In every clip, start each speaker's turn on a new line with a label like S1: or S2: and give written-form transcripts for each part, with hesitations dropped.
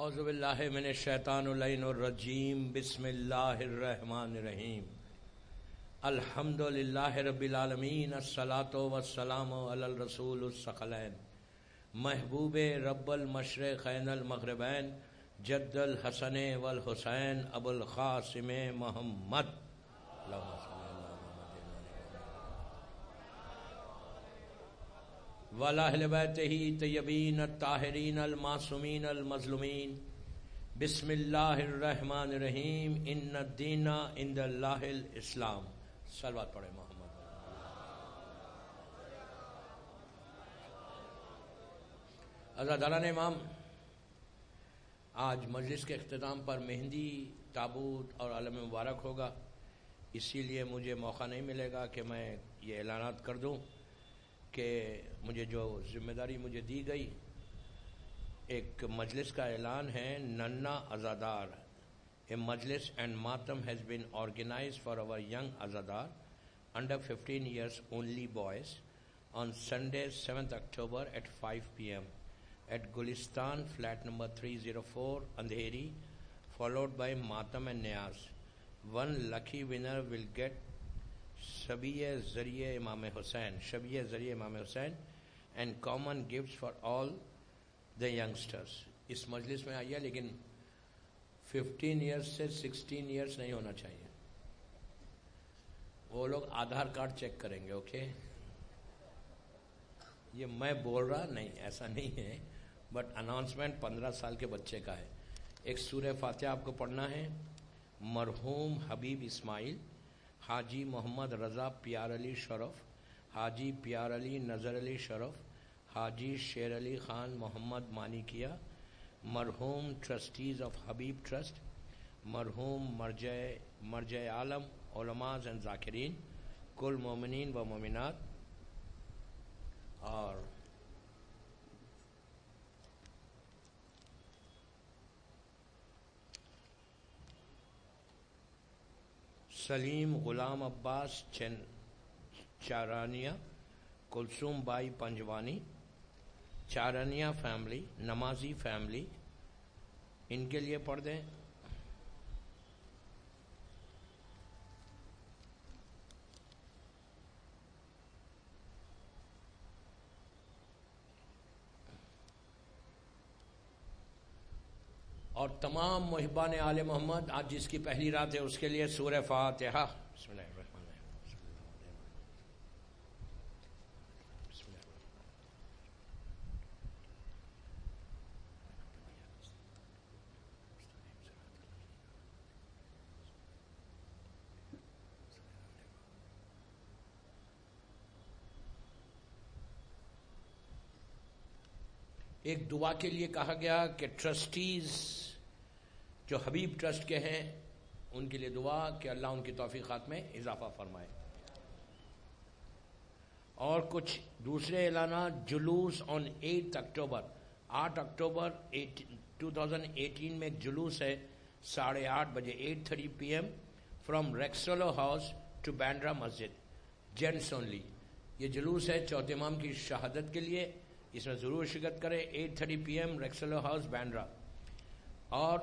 S1: اعوذ باللہ من الشیطان اللعین الرجیم بسم اللہ الرحمن الرحیم الحمد للہ رب العالمین الصلاۃ والسلام علی الرسول الثقلین محبوب رب المشرقین المغربین جد الحسن والحسین ابو القاسم محمد وعلی اہل بیتہ طیبین الطاہرین المعصومین المظلومین بسم اللہ الرحمن الرحیم ان الدین عند اللہ الاسلام. صلوات پڑھیں محمد. عزاداران امام، آج مجلس کے اختتام پر مہندی، تابوت اور علم مبارک ہوگا، اسی لیے مجھے موقع نہیں ملے گا کہ میں یہ اعلانات کر دوں کہ مجھے جو ذمہ داری مجھے دی گئی. ایک مجلس کا اعلان ہے ننا عزادار. A majlis and matam has been organized for our young azadar under 15 years only boys on Sunday 7th October at 5 p.m. at Gulistan flat number 304 Andheri, followed by matam and niyaz. One lucky winner will get Shabiye Zariye Imam Hussain and common gifts for all the youngsters. اس مجلس میں آئیے لیکن 15 years سے 16 years نہیں ہونا چاہیے. وہ لوگ آدھار کارڈ چیک کریں گے. اوکے، یہ میں بول رہا نہیں، ایسا نہیں ہے، بٹ اناؤنسمنٹ 15 سال کے بچے کا ہے. ایک سورہ فاتحہ آپ کو پڑھنا ہے. مرحوم حبیب اسماعیل، حاجی محمد رضا پیار علی شرف، حاجی پیار علی نظر علی شرف، حاجی شیر علی خان محمد مانیکیہ، مرحوم ٹرسٹیز آف حبیب ٹرسٹ، مرحوم مرجع عالم علماء و ذاکرین، کل مومنین و مومنات، اور سلیم غلام عباس چارانیہ، کلثوم بائی پنجوانی، چارانیہ فیملی، نمازی فیملی، ان کے لیے پڑھ دیں. اور تمام محبان آل محمد، آج جس کی پہلی رات ہے اس کے لیے سورہ فاتحہ. بسم اللہ الرحمن الرحیم. ایک دعا کے لیے کہا گیا کہ ٹرسٹیز جو حبیب ٹرسٹ کے ہیں ان کے لیے دعا کہ اللہ ان کی توفیقات میں اضافہ فرمائے. اور کچھ دوسرے اعلانات. جلوس آن 8 اکتوبر، 8 اکتوبر 2018 میں ایک جلوس ہے 8:30 بجے 8:30 PM فرام ریکسولو ہاؤس ٹو بینڈرا مسجد، جینٹس اونلی. یہ جلوس ہے چوتھے امام کی شہادت کے لیے، اس میں ضرور شرکت کریں. 8:30 PM ریکسولو ہاؤس بینڈرا. اور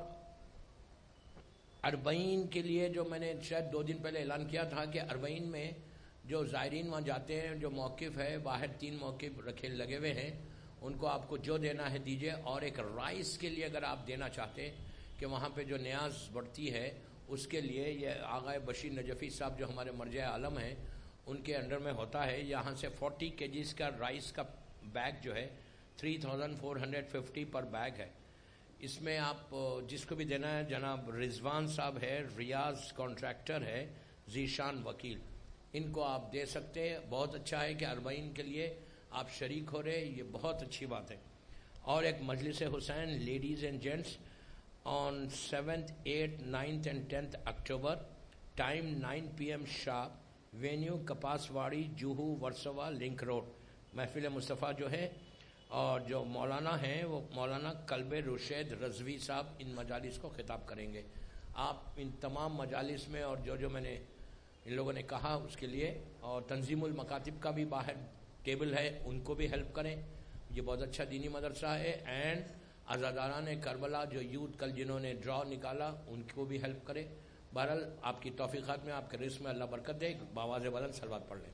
S1: 40 کے لیے جو میں نے شاید 2 دن پہلے اعلان کیا تھا کہ 40 میں جو زائرین وہاں جاتے ہیں، جو موقف ہے باہر 3 موقف لگے ہوئے ہیں، ان کو آپ کو جو دینا ہے دیجئے. اور ایک رائس کے لیے اگر آپ دینا چاہتے ہیں کہ وہاں پہ جو نیاز بڑھتی ہے اس کے لیے، یہ آغا بشیر نجفی صاحب جو ہمارے مرجع عالم ہیں ان کے انڈر میں ہوتا ہے. یہاں سے 40 kgs کا رائس کا بیگ جو ہے 3450 پر بیگ ہے. اس میں آپ جس کو بھی دینا ہے، جناب رضوان صاحب ہے، ریاض کانٹریکٹر ہے، ذیشان وکیل، ان کو آپ دے سکتے ہیں. بہت اچھا ہے کہ 40 کے لیے آپ شریک ہو رہے، یہ بہت اچھی بات ہے. اور ایک مجلس Hussain ladies and gents on 7th 8th 9th and 10th October, time 9 PM sharp, venue Kapas Wadi, Juhu Versova link road. محفل مصطفیٰ جو ہے اور جو مولانا ہیں وہ مولانا کلب رشید رضوی صاحب ان مجالس کو خطاب کریں گے. آپ ان تمام مجالس میں، اور جو میں نے ان لوگوں نے کہا اس کے لیے، اور تنظیم المکاتب کا بھی باہر ٹیبل ہے، ان کو بھی ہیلپ کریں. یہ بہت اچھا دینی مدرسہ ہے. اینڈ عزاداران کربلا جو یوتھ کل جنہوں نے ڈرا نکالا ان کو بھی ہیلپ کرے. بہرحال آپ کی توفیقات میں، آپ کے رزق میں اللہ برکت دے. بآواز بلند صلوات پڑھ لیں.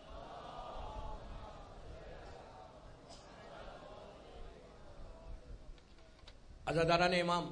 S1: عزاداران امام،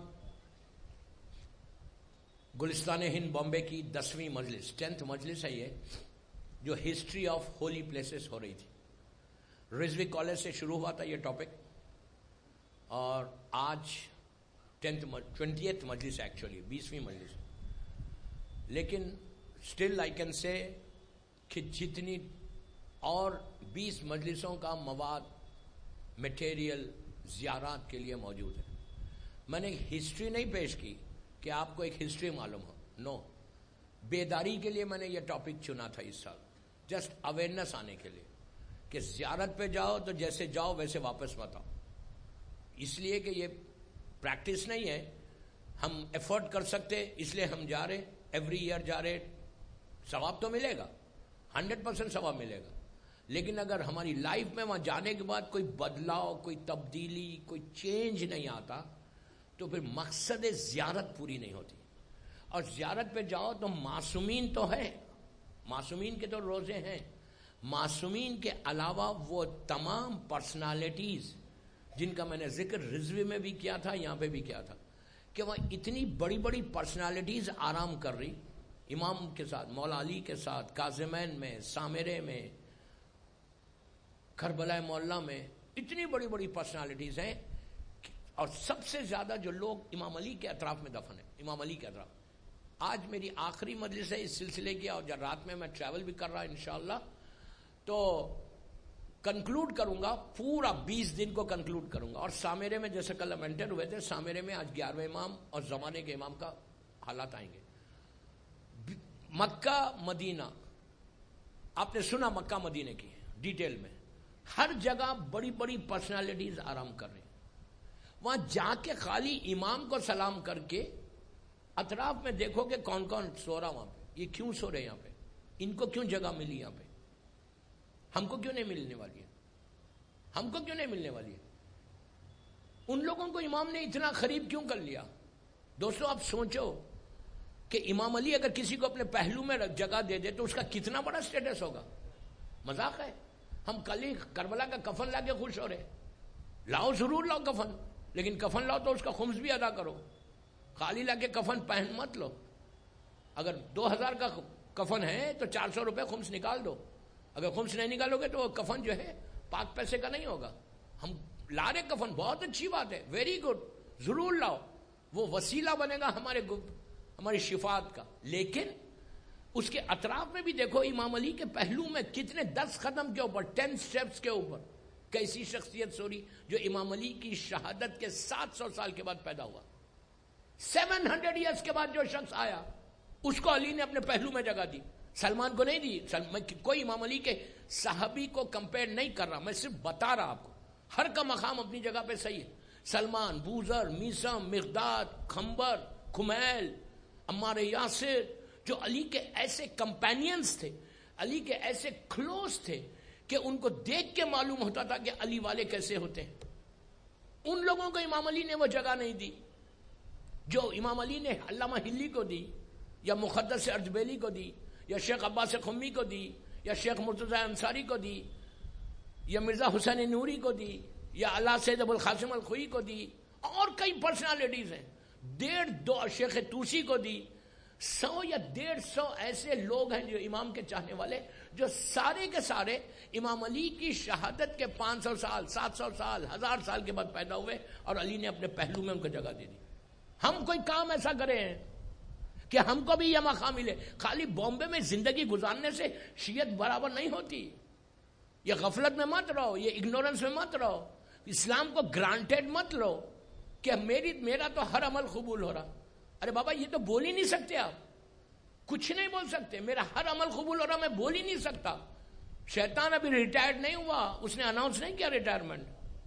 S1: گلستان ہند بامبے کی 10ویں مجلس، 10th مجلس ہے یہ، جو ہسٹری آف ہولی پلیسز ہو رہی تھی. رضوی کالج سے شروع ہوا تھا یہ ٹاپک، اور آج 20th مجلس ہے، ایکچولی 20ویں مجلس. لیکن اسٹل آئی کین سے کہ جتنی اور 20 مجلسوں کا مواد میٹیریل زیارات کے لیے موجود ہے. میں نے ہسٹری نہیں پیش کی کہ آپ کو ایک ہسٹری معلوم ہو، نو، بیداری کے لیے میں نے یہ ٹاپک چنا تھا اس سال، جسٹ اویئرنیس آنے کے لیے کہ زیارت پہ جاؤ تو جیسے جاؤ ویسے واپس مت آؤ. اس لیے کہ یہ پریکٹس نہیں ہے، ہم ایفرٹ کر سکتے اس لیے ہم جا رہے، ایوری ایئر جا رہے. ثواب تو ملے گا، 100% ثواب ملے گا، لیکن اگر ہماری لائف میں وہاں جانے کے بعد کوئی بدلاؤ، کوئی تبدیلی، کوئی چینج نہیں آتا تو پھر مقصد زیارت پوری نہیں ہوتی. اور زیارت پہ جاؤ تو معصومین تو ہے، معصومین کے تو روزے ہیں، معصومین کے علاوہ وہ تمام پرسنالٹیز جن کا میں نے ذکر رضوی میں بھی کیا تھا، یہاں پہ بھی کیا تھا، کہ وہ اتنی بڑی بڑی پرسنالٹیز آرام کر رہی امام کے ساتھ، مولا علی کے ساتھ، کاظمین میں، سامرے میں، کربلا مولا میں، اتنی بڑی بڑی پرسنالٹیز ہیں. اور سب سے زیادہ جو لوگ امام علی کے اطراف میں دفن ہیں، امام علی کے اطراف. آج میری آخری مجلس ہے اس سلسلے کی، اور جب رات میں ٹریول بھی کر رہا انشاءاللہ، تو کنکلوڈ کروں گا، پورا 20 دن کو کنکلوڈ کروں گا. اور سامرے میں جیسے کل ہم انٹر ہوئے تھے، سامرے میں آج 11ویں امام اور زمانے کے امام کا حالات آئیں گے. مکہ مدینہ، آپ نے سنا مکہ مدینہ کی ڈیٹیل میں، ہر جگہ بڑی بڑی پرسنالٹیز آرام کر رہی ہیں. وہاں جا کے خالی امام کو سلام کر کے اطراف میں دیکھو کہ کون کون سو رہا وہاں پہ، یہ کیوں سو رہے یہاں پہ، ان کو کیوں جگہ ملی یہاں پہ، ہم کو کیوں نہیں ملنے والی ہے، ہم کو کیوں نہیں ملنے والی ہے. ان لوگوں کو امام نے اتنا قریب کیوں کر لیا. دوستو آپ سوچو کہ امام علی اگر کسی کو اپنے پہلو میں جگہ دے دے تو اس کا کتنا بڑا سٹیٹس ہوگا. مذاق ہے. ہم کل ہی کربلا کا کفن لا کے خوش ہو رہے، لاؤ ضرور لاؤ کفن، لیکن کفن لاؤ تو اس کا خمس بھی ادا کرو. خالی لا کے کفن پہن مت لو. اگر 2000 کا کفن ہے تو 400 روپے خمس نکال دو. اگر خمس نہیں نکالو گے تو کفن جو ہے پاک پیسے کا نہیں ہوگا. ہم لا رہے کفن، بہت اچھی بات ہے، ویری گڈ، ضرور لاؤ، وہ وسیلہ بنے گا ہماری شفاعت کا. لیکن اس کے اطراف میں بھی دیکھو امام علی کے پہلو میں کتنے 10 قدم کے اوپر، 10 سٹیپس کے اوپر کیسی شخصیت سوری جو امام علی کی شہادت کے 700 سال کے بعد پیدا ہوا. 700 ایئرس کے بعد جو شخص آیا اس کو علی نے اپنے پہلو میں جگہ دی، سلمان کو نہیں دی. میں کوئی امام علی کے صحابی کو کمپیئر نہیں کر رہا، میں صرف بتا رہا آپ کو، ہر کا مقام اپنی جگہ پہ صحیح ہے. سلمان، بوذر، میسم، مقداد، خنبر، کمیل، عمار یاسر، جو علی کے ایسے کمپینینز تھے، علی کے ایسے کلوز تھے کہ ان کو دیکھ کے معلوم ہوتا تھا کہ علی والے کیسے ہوتے ہیں. ان لوگوں کو امام علی نے وہ جگہ نہیں دی جو امام علی نے علامہ ہلی کو دی، یا مقدس ارجبیلی کو دی، یا شیخ عباس قمی کو دی، یا شیخ مرتضی انصاری کو دی، یا مرزا حسین نوری کو دی، یا علامہ سید ابو القاسم الخوئی کو دی، اور کئی پرسنالٹیز ہیں. 1.5 شیخ توسی کو دی. 100 یا 150 ایسے لوگ ہیں جو امام کے چاہنے والے، جو سارے کے سارے امام علی کی شہادت کے 500 سال، 700 سال، 1000 سال کے بعد پیدا ہوئے، اور علی نے اپنے پہلو میں ان کو جگہ دے دی. ہم کوئی کام ایسا کرے ہیں کہ ہم کو بھی یہ مقام ملے. خالی بامبے میں زندگی گزارنے سے شیعت برابر نہیں ہوتی. یہ غفلت میں مت رہو، یہ اگنورنس میں مت رہو، اسلام کو گرانٹیڈ مت لو کہ میرا تو ہر عمل قبول ہو رہا. ارے بابا یہ تو بول ہی نہیں سکتے، آپ کچھ نہیں بول سکتے. میرا ہر عمل قبول ہو رہا، میں بول ہی نہیں سکتا. شیطان ابھی ریٹائرڈ نہیں ہوا، اس نے اناؤنس نہیں کیا ریٹائرمنٹ.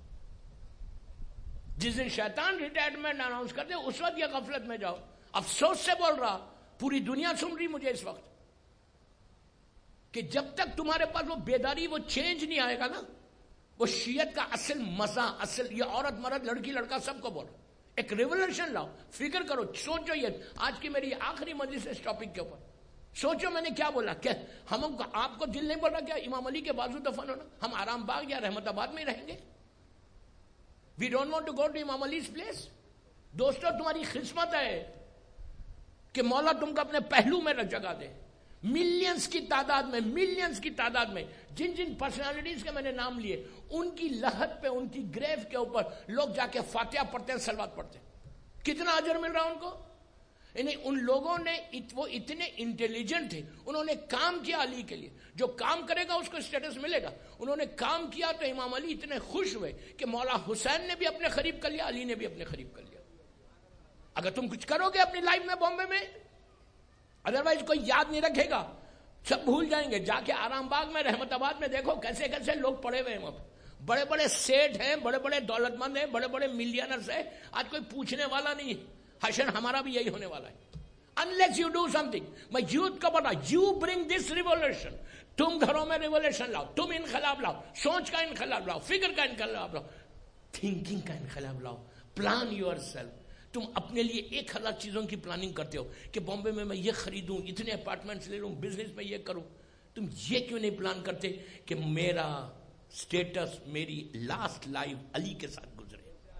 S1: جس دن شیطان ریٹائرمنٹ اناؤنس کرتے اس وقت یہ غفلت میں جاؤ. افسوس سے بول رہا، پوری دنیا سن رہی مجھے اس وقت، کہ جب تک تمہارے پاس وہ بیداری، وہ چینج نہیں آئے گا نا، وہ شیعت کا اصل مزہ، اصل یہ عورت مرد لڑکی لڑکا سب کو بول رہا، ایک ریولوشن لاؤ، فکر کرو، سوچو. یہ آج کی میری آخری مجلس ہے اس ٹاپک کے اوپر. سوچو میں نے کیا بولا، کہ ہم آپ کو دل نہیں بول رہا کیا امام علی کے بازو دفن ہونا؟ ہم آرام باغ یا رحمت آباد میں رہیں گے؟ We don't want to go to Imam Ali's place. دوستو تمہاری قسمت ہے کہ مولا تم کو اپنے پہلو میں جگہ دے. ملینز کی تعداد میں جن جن پرسنالٹیز کے میں نے نام لیے، ان کی لحد پہ، ان کی گریو کے اوپر لوگ جا کے فاتحہ پڑھتے ہیں، صلوات پڑھتے ہیں. کتنا اجر مل رہا ان کو؟ یعنی ان لوگوں نے، وہ اتنے انٹیلیجنٹ تھے، انہوں نے کام کیا علی کے لیے. جو کام کرے گا اس کو اسٹیٹس ملے گا. انہوں نے کام کیا تو امام علی اتنے خوش ہوئے کہ مولا حسین نے بھی اپنے قریب کر لیا، علی نے بھی اپنے قریب کر لیا. اگر تم کچھ کرو گے اپنی لائف میں بامبے میں، ادروائز کوئی یاد نہیں رکھے گا، سب بھول جائیں گے. جا کے آرام باغ میں، رحمت آباد میں دیکھو کیسے کیسے لوگ پڑے ہوئے ہیں وہاں پہ. بڑے بڑے سیٹ ہیں، بڑے بڑے دولت مند ہیں، بڑے بڑے ملینرز ہیں. آج کوئی پوچھنے والا نہیں ہے. حشر ہمارا بھی یہی ہونے والا ہے. unless you do something. میں یوتھ کو بتا، you bring this revolution. تم گھروں میں ریولیوشن لاؤ، تم انقلاب لاؤ، سوچ کا انقلاب لاؤ، فکر کا انقلاب لاؤ، تھنکنگ کا انقلاب لاؤ. Plan yourself. تم اپنے لیے 1,000 چیزوں کی پلاننگ کرتے ہو کہ بامبے میں یہ خریدوں، اتنے اپارٹمنٹس لے لوں، بزنس میں یہ کروں. تم یہ کیوں نہیں پلان کرتے کہ میرا سٹیٹس، میری لاسٹ لائف علی کے ساتھ گزرے؟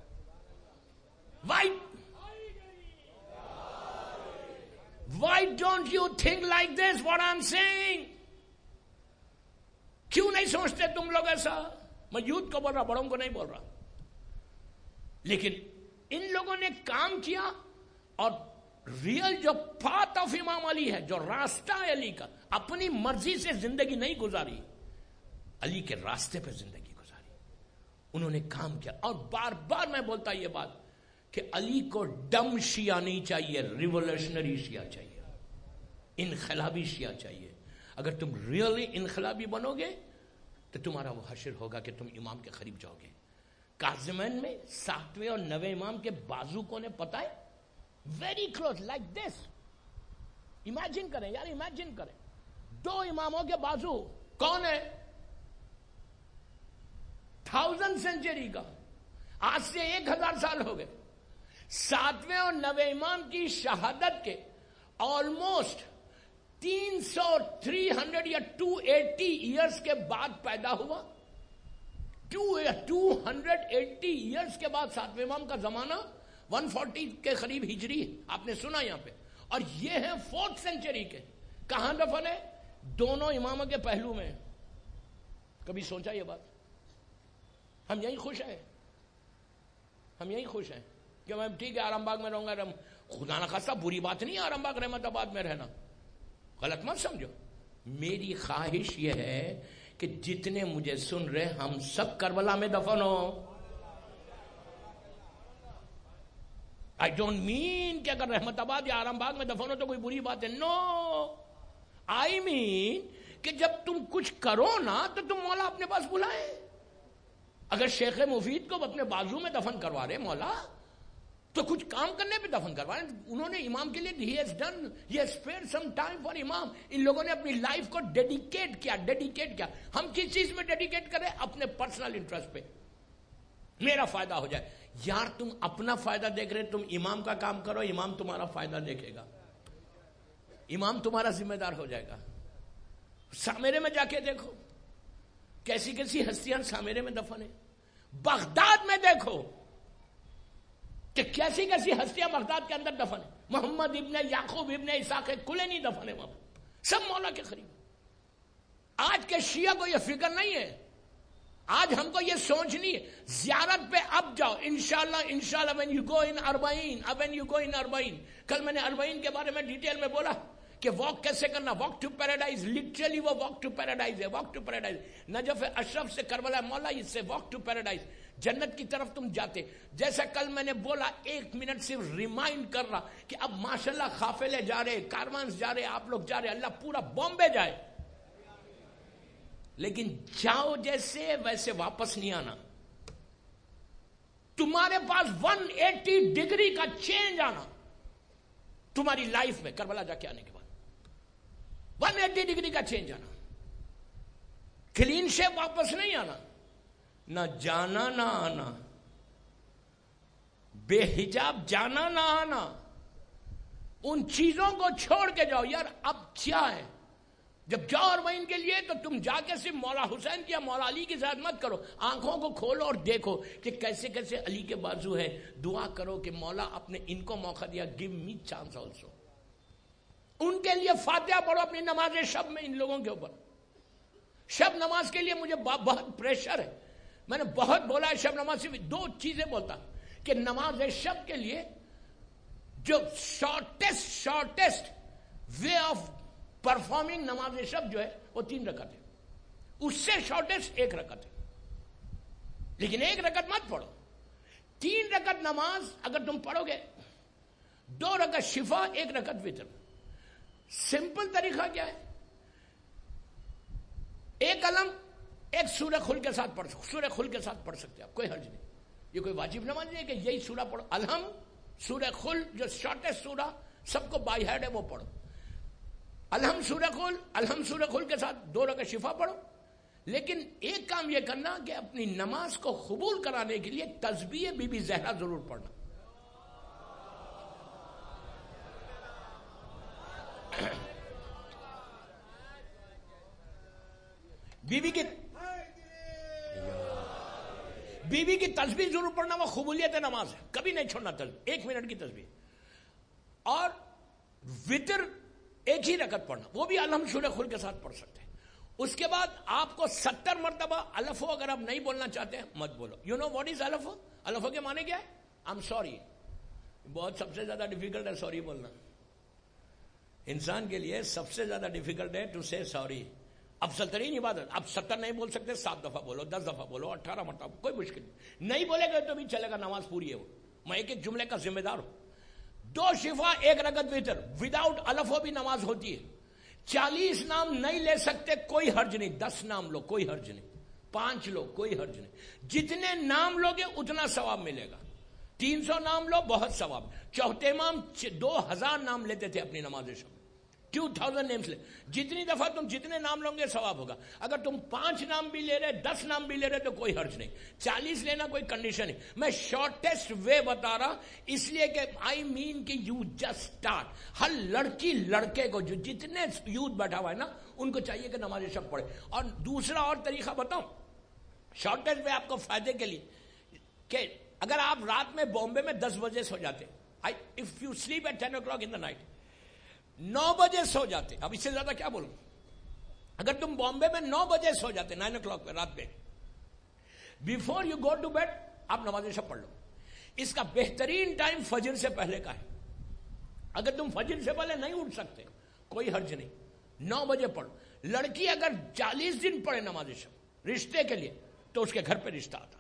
S1: Why don't you think like this what I'm saying? کیوں نہیں سوچتے تم لوگ ایسا؟ میں یوتھ کو بول رہا، بڑوں کو نہیں بول رہا. لیکن ان لوگوں نے کام کیا، اور ریئل جو پاتھ آف امام علی ہے، جو راستہ ہے علی کا، اپنی مرضی سے زندگی نہیں گزاری، علی کے راستے پہ زندگی گزاری. انہوں نے کام کیا. اور بار بار میں بولتا یہ بات کہ علی کو ڈم شیعہ نہیں چاہیے، ریولوشنری شیعہ چاہیے، انقلابی شیعہ چاہیے. اگر تم ریئلی انقلابی بنو گے تو تمہارا وہ حشر ہوگا کہ تم امام کے قریب جاؤ گے. کاظمین میں 7ویں اور 9ویں امام کے بازو کو نے پتا ہے، very close like this. Imagine کریں یار، امیجن کریں 2 اماموں کے بازو. کون ہے؟ 1000 سینچری کا، آج سے 1000 سال ہو گئے. 7ویں اور 9ویں امام کی شہادت کے آلموسٹ 300 یا 280 ایئرس کے بعد پیدا ہوا. 280 ایئرس کے بعد 7ویں امام کا زمانہ 140 کے قریب ہجری ہے، آپ نے سنا یہاں پہ. اور یہ ہے 4th سینچری کے. کہاں دفن ہے؟ دونوں اماموں کے پہلو میں. کبھی سوچا یہ بات؟ ہم یہی خوش ہیں، ہم یہی خوش ہیں کہ میں ٹھیک ہے آرام باغ میں رہوں گا. خدا نہ خواستہ بری بات نہیں آرام باغ رحمت آباد میں رہنا، غلط مت سمجھو. میری خواہش یہ ہے کہ جتنے مجھے سن رہے ہم سب کربلا میں دفن ہو. I don't mean کہ اگر رحمت آباد یا آرام باغ میں دفن ہو تو کوئی بری بات ہے. نو، I mean کہ جب تم کچھ کرو نا تو تم مولا اپنے پاس بلائے. اگر شیخ مفید کو اپنے بازو میں دفن کروا رہے مولا تو کچھ کام کرنے پہ دفن کروا رہے. انہوں نے امام کے لیے he has done, he has spared some time for امام. ان لوگوں نے اپنی لائف کو ڈیڈیکیٹ کیا. ہم کس چیز میں ڈیڈیکیٹ کریں؟ اپنے پرسنل انٹرسٹ پہ، میرا فائدہ ہو جائے. یار تم اپنا فائدہ دیکھ رہے، تم امام کا کام کرو، امام تمہارا فائدہ دیکھے گا، امام تمہارا ذمہ دار ہو جائے گا. سامیرے میں جا کے دیکھو کیسی کیسی ہستیاں سامیرے میں دفن ہیں. بغداد میں دیکھو کہ کیسی کیسی ہستیاں بغداد کے اندر دفن ہیں. محمد ابن یعقوب ابن اسحاق کلینی دفن ہے وہاں پر، سب مولا کے قریب. آج کے شیعہ کو یہ فکر نہیں ہے، آج ہم کو یہ سوچ نہیں ہے. زیارت پہ اب جاؤ انشاءاللہ when you go in 40. کل میں نے 40 کے بارے میں ڈیٹیل میں بولا کہ واک کیسے کرنا. واک ٹو پیراڈائز، لٹرلی وہ واک ٹو پیراڈائز ہے. Walk to paradise Najaf Ashraf سے کربلا مولا، اس سے واک ٹو پیراڈائز، جنت کی طرف تم جاتے. جیسا کل میں نے بولا، 1 منٹ صرف ریمائنڈ کر رہا کہ اب ماشاءاللہ قافلے جا رہے، کاروانز جا رہے، آپ لوگ جا رہے، اللہ پورا بامبے جائے. لیکن جاؤ جیسے ویسے واپس نہیں آنا. تمہارے پاس 180 ڈگری کا چینج آنا تمہاری لائف میں. کربلا جا کے آنے کے بعد 180 ڈگری کا چینج آنا، کلین شیپ واپس نہیں آنا. نہ جانا نہ آنا، بے حجاب جانا نہ آنا، ان چیزوں کو چھوڑ کے جاؤ. یار اب کیا ہے، جب جاؤ اربعین کے لیے تو تم جا کے صرف مولا حسین کی یا مولا علی کی زیارت مت کرو، آنکھوں کو کھولو اور دیکھو کہ کیسے کیسے علی کے بازو ہیں. دعا کرو کہ مولا اپنے ان کو موقع دیا، گیو می چانس آلسو. ان کے لیے فاتحہ پڑھو اپنی نماز شب میں. ان لوگوں کے اوپر شب نماز کے لیے مجھے بہت پریشر ہے. میں نے بہت بولا ہے شب نماز، صرف دو چیزیں بولتا کہ نماز شب کے لیے جو شارٹیسٹ وے آف پرفارمنگ نماز شب جو ہے وہ 3 رکعت ہے. اس سے شارٹیسٹ 1 رکعت ہے، لیکن 1 رکعت مت پڑھو. 3 رکعت نماز اگر تم پڑھو گے، 2 رکعت شفا، 1 رکعت وتر. سمپل طریقہ کیا ہے؟ 1 علم 1 سورہ خل کے ساتھ پڑھ سکتے، سورہ خل کے ساتھ پڑھ سکتے آپ، کوئی حرج نہیں. یہ کوئی واجب نماز نہیں ہے کہ یہی سورہ پڑھو. الحم، سورہ خل جو شارٹیسٹ سورہ سب کو بائی ہیڈ ہے وہ پڑھو. الحم سورہ خل کے ساتھ 2 رکعت شفا پڑھو. لیکن ایک کام یہ کرنا کہ اپنی نماز کو قبول کرانے کے لیے تسبیح بی بی زہرا ضرور پڑھنا. بی بی کی تسبیح ضرور پڑھنا، وہ قبولیت نماز ہے، کبھی نہیں چھوڑنا تسبیح. 1 منٹ کی تسبیح. اور وتر 1 ہی رکعت پڑھنا، وہ بھی الحم سورہ خل کے ساتھ پڑھ سکتے ہیں. اس کے بعد آپ کو 70 مرتبہ الفو، اگر آپ نہیں بولنا چاہتے ہیں مت بولو. You know what is الفو؟ الفو کے معنی کیا ہے؟ I am sorry. بہت سب سے زیادہ ڈیفیکلٹ ہے سوری بولنا. انسان کے لیے سب سے زیادہ ڈیفیکلٹ ہے ٹو سے سوری. افضل ترین عبادت. آپ 70 نہیں بول سکتے، 7 دفعہ بولو، 10 دفعہ بولو، 18 مرتبہ، کوئی مشکل نہیں بولے گا تو بھی چلے گا، نماز پوری ہے. وہ میں ایک جملے کا ذمہ دار ہوں. 2 شفا 1 رکعت وتر. وداؤٹ الفو بھی نماز ہوتی ہے. 40 نام نہیں لے سکتے، کوئی حرج نہیں. 10 نام لو، کوئی حرج نہیں. 5 لو، کوئی حرج نہیں. جتنے نام لوگے اتنا ثواب ملے گا. 300 نام لو، بہت ثواب. چوتھے امام 2000 نام لیتے تھے اپنی نماز شب. 2000 نیمز لے. جتنی دفعہ تم جتنے نام لو گے ثواب ہوگا. اگر تم 5 نام بھی لے رہے، 10 نام بھی لے رہے تو کوئی حرج نہیں. 40 لینا کوئی کنڈیشن نہیں. میں شارٹیسٹ وے بتا رہا اس لیے کہ آئی مین کہ یو جسٹ اسٹارٹ. ہر لڑکی لڑکے کو جو جتنے یوتھ بیٹھا ہوا ہے نا، ان کو چاہیے کہ نماز شب پڑھے. اور دوسرا اور طریقہ بتاؤں شارٹیسٹ وے آپ کو فائدے کے لیے، کہ اگر آپ رات میں بامبے میں 10 بجے سو جاتے، if you sleep at 10 o'clock in the night، 9 بجے سو جاتے. اب اس سے زیادہ کیا بولوں؟ اگر تم بامبے میں 9 بجے سو جاتے، 9 o'clock پہ رات میں، before you go to bed آپ نماز شب پڑھ لو. اس کا بہترین ٹائم فجر سے پہلے کا ہے. اگر تم فجر سے پہلے نہیں اٹھ سکتے کوئی حرج نہیں، 9 بجے پڑھو. لڑکی اگر 40 دن پڑھے نماز شب رشتے کے لیے تو اس کے گھر پہ رشتہ آتا.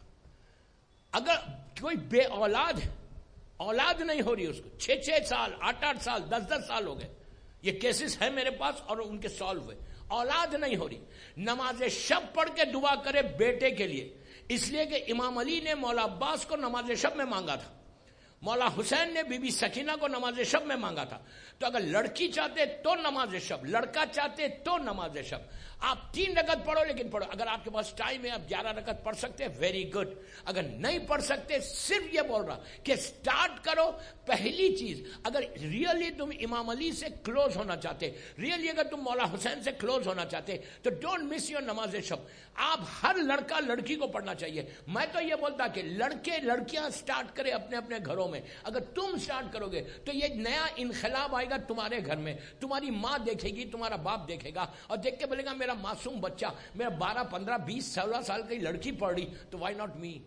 S1: اگر کوئی بے اولاد ہے، اولاد نہیں ہو رہی اس کو، 6 سال 8 سال 10 سال ہو گئے، یہ کیسز ہیں میرے پاس اور ان کے سالو ہوئے، اولاد نہیں ہو رہی، نماز شب پڑھ کے دعا کرے بیٹے کے لیے. اس لیے کہ امام علی نے مولا عباس کو نماز شب میں مانگا تھا، مولا حسین نے بی بی سکینہ کو نماز شب میں مانگا تھا. تو اگر لڑکی چاہتے تو نماز شب، لڑکا چاہتے تو نماز شب. آپ 3 رکعت پڑھو، لیکن پڑھو. اگر آپ کے پاس ٹائم ہے آپ 11 رکعت پڑھ سکتے ہیں، ویری گڈ. اگر نہیں پڑھ سکتے، صرف یہ بول رہا کہ سٹارٹ کرو. پہلی چیز، اگر ریئلی تم امام علی سے کلوز ہونا چاہتے، ریئلی اگر تم مولا حسین سے کلوز ہونا چاہتے، تو ڈونٹ مس یور نماز شب. آپ ہر لڑکا لڑکی کو پڑھنا چاہیے. میں تو یہ بولتا کہ لڑکے لڑکیاں سٹارٹ کرے اپنے اپنے گھروں میں. اگر تم سٹارٹ کرو گے تو یہ نیا انقلاب آئے گا تمہارے گھر میں. تمہاری ماں دیکھے گی، تمہارا باپ دیکھے گا اور دیکھ کے بولے گا میرا معصوم بچہ، میرا 12 15 20 16 سال کی لڑکی پڑھ رہی، تو why not me,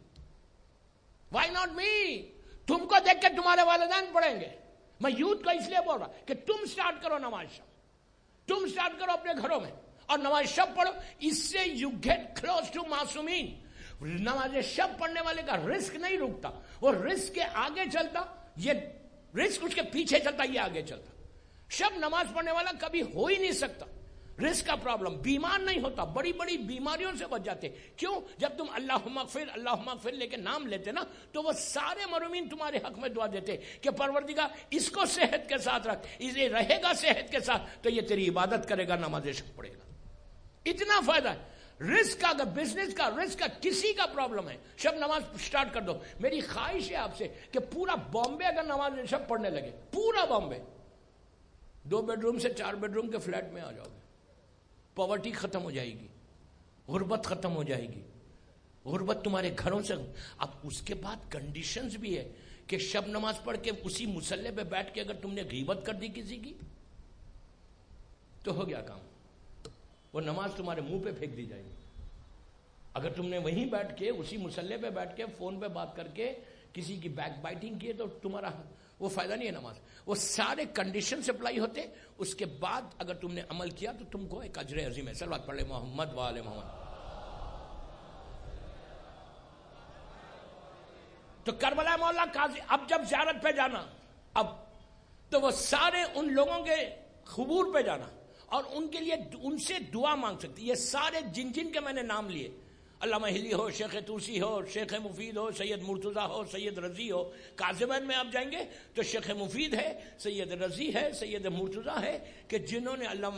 S1: why not me. تم کو دیکھ کے تمہارے والدین پڑھیں گے. میں یوتھ کو اس لیے بول رہا کہ تم سٹارٹ کرو نماز شب، تم سٹارٹ کرو اپنے گھروں میں اور نماز شب پڑھو. اس سے یو گیٹ کلوز ٹو معصومین. نماز شب پڑھنے والے کا رزق نہیں رکتا، وہ رزق کے آگے چلتا، یہ رزق اس کے پیچھے چلتا، یہ آگے چلتا. شب نماز پڑھنے والا کبھی ہو ہی نہیں سکتا. رزق کا پرابلم، بیمار نہیں ہوتا، بڑی بڑی بیماریوں سے بچ جاتے. کیوں؟ جب تم اللہم اغفر اللہم اغفر لے کے نام لیتے نا، تو وہ سارے مرحومین تمہارے حق میں دعا دیتے کہ پروردگار اس کو صحت کے ساتھ رکھ، اسے رہے گا صحت کے ساتھ تو یہ تیری عبادت کرے گا، نماز شب پڑھے گا. اتنا فائدہ ہے. رزق کا، اگر بزنس کا، رزق کا، کسی کا پرابلم ہے، شب نماز سٹارٹ کر دو. میری خواہش ہے آپ سے کہ پورا بامبے اگر نماز شب پڑھنے لگے، پورا بامبے 2 بیڈ روم سے 4 بیڈ روم کے فلیٹ میں آ جاؤ گے. پاورٹی ختم ہو جائے گی، غربت ختم ہو جائے گی، غربت تمہارے گھروں سے. اب اس کے بعد کنڈیشنز بھی ہے کہ شب نماز پڑھ کے اسی مصلے پہ بیٹھ کے اگر تم نے غیبت کر دی کسی کی تو ہو گیا کام. وہ نماز تمہارے منہ پہ پھینک دی جائے گی. اگر تم نے وہیں بیٹھ کے اسی مصلے پہ بیٹھ کے فون پہ بات کر کے کسی کی بیک بائٹنگ کی تو تمہارا وہ فائدہ نہیں ہے نماز. وہ سارے کنڈیشن سے اپلائی ہوتے. اس کے بعد اگر تم نے عمل کیا تو تم کو ایک اجر عظیم ہے. صلوات پڑھ لے محمد و آل محمد. تو کربلا مولا قاضی اب جب زیارت پہ جانا، اب تو وہ سارے ان لوگوں کے قبور پہ جانا اور ان کے لیے ان سے دعا مانگ سکتی. یہ سارے جن جن کے میں نے نام لیے، علامہ ہلی ہو، شیخ توسی ہو، شیخ مفید ہو، سید مرتضیٰ ہو، سید رضی ہو. کاظمین میں آپ جائیں گے تو شیخ مفید ہے، سید رضی ہے، سید مرتضیٰ ہے، کہ جنہوں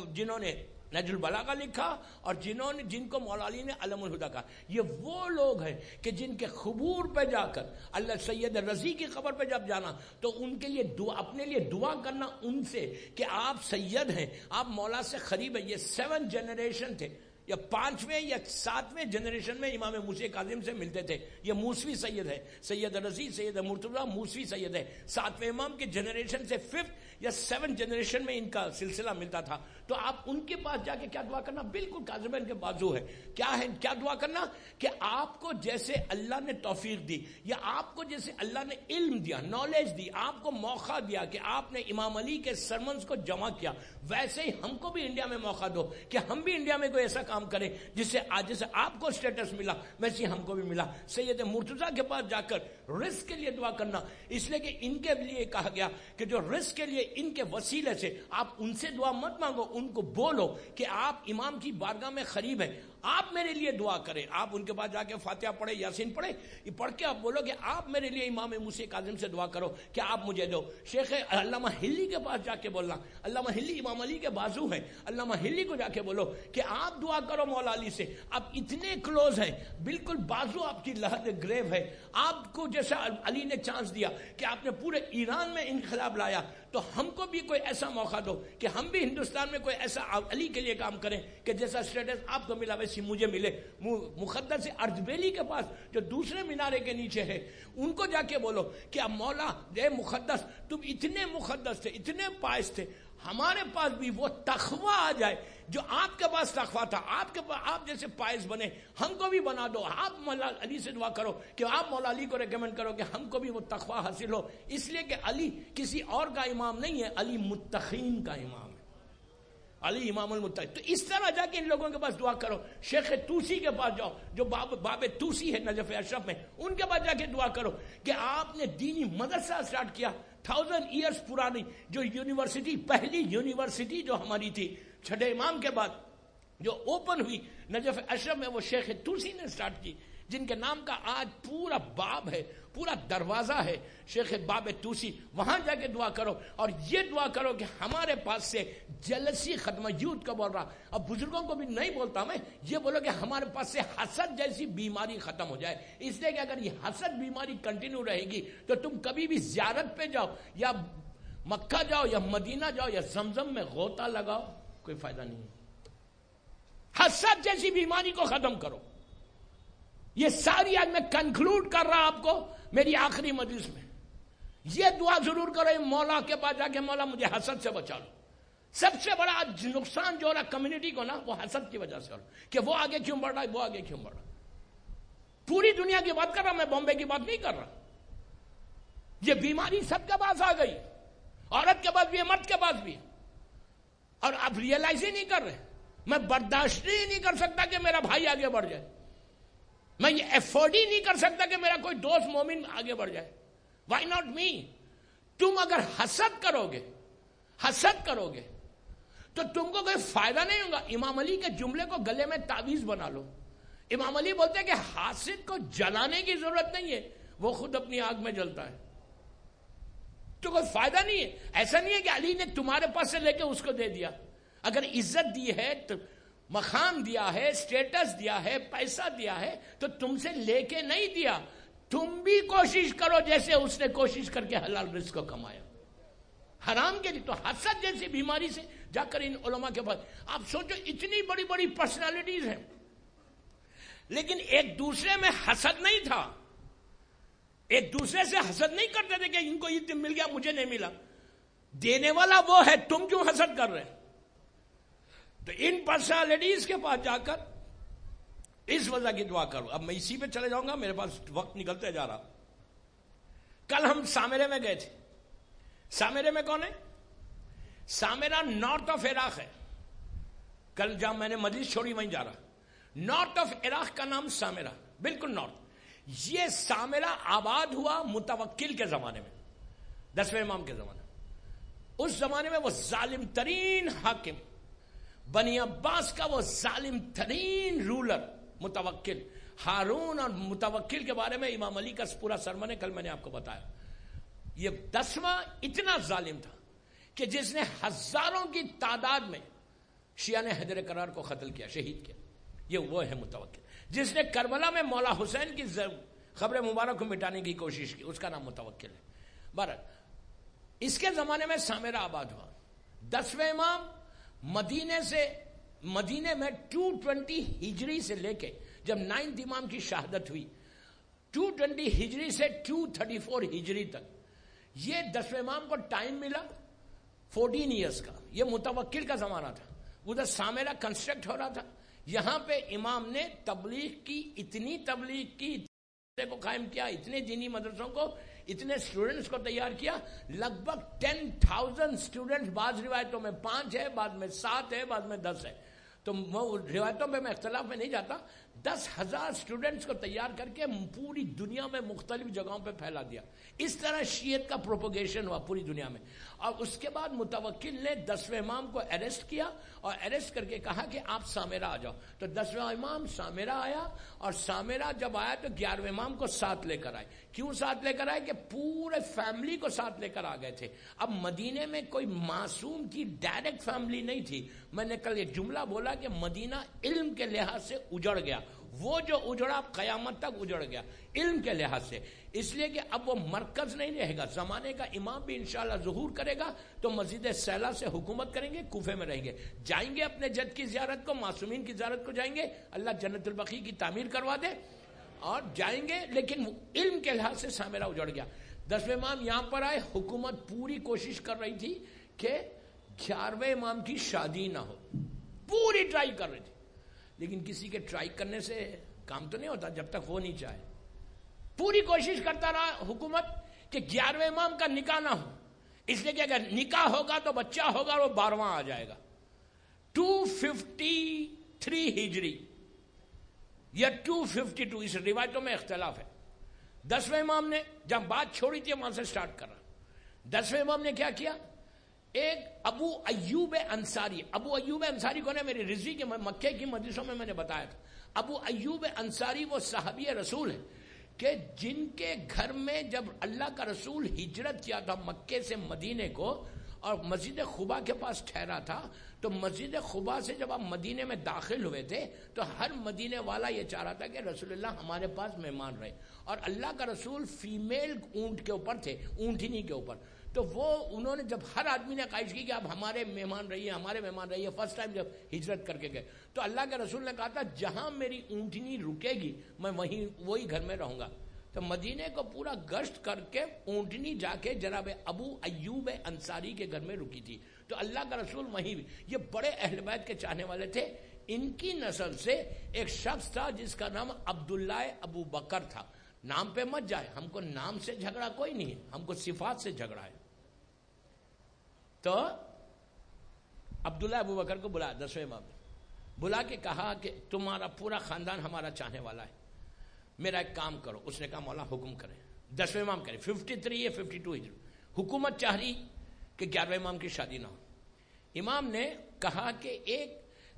S1: نے نہج البلاغہ لکھا اور جن کو مولا علی نے علم الہدیٰ کہا. یہ وہ لوگ ہیں کہ جن کے قبور پہ جا کر اللہ سید رضی کی قبر پہ جب جانا تو ان کے لیے دعا، اپنے لیے دعا کرنا ان سے کہ آپ سید ہیں، آپ مولا سے قریب ہیں. یہ 7 جنریشن تھے، یا 5ویں یا 7ویں جنریشن میں امام موسی کاظم سے ملتے تھے. یہ موسوی سید ہے، سید رضی، سید مرتضیٰ موسوی سید ہے. 7ویں امام کے جنریشن سے 5th یا 7 جنریشن میں ان کا سلسلہ ملتا تھا. تو آپ ان کے پاس جا کے کیا دعا کرنا؟ بالکل کاظمین کے بازو ہے. کیا ہے؟ کیا دعا کرنا؟ کہ آپ کو جیسے اللہ نے توفیق دی، یا آپ کو جیسے اللہ نے علم دیا، نالج دی، آپ کو موقع دیا کہ آپ نے امام علی کے سرمنز کو جمع کیا، ویسے ہی ہم کو بھی انڈیا میں موقع دو کہ ہم بھی انڈیا میں کوئی ایسا کام کریں جس سے آپ کو اسٹیٹس ملا ویسے ہم کو بھی ملا. سید مرتضیٰ کے پاس جا کر رزق کے لیے دعا کرنا، اس لیے کہ ان کے لیے کہا گیا کہ جو رزق کے لیے ان کے وسیلے سے آپ ان سے دعا مت مانگو، ان کو بولو کہ آپ امام کی بارگاہ میں قریب ہیں، آپ میرے لیے دعا کریں. آپ ان کے پاس جا کے فاتحہ پڑھے، یاسین پڑھے، یہ پڑھ کے آپ بولو کہ آپ میرے لیے امام موسی کاظم سے دعا کرو کہ آپ مجھے دو. شیخ علامہ ہلی کے پاس جا کے بولنا، علامہ ہلی امام علی کے بازو ہیں، علامہ ہلی کو جا کے بولو کہ آپ دعا کرو مولا علی سے. آپ اتنے کلوز ہیں، بالکل بازو آپ کی لحد گریو ہے. آپ کو جیسا علی نے چانس دیا کہ آپ نے پورے ایران میں انقلاب لایا، تو ہم کو بھی کوئی ایسا موقع دو کہ ہم بھی ہندوستان میں کوئی ایسا علی کے لیے کام کریں کہ جیسا اسٹیٹس آپ کو ملا ویسی مجھے ملے. مقدس ارجبیلی کے پاس جو دوسرے مینارے کے نیچے ہے، ان کو جا کے بولو کہ اب مولا اے مقدس، تم اتنے مقدس تھے، اتنے پائس تھے، ہمارے پاس بھی وہ تقویٰ آ جائے جو آپ کے پاس تقویٰ تھا، آپ جیسے پائس بنے، ہم کو بھی بنا دو. آپ مولا علی سے دعا کرو کہ آپ مولا علی کو ریکمینڈ کرو کہ ہم کو بھی وہ تقویٰ حاصل ہو. اس لیے کہ علی کسی اور کا امام نہیں ہے، علی متقین کا امام ہے، علی امام المتقین. تو اس طرح جا کے ان لوگوں کے پاس دعا کرو. شیخ توسی کے پاس جاؤ جو باب توسی ہے نجف اشرف میں، ان کے پاس جا کے دعا کرو کہ آپ نے دینی مدرسہ اسٹارٹ کیا 1000 ایئرز پرانی، جو یونیورسٹی، پہلی یونیورسٹی جو ہماری تھی 6 امام کے بعد جو اوپن ہوئی نجف اشرف میں، وہ شیخ توسی نے اسٹارٹ کی، جن کے نام کا آج پورا باب ہے، پورا دروازہ ہے، شیخ باب توسی. وہاں جا کے دعا کرو اور یہ دعا کرو کہ ہمارے پاس سے جلسی ختم. یوتھ کا بول رہا، اب بزرگوں کو بھی نہیں بولتا میں، یہ بولو کہ ہمارے پاس سے حسد جیسی بیماری ختم ہو جائے. اس لیے کہ اگر یہ حسد بیماری کنٹینیو رہے گی تو تم کبھی بھی زیارت پہ جاؤ، یا مکہ جاؤ، یا مدینہ جاؤ، یا زمزم میں غوطہ لگاؤ، کوئی فائدہ نہیں ہے. حسد جیسی بیماری کو ختم کرو. یہ ساری آج میں کنکلوڈ کر رہا آپ کو میری آخری مجلس میں. یہ دعا ضرور کرو مولا کے پاس جا کے، مولا مجھے حسد سے بچا لو. سب سے بڑا نقصان جو ہو رہا کمیونٹی کو نا، وہ حسد کی وجہ سے ہو رہا کہ وہ آگے کیوں بڑھ رہا ہے، وہ آگے کیوں بڑھ رہا. پوری دنیا کی بات کر رہا، میں بامبے کی بات نہیں کر رہا. یہ بیماری سب کے پاس آ گئی، عورت کے پاس بھی ہے، مرد کے پاس بھی ہے، اور آپ ریئلائز ہی نہیں کر رہے. میں برداشت ہی نہیں کر سکتا کہ میرا بھائی آگے بڑھ جائے. میں یہ افورڈ ہی نہیں کر سکتا کہ میرا کوئی دوست مومن آگے بڑھ جائے. Why not me? تم اگر حسد کرو گے تو تم کو کوئی فائدہ نہیں ہوگا. امام علی کے جملے کو گلے میں تعویذ بنا لو. امام علی بولتے ہیں کہ حاسد کو جلانے کی ضرورت نہیں ہے، وہ خود اپنی آگ میں جلتا ہے، تو کوئی فائدہ نہیں ہے. ایسا نہیں ہے کہ علی نے تمہارے پاس سے لے کے اس کو دے دیا. اگر عزت دی ہے تو مقام دیا ہے، اسٹیٹس دیا ہے، پیسہ دیا ہے، تو تم سے لے کے نہیں دیا. تم بھی کوشش کرو جیسے اس نے کوشش کر کے حلال رزق کو کمایا. حرام کے لیے تو حسد جیسی بیماری سے جا کر ان علماء کے پاس. آپ سوچو اتنی بڑی بڑی پرسنالٹیز ہیں لیکن ایک دوسرے میں حسد نہیں تھا. ایک دوسرے سے حسد نہیں کرتے تھے کہ ان کو یہ مل گیا مجھے نہیں ملا. دینے والا وہ ہے، تم کیوں حسد کر رہے ہیں؟ تو ان پرسنالٹیز کے پاس جا کر اس وجہ کی دعا کرو. اب میں اسی پہ چلے جاؤں گا، میرے پاس وقت نکلتے جا رہا. کل ہم سامرے میں گئے تھے. سامرے میں کون ہے؟ سامرا نارتھ آف عراق ہے. کل جب میں نے مجلس چھوڑی وہیں جا رہا. نارتھ آف عراق کا نام سامرا، بالکل نارتھ. یہ سامرا آباد ہوا متوکل کے زمانے میں، 10ویں امام کے زمانے میں. اس زمانے میں وہ ظالم ترین حاکم، بنی عباس کا وہ ظالم ترین رولر متوکل. ہارون اور متوکل کے بارے میں امام علی کا پورا سرمن ہے، کل میں نے آپ کو بتایا. یہ 10واں اتنا ظالم تھا کہ جس نے ہزاروں کی تعداد میں شیعہ نے حیدر کرار کو قتل کیا، شہید کیا. یہ وہ ہے متوکل. جس نے کربلا میں مولا حسین کی خبر مبارک کو مٹانے کی کوشش کی، اس کا نام متوکل ہے. بہرحال اس کے زمانے میں سامرا آباد ہوا. 10ویں امام مدینے میں 220 ہجری سے لے کے جب 9 امام کی شہادت ہوئی، 220 ہجری سے 234 ہجری تک یہ 10ویں امام کو ٹائم ملا 14 ایئرس کا. یہ متوکل کا زمانہ تھا. ادھر سامرا کنسٹرکٹ ہو رہا تھا. یہاں پہ امام نے تبلیغ کی، اتنی تبلیغ کی کو قائم کیا، اتنے دینی مدرسوں کو، اتنے اسٹوڈنٹس کو تیار کیا. لگ بھگ 10,000 اسٹوڈنٹس، بعض روایتوں میں 5 ہے، بعض میں 7 ہے، بعض میں 10 ہے. تو روایتوں پہ میں اختلاف میں نہیں جاتا. 10,000 اسٹوڈنٹس کو تیار کر کے پوری دنیا میں مختلف جگہوں پہ پھیلا دیا. اس طرح شیعت کا پروپوگیشن ہوا پوری دنیا میں. اور اس کے بعد متوکل نے 10ویں امام کو اریسٹ کیا اور اریسٹ کر کے کہا کہ آپ سامرا آ جاؤ. تو 10واں امام سامرا آیا، اور سامرا جب آیا تو 11ویں امام کو ساتھ لے کر آئے. کیوں ساتھ لے کر آئے؟ کہ پورے فیملی کو ساتھ لے کر آ گئے تھے. اب مدینے میں کوئی معصوم کی ڈائریکٹ فیملی نہیں تھی. میں نے کل ایک جملہ بولا کہ مدینہ علم کے لحاظ سے اجڑ گیا. وہ جو اجڑا قیامت تک اجڑ گیا علم کے لحاظ سے. اس لیے کہ اب وہ مرکز نہیں رہے گا. زمانے کا امام بھی انشاءاللہ ظہور کرے گا تو مسجد سیلا سے حکومت کریں گے، کوفے میں رہیں گے. جائیں گے اپنے جد کی زیارت کو، معصومین کی زیارت کو جائیں گے، اللہ جنت البقیع کی تعمیر کروا دے، اور جائیں گے. لیکن علم کے لحاظ سے سامرا اجڑ گیا. 10ویں امام یہاں پر آئے. حکومت پوری کوشش کر رہی تھی کہ 11ویں امام کی شادی نہ ہو، پوری ٹرائی کر رہی تھی. لیکن کسی کے ٹرائی کرنے سے کام تو نہیں ہوتا جب تک وہ نہیں چاہے. پوری کوشش کرتا رہا حکومت کہ 11ویں امام کا نکاح نہ ہو. اس لیے کہ اگر نکاح ہوگا تو بچہ ہوگا اور وہ 12واں آ جائے گا. 253 ہجری یا 252، اس روایتوں میں اختلاف ہے. 10ویں امام نے جب بات چھوڑی تھی وہاں سے سٹارٹ کر رہا. 10ویں امام نے کیا کیا؟ ایک ابو ایوب انصاری. ابو ایوب انصاری کون ہے؟ میری رضوی کے مکے کی مجلسوں میں نے بتایا تھا. ابو ایوب انصاری وہ صحابی رسول ہے کہ جن کے گھر میں جب اللہ کا رسول ہجرت کیا تھا مکے سے مدینے کو، اور مسجد خبا کے پاس ٹھہرا تھا، تو مسجد خبا سے جب آپ مدینے میں داخل ہوئے تھے تو ہر مدینے والا یہ چاہ رہا تھا کہ رسول اللہ ہمارے پاس مہمان رہے. اور اللہ کا رسول فیمیل اونٹ کے اوپر تھے، اونٹنی کے اوپر. تو وہ انہوں نے جب ہر آدمی نے خواہش کی کہ آپ ہمارے مہمان رہیے، ہمارے مہمان رہیے. فرسٹ ٹائم جب ہجرت کر کے گئے تو اللہ کے رسول نے کہا تھا جہاں میری اونٹنی رکے گی میں وہی گھر میں رہوں گا. تو مدینے کو پورا گشت کر کے اونٹنی جا کے جناب ابو ایوب انصاری کے گھر میں رکی تھی. تو اللہ کا رسول وہیں بھی. یہ بڑے اہل بیت کے چاہنے والے تھے. ان کی نسل سے ایک شخص تھا جس کا نام عبداللہ ابو بکر تھا. نام پہ مت جائے، ہم کو نام سے جھگڑا کوئی نہیں ہے، ہم کو صفات سے جھگڑا ہے. تو عبداللہ ابو بکر کو بلایا 10ویں امام نے، بلا کے کہا کہ تمہارا پورا خاندان ہمارا چاہنے والا ہے، میرا ایک کام کرو. اس نے کہا مولا حکم کرے. 10ویں امام کرے. 53 یا 52 ہجری حکومت چاہ رہی کہ 11ویں امام کی شادی نہ ہو. امام نے کہا کہ ایک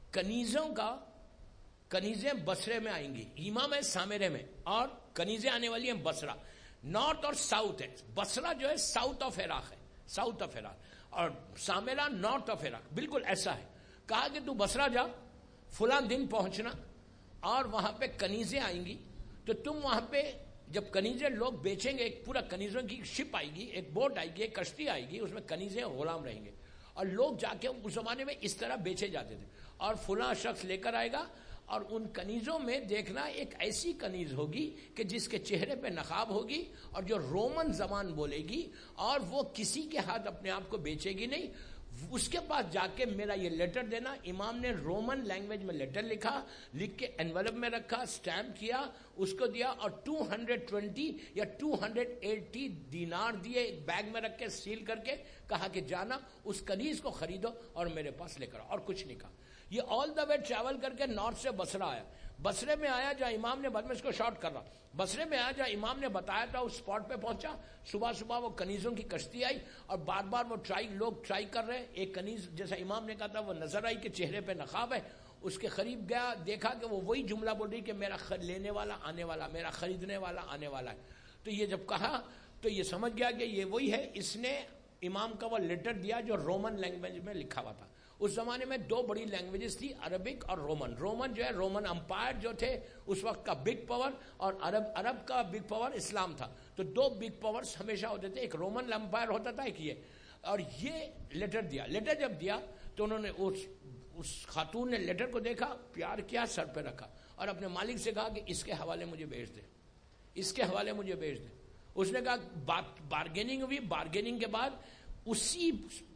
S1: کنیزیں بصرے میں آئیں گی. امام ہے سامرے میں اور کنیزیں آنے والی ہیں بصرہ. نارتھ اور ساؤتھ ہے. بصرہ جو ہے ساؤتھ آف عراق ہے، ساؤتھ آف عراق، اور سامرا نارتھ آف عراق. بالکل ایسا ہے. کہا کہ تو بصرہ جا، فلاں دن پہنچنا اور وہاں پہ کنیزیں آئیں گی، تو تم وہاں پہ جب کنیزیں لوگ بیچیں گے، ایک پورا کنیزوں کی شپ آئے گی، ایک بوٹ آئے گی، ایک کشتی آئے گی، اس میں کنیزیں غلام رہیں گے، اور لوگ جا کے اس زمانے میں اس طرح بیچے جاتے تھے، اور فلاں شخص لے کر آئے گا، اور ان کنیزوں میں دیکھنا ایک ایسی کنیز ہوگی کہ جس کے چہرے پہ نقاب ہوگی اور جو رومن زبان بولے گی، اور وہ کسی کے ہاتھ اپنے آپ کو بیچے گی نہیں، اس کے پاس جا کے میرا یہ لیٹر دینا۔ امام نے رومن لینگویج میں لیٹر لکھا، لکھ کے انویلپ میں رکھا، سٹیمپ کیا، اس کو دیا، اور 220 یا 280 دینار دیے، ایک بیگ میں رکھ کے سیل کر کے، کہا کہ جانا اس کنیز کو خریدو اور میرے پاس لے کر آؤ، اور کچھ نہیں کہا۔ یہ آل دا وے ٹریول کر کے نارتھ سے بصرہ آیا، بصرے میں آیا جہاں امام نے بعد میں اس کو شارٹ کر رہا، بصرے میں آیا جہاں امام نے بتایا تھا، اس اسپاٹ پہ پہنچا، صبح صبح وہ کنیزوں کی کشتی آئی، اور بار بار وہ لوگ ٹرائی کر رہے، ایک کنیز جیسا امام نے کہا تھا وہ نظر آئی کہ چہرے پہ نقاب ہے، اس کے قریب گیا، دیکھا کہ وہ وہی جملہ بول رہی کہ میرا لینے والا آنے والا، میرا خریدنے والا آنے والا ہے۔ تو یہ جب کہا تو یہ سمجھ گیا کہ یہ وہی ہے، اس نے امام کا وہ لیٹر دیا جو رومن لینگویج میں لکھا ہوا تھا۔ اس زمانے میں دو بڑی لینگویجز تھی، عربک اور رومن۔ رومن جو ہے رومن امپائر جو تھے اس وقت کا بگ پاور، اور عرب کا بگ پاور اسلام تھا، تو دو بگ پاورز ہمیشہ ہوتے تھے، ایک رومن امپائر ہوتا تھا، ایک یہ، اور یہ لیٹر دیا۔ لیٹر جب دیا تو انہوں نے اس خاتون نے لیٹر کو دیکھا، پیار کیا، سر پہ رکھا، اور اپنے مالک سے کہا کہ اس کے حوالے مجھے بھیج دے، اس کے حوالے مجھے بھیج دے۔ اس نے کہا بارگیننگ ہوئی، بارگیننگ کے بعد اسی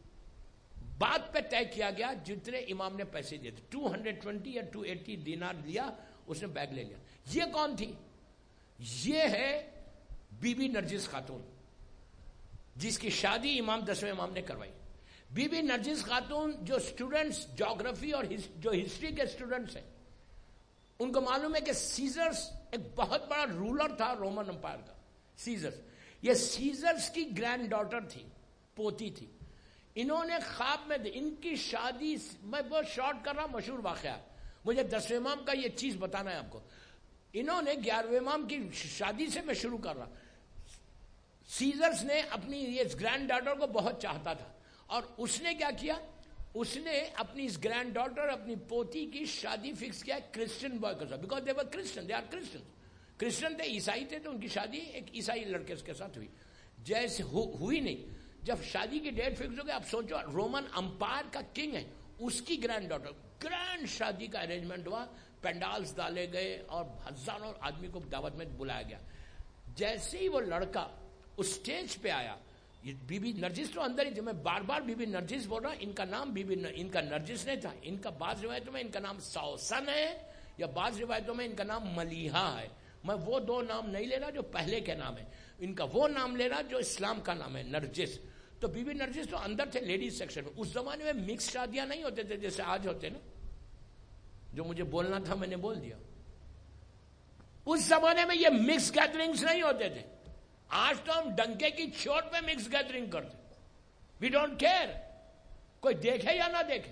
S1: بات پہ طے کیا گیا جتنے امام نے پیسے دیے تھے، 220 یا 280 دینار لیا، اس نے بیگ لے لیا۔ یہ کون تھی؟ یہ ہے بی بی نرجس خاتون، جس کی شادی امام 10ویں امام نے کروائی۔ بی بی نرجس خاتون جو اسٹوڈنٹس جغرافی اور جو ہسٹری کے اسٹوڈنٹس ہیں ان کو معلوم ہے کہ سیزرس ایک بہت بڑا رولر تھا رومن امپائر کا، سیزرس۔ یہ سیزرس کی گرینڈ ڈاٹر تھی، پوتی تھی۔ انہوں نے خواب میں ان کی شادی، میں بہت شارٹ کر رہا ہوں، مشہور واقعہ، مجھے 10ویں امام کا یہ چیز بتانا ہے آپ کو۔ انہوں نے 11ویں امام کی شادی سے میں شروع کر رہا، سیزرس نے اپنی یہ گرینڈ ڈاٹر کو بہت چاہتا تھا، اور اس نے کیا کیا، اس نے اپنی اس گرینڈ ڈاٹر، اپنی پوتی کی شادی فکس کیا کرسچن بوائے کے ساتھ، because they were Christian, they are Christian تھے، عیسائی تھے، تو ان کی شادی ایک عیسائی لڑکے کے ساتھ ہوئی۔ جیسے ہوئی نہیں، جب شادی کی ڈیٹ فکس ہو گئی، آپ سوچو رومن امپائر کا کنگ ہے، اس کی گرینڈ ڈاٹر، گرینڈ شادی کا ارینجمنٹ ہوا، پینڈالز ڈالے گئے اور ہزاروں آدمی کو دعوت میں بلایا گیا۔ جیسے ہی وہ لڑکا اس سٹیج پہ آیا، بی بی نرجس تو اندر ہی تھی، میں بار بار بی بی نرجس بول رہا ہوں، ان کا نام ان کا نرجس نہیں تھا، ان کا بعض روایتوں میں ان کا نام سوسن ہے، یا بعض روایتوں میں ان کا نام ملیحہ ہے۔ میں وہ دو نام نہیں لے رہا جو پہلے کے نام ہے، ان کا وہ نام لے رہا جو اسلام کا نام ہے، نرجس۔ تو بی بی نرجس تو اندر تھے لیڈیز سیکشن میں۔ اس زمانے میں مکس شادیاں نہیں ہوتے تھے جیسے آج ہوتے نا، جو مجھے بولنا تھا میں نے بول دیا۔ اس زمانے میں یہ مکس گیدرنگز نہیں ہوتے تھے۔ آج تو ہم ڈنکے کی چوٹ پہ مکس گیدرنگ کرتے، وی ڈونٹ کیئر، کوئی دیکھے یا نہ دیکھے۔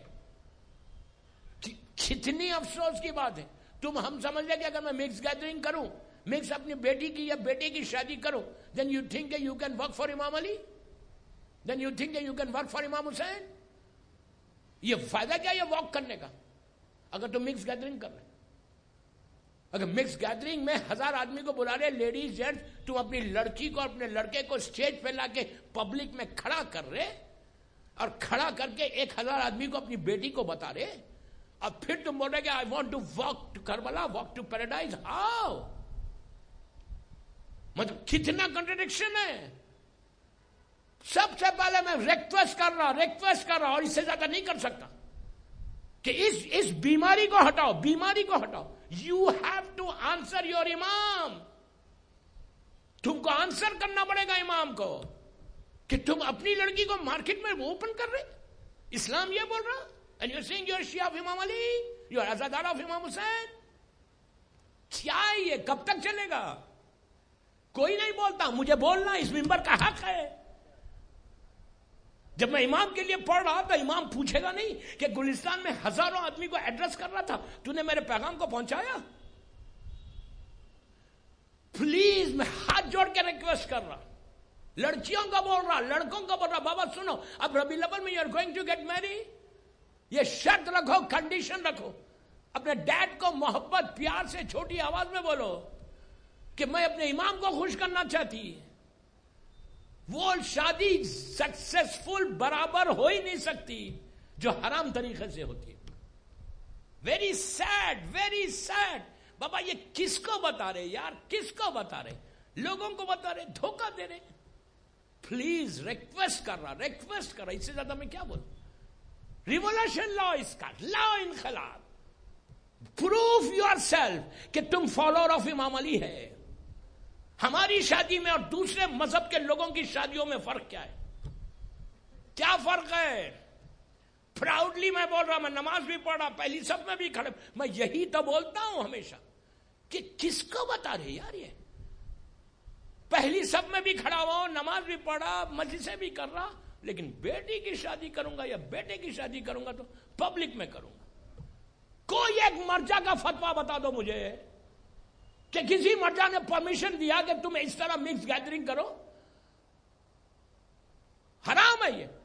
S1: کتنی افسوس کی بات ہے، ہم سمجھ لیں کہ اگر میں مکس گیدرنگ کروں، مکس اپنی بیٹی کی یا بیٹے کی شادی کروں، then you think that you can work for امام علی، then you think that you can work for امام حسین۔ یہ فائدہ کیا یہ واک کرنے کا اگر تم مکس گیدرنگ کر رہے؟ اگر مکس گیدرنگ میں 1000 آدمی کو بلا رہے، لیڈیز جینٹس، تم اپنی لڑکی کو اپنے لڑکے کو اسٹیج پہ لا کے پبلک میں کھڑا کر رہے، اور کھڑا کر کے 1000 آدمی کو اپنی بیٹی کو بتا رہے، اور پھر تم بول رہے کہ I want to walk to Karbala, walk to paradise. How? مطلب کتنا کنٹرڈکشن ہے۔ سب سے پہلے میں ریکویسٹ کر رہا اور اس سے زیادہ نہیں کر سکتا کہ اس بیماری کو ہٹاؤ، بیماری کو ہٹاؤ۔ You have to answer your imam, تم کو آنسر کرنا پڑے گا امام کو کہ تم اپنی لڑکی کو مارکیٹ میں اوپن کر رہے۔ اسلام یہ بول رہا، and you're saying you're Shia of امام علی، you're عزادارہ of امام حسین۔ کیا یہ کب تک چلے گا؟ کوئی نہیں بولتا، مجھے بولنا اس منبر کا حق ہے۔ جب میں امام کے لیے پڑھ رہا تھا، امام پوچھے گا نہیں کہ گلستان میں ہزاروں آدمی کو ایڈریس کر رہا تھا، تو نے میرے پیغام کو پہنچایا؟ پلیز میں ہاتھ جوڑ کے ریکویسٹ کر رہا، لڑکیوں کا بول رہا، لڑکوں کا بول رہا، بابا سنو، اب ربیع الاول میں you are going to get میری، یہ شرط رکھو، کنڈیشن رکھو، اپنے ڈیڈ کو محبت پیار سے چھوٹی آواز میں بولو کہ میں اپنے امام کو خوش کرنا چاہتی. وہ شادی سکسیسفل برابر ہو ہی نہیں سکتی جو حرام طریقے سے ہوتی ہے. Very sad, very sad. بابا یہ کس کو بتا رہے یار, کس کو بتا رہے؟ لوگوں کو بتا رہے, دھوکہ دے رہے. پلیز ریکویسٹ کر رہا, اس سے زیادہ میں کیا بولوں. ریولیوشن لا اس کا, لا انقلاب. پروف یور سیلف کہ تم فالوور آف امام علی ہے. ہماری شادی میں اور دوسرے مذہب کے لوگوں کی شادیوں میں فرق کیا ہے؟ کیا فرق ہے؟ پراؤڈلی میں بول رہا, میں نماز بھی پڑھ رہا, پہلی صف میں بھی کھڑے, میں یہی تو بولتا ہوں ہمیشہ کہ کس کو بتا رہے یار. یہ پہلی صف میں بھی کھڑا ہوا, نماز بھی پڑھا, مجلسیں بھی کر رہا, لیکن بیٹی کی شادی کروں گا یا بیٹے کی شادی کروں گا تو پبلک میں کروں گا. کوئی ایک مرجع کا فتویٰ بتا دو مجھے کہ کسی مرجع نے پرمیشن دیا کہ تم اس طرح مکس گیدرنگ کرو. حرام ہے یہ.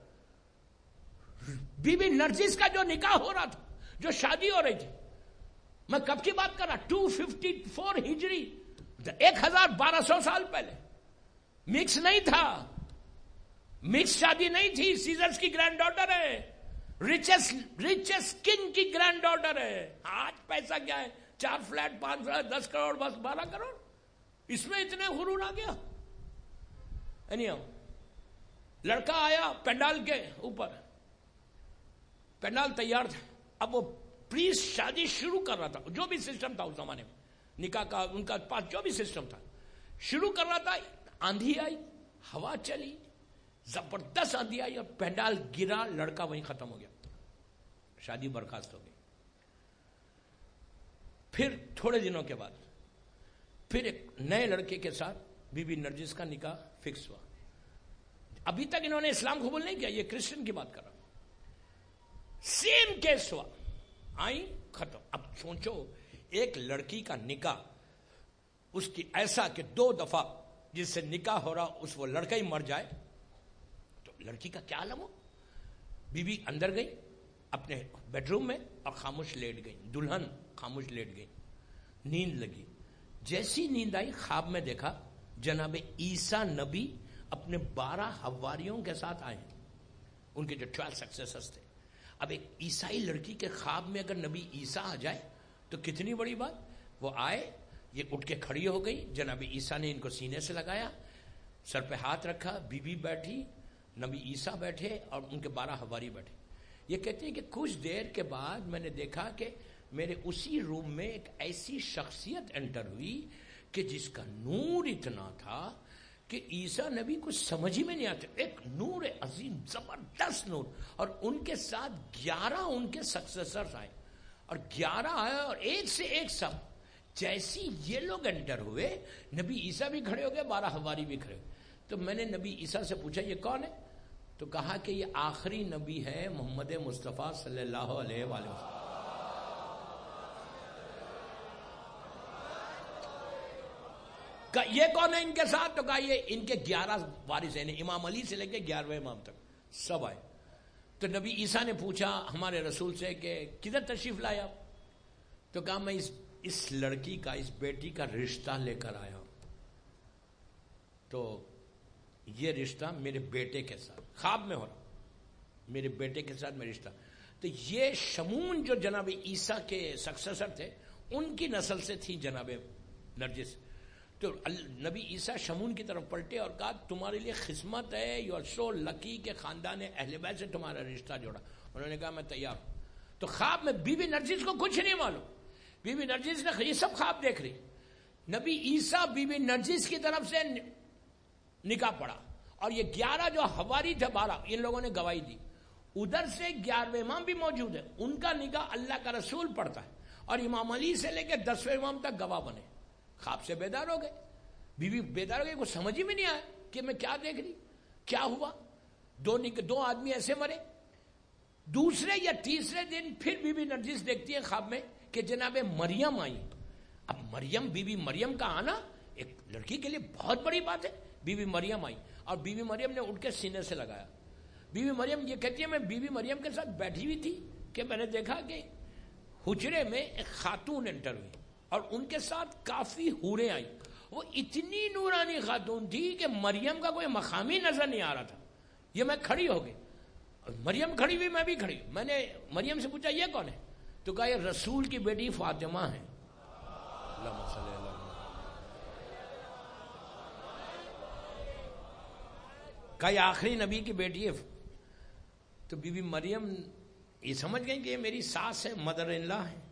S1: بی بی نرجس کا جو نکاح ہو رہا تھا, جو شادی ہو رہی تھی, میں کب کی بات کر رہا, 254 ہجری, 1200 سال پہلے. مکس نہیں تھا, مکس شادی نہیں تھی. سیزرز کی گرینڈ ڈاٹر ہے, ریچسٹ کنگ کی گرینڈ ڈاٹر ہے. آج پیسہ کیا ہے, 4 فلیٹ, 5 فلیٹ, 10 کروڑ, بس 12 کروڑ. اس میں اتنے غرور آ گیا. لڑکا آیا پینڈال کے اوپر, پینڈال تیار تھا. اب وہ پریسٹ شادی شروع کر رہا تھا, جو بھی سسٹم تھا اس زمانے میں, نکاح کا ان کا پاس جو بھی سسٹم تھا, شروع کر رہا تھا. آندھی آئی, ہوا چلی, زبردست آندھی آئی, اور پینڈال گرا, لڑکا وہیں ختم ہو گیا, شادی برخاست ہو گئی. پھر تھوڑے دنوں کے بعد پھر ایک نئے لڑکے کے ساتھ بی بی نرجس کا نکاح فکس ہوا. ابھی تک انہوں نے اسلام قبول نہیں کیا, یہ کرسچن کی بات کر رہا ہوں. سیم کیس ہوا, آئی, ختم. اب سوچو ایک لڑکی کا نکاح, اس کی ایسا کہ 2 دفعہ جس سے نکاح ہو رہا اس وہ لڑکا ہی مر جائے تو لڑکی کا کیا عالم ہو. بی بی اندر گئی اپنے بیڈ روم میں اور خاموش لیٹ گئی. دلہن خاموش لیٹ گئی, نیند لگی. جیسی نیند آئی, خواب میں دیکھا جناب عیسیٰ نبی اپنے 12 حواریوں کے ساتھ آئے, ان کے جو 12 سکسیسرز تھے. اب ایک عیسائی لڑکی کے خواب میں اگر نبی عیسیٰ آ جائے تو کتنی بڑی بات. وہ آئے, یہ اٹھ کے کھڑی ہو گئی, جناب عیسیٰ نے ان کو سینے سے لگایا, سر پہ ہاتھ رکھا, بی بی بیٹھی, نبی عیسیٰ بیٹھے اور ان کے 12 حواری بیٹھے. یہ کہتے ہیں کہ کچھ دیر کے بعد میں نے دیکھا کہ میرے اسی روم میں ایک ایسی شخصیت انٹر ہوئی کہ جس کا نور اتنا تھا کہ عیسیٰ نبی کو سمجھ ہی میں نہیں آتے. ایک نور عظیم, زبردست نور, اور ان کے ساتھ 11 ان کے سکسیسرز آئے, اور 11 آئے اور ایک سے ایک سب. جیسی یہ لوگ انٹر ہوئے, نبی عیسیٰ بھی کھڑے ہو گئے, 12 حواری بھی کھڑے ہوئے. تو میں نے نبی عیسیٰ سے پوچھا یہ کون ہے؟ تو کہا کہ یہ آخری نبی ہے محمد مصطفیٰ صلی اللہ علیہ وآلہ وسلم. یہ کون ہے ان کے ساتھ؟ تو کہا یہ ان کے 11 وارث ہیں, امام علی سے لے کے 11ویں امام تک سب آئے. تو نبی عیسیٰ نے پوچھا ہمارے رسول سے کہ کدھر تشریف لائے آپ؟ تو کہا میں اس لڑکی کا, اس بیٹی کا رشتہ لے کر آیا ہوں. تو یہ رشتہ میرے بیٹے کے ساتھ, خواب میں ہو رہا, میرے بیٹے کے ساتھ میں رشتہ. تو یہ شمون جو جناب عیسیٰ کے سکسیسر تھے ان کی نسل سے تھی جناب نرجس. تو نبی عیسیٰ شمون کی طرف پلٹے اور کہا تمہارے لیے قسمت ہے, یو آر سو لکی کہ خاندان اہل بیت سے تمہارا رشتہ جوڑا. انہوں نے کہا میں تیار ہوں. تو خواب میں بی بی نرجس کو کچھ نہیں معلوم, بی بی نرجس نے یہ سب خواب دیکھ رہی. نبی عیسیٰ بی بی نرجس کی طرف سے نکاح پڑا, اور یہ 11 جو حواری تھے 12 ان لوگوں نے گواہی دی. ادھر سے 11ویں امام بھی موجود ہے, ان کا نکاح اللہ کا رسول پڑھتا ہے, اور امام علی سے لے کے 10ویں امام تک گواہ بنے. خواب سے بیدار ہو گئے, بیوی بیدار ہو گئی, کچھ سمجھ ہی میں نہیں آیا کہ میں کیا دیکھ رہی, کیا ہوا. 2 آدمی ایسے مرے. دوسرے یا تیسرے دن پھر بی بی نرجس دیکھتی ہے خواب میں کہ جناب مریم آئی. اب مریم, بی بی مریم کا آنا ایک لڑکی کے لیے بہت بڑی بات ہے. بی بی مریم آئی, اور بی بی مریم نے اٹھ کے سینے سے لگایا. بی بی مریم یہ کہتی ہے میں بی بی مریم کے ساتھ بیٹھی ہوئی تھی کہ میں نے دیکھا کہ حجرے میں ایک خاتون انٹر ہوئی اور ان کے ساتھ کافی حوریں آئی. وہ اتنی نورانی خاتون تھی کہ مریم کا کوئی مقام ہی نظر نہیں آ رہا تھا. یہ میں کھڑی ہو گئی, مریم کھڑی ہوئی, میں بھی کھڑی. میں نے مریم سے پوچھا یہ کون ہے؟ تو کہا یہ رسول کی بیٹی فاطمہ ہے. اللہم صلی اللہ علیہ وسلم. کہا یہ آخری نبی کی بیٹی ہے. تو بی بی مریم یہ سمجھ گئی کہ یہ میری ساس ہے, مدر ان لا ہے.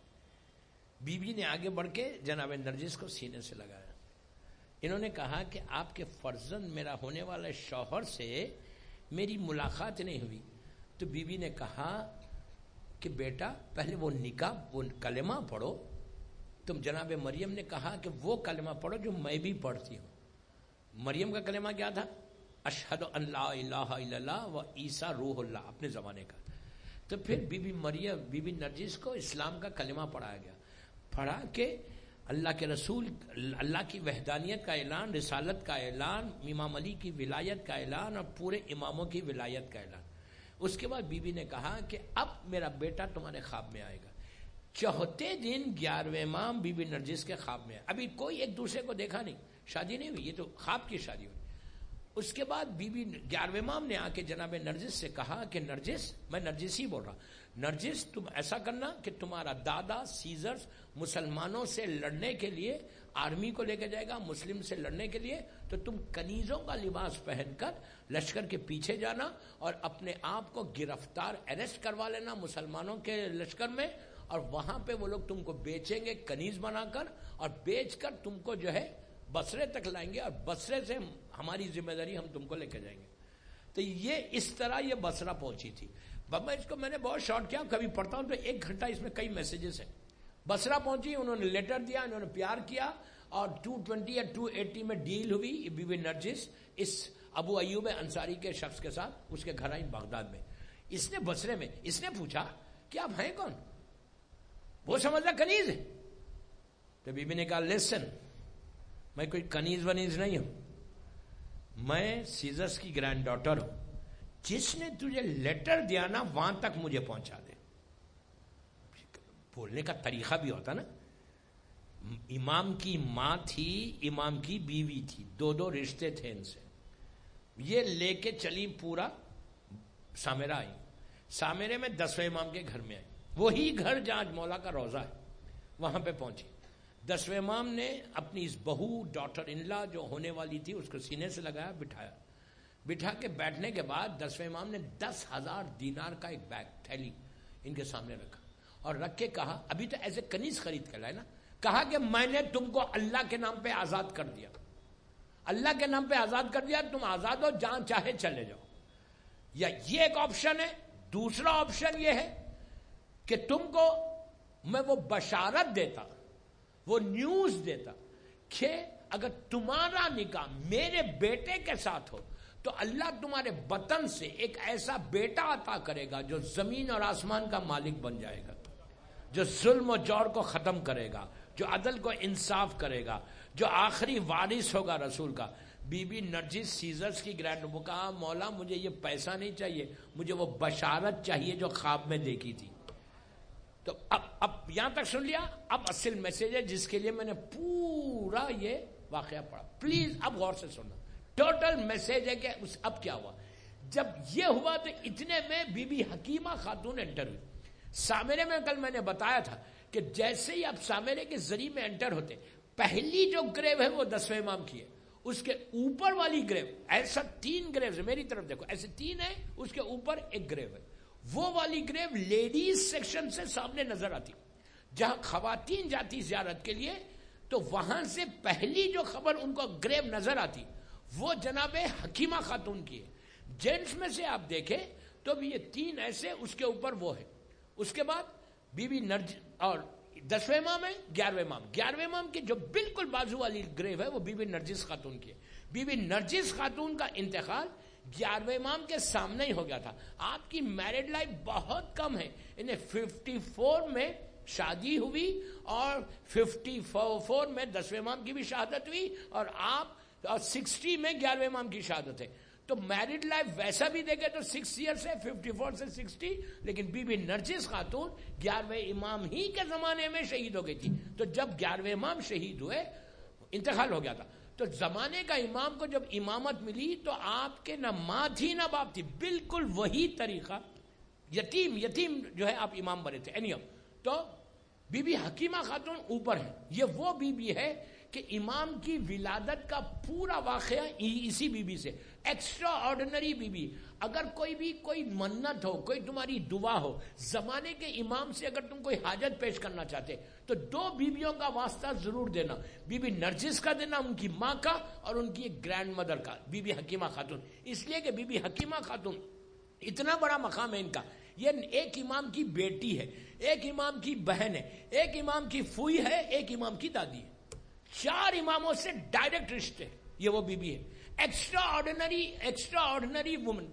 S1: بی بی نے آگے بڑھ کے جناب نرجس کو سینے سے لگایا. انہوں نے کہا کہ آپ کے فرزند میرا ہونے والے شوہر سے میری ملاقات نہیں ہوئی. تو بی بی نے کہا کہ بیٹا پہلے وہ نکاح, وہ کلمہ پڑھو. تم جناب مریم نے کہا کہ وہ کلمہ پڑھو جو میں بھی پڑھتی ہوں. مریم کا کلمہ کیا تھا؟ اشہد ان لا الہ الا اللہ و عیسیٰ روح اللہ, اپنے زمانے کا. تو پھر بی بی مریم, بی بی نرجس کو اسلام کا کلمہ پڑھایا گیا. پڑھا کہ اللہ کے رسول, اللہ کی وحدانیت کا اعلان, رسالت کا اعلان, امام علی کی ولایت کا اعلان اور پورے اماموں کی ولایت کا اعلان. اس کے بعد بی بی نے کہا کہ اب میرا بیٹا تمہارے خواب میں آئے گا. چوتھے دن 11ویں ماہ بی بی نرجس کے خواب میں. ابھی کوئی ایک دوسرے کو دیکھا نہیں, شادی نہیں ہوئی, یہ تو خواب کی شادی ہوئی. اس کے بعد بی بی 11ویں ماہ نے آ کے جناب نرجس سے کہا کہ نرجس, میں نرجس ہی بول رہا, نرجس تم ایسا کرنا کہ تمہارا دادا سیزرز مسلمانوں سے لڑنے کے لیے آرمی کو لے کے جائے گا, مسلم سے لڑنے کے لیے, تو تم کنیزوں کا لباس پہن کر لشکر کے پیچھے جانا اور اپنے آپ کو گرفتار اریسٹ کروا لینا مسلمانوں کے لشکر میں, اور وہاں پہ وہ لوگ تم کو بیچیں گے کنیز بنا کر, اور بیچ کر تم کو جو ہے بصرے تک لائیں گے, اور بصرے سے ہماری ذمہ داری ہم تم کو لے کے جائیں گے. تو یہ اس طرح یہ بصرہ پہنچی تھی. اس کو میں نے بہت شارٹ کیا, کبھی پڑھتا ہوں تو 1 گھنٹہ اس میں کئی میسیجز ہیں. بصرہ پہنچی, انہوں نے لیٹر دیا, انہوں نے پیار کیا, اور 220 یا 280 میں ڈیل ہوئی بی بی نرجس اس ابو ایوب انصاری کے شخص کے ساتھ. اس کے گھر آئی بغداد میں. اس نے بصرے میں, اس نے پوچھا کہ آپ ہیں کون؟ وہ سمجھا کنیز ہے. تو بی بی نے کہا لسن, میں کوئی کنیز ونیز نہیں ہوں, میں سیزرس کی گرینڈ ڈاٹر ہوں. جس نے تجھے لیٹر دیا نا وہاں تک مجھے پہنچا دے. بولنے کا طریقہ بھی ہوتا نا. امام کی ماں تھی, امام کی بیوی تھی, 2 رشتے تھے ان سے. یہ لے کے چلی پورا سامرہ آئی. سامرے میں 10ویں امام کے گھر میں آئی, وہی گھر جہاں مولا کا روضہ ہے, وہاں پہ پہنچی. 10ویں امام نے اپنی اس بہو ڈاٹر ان لا جو ہونے والی تھی اس کو سینے سے لگایا, بٹھایا. بٹھا کے بیٹھنے کے بعد 10ویں امام نے 10,000 دینار کا ایک بیگ, تھیلی ان کے سامنے رکھا, اور رکھ کے کہا, ابھی تو ایسے کنیز خرید کے لائے نا, کہا کہ میں نے تم کو اللہ کے نام پہ آزاد کر دیا, اللہ کے نام پہ آزاد کر دیا, تم آزاد ہو, جہاں چاہے چلے جاؤ. یا یہ ایک آپشن ہے. دوسرا آپشن یہ ہے کہ تم کو میں وہ بشارت دیتا, وہ نیوز دیتا کہ اگر تمہارا نکاح میرے بیٹے کے ساتھ ہو تو اللہ تمہارے وطن سے ایک ایسا بیٹا عطا کرے گا جو زمین اور آسمان کا مالک بن جائے گا, جو ظلم و جور کو ختم کرے گا, جو عدل کو انصاف کرے گا, جو آخری وارث ہوگا رسول کا. بی بی نرجس سیزرز کی گرینڈ وہ کہا, مولا مجھے یہ پیسہ نہیں چاہیے, مجھے وہ بشارت چاہیے جو خواب میں دیکھی تھی. تو اب یہاں تک سن لیا. اب اصل میسج ہے جس کے لیے میں نے پورا یہ واقعہ پڑھا. پلیز اب غور سے سننا. ٹوٹل میسج ہے کہ اب کیا ہوا. جب یہ ہوا تو اتنے میں بی بی حکیمہ خاتون انٹر ہوئی. سامرے میں کل میں نے بتایا تھا کہ جیسے ہی آپ سامرے کے ذریعے میں انٹر ہوتے, پہلی جو گریو ہے وہ 10ویں امام کی ہے. اس کے اوپر والی گریو, ایسا 3 گریوز ہے, میری طرف دیکھو, ایسے 3 ہے, اس کے اوپر ایک گریو ہے. وہ والی گریو لیڈیز سیکشن سے سامنے نظر آتی. جہاں خواتین جاتی زیارت کے لیے تو وہاں سے پہلی جو خبر ان کو گریو نظر آتی وہ جناب حکیمہ خاتون کی ہے. جینٹس میں سے آپ دیکھیں تو بھی یہ 3 ایسے, اس کے اوپر وہ ہے. اس کے بعد بی بی نرجس اور 10ویں امام ہے, 11ویں امام. 11ویں امام کی جو بالکل بازو والی گریو ہے وہ بی بی نرجس خاتون کی ہے. بی بی نرجس خاتون کا انتقال 11ویں امام کے سامنے ہی ہو گیا تھا. آپ کی میرڈ لائف بہت کم ہے. انہیں 54 میں شادی ہوئی اور 54 میں 10ویں امام کی بھی شہادت ہوئی, اور آپ 60 میں 11ویں امام کی شہادت ہے. تو میرڈ لائف ویسا بھی دیکھے تو 6 ایئر سے 54 سے 60، لیکن بی بی نرجس خاتون 11ویں امام ہی کے زمانے میں شہید ہو گئی تھی. تو جب 11ویں امام شہید ہوئے، انتقال ہو گیا تھا، تو زمانے کا امام کو جب امامت ملی تو آپ کے نہ ماں تھی نہ باپ تھی، بالکل وہی طریقہ، یتیم جو ہے آپ امام بنے تھے. تو بی بی حکیمہ خاتون اوپر ہے. یہ وہ بی بی ہے کہ امام کی ولادت کا پورا واقعہ اسی بی بی سے، ایکسٹرا آرڈنری بی بی. اگر کوئی منت ہو، کوئی تمہاری دعا ہو، زمانے کے امام سے اگر تم کوئی حاجت پیش کرنا چاہتے تو 2 بیویوں کا واسطہ ضرور دینا، بی بی نرجس کا دینا، ان کی ماں کا، اور ان کی ایک گرینڈ مدر کا، بی بی حکیمہ خاتون. اس لیے کہ بی بی حکیمہ خاتون اتنا بڑا مقام ہے ان کا. یہ ایک امام کی بیٹی ہے، ایک امام کی بہن ہے، ایک امام کی پھوئی ہے، ایک امام کی دادی ہے. 4 اماموں سے ڈائریکٹ رشتے. یہ وہ بی بی ہے، ایکسٹرا آرڈنری وومن.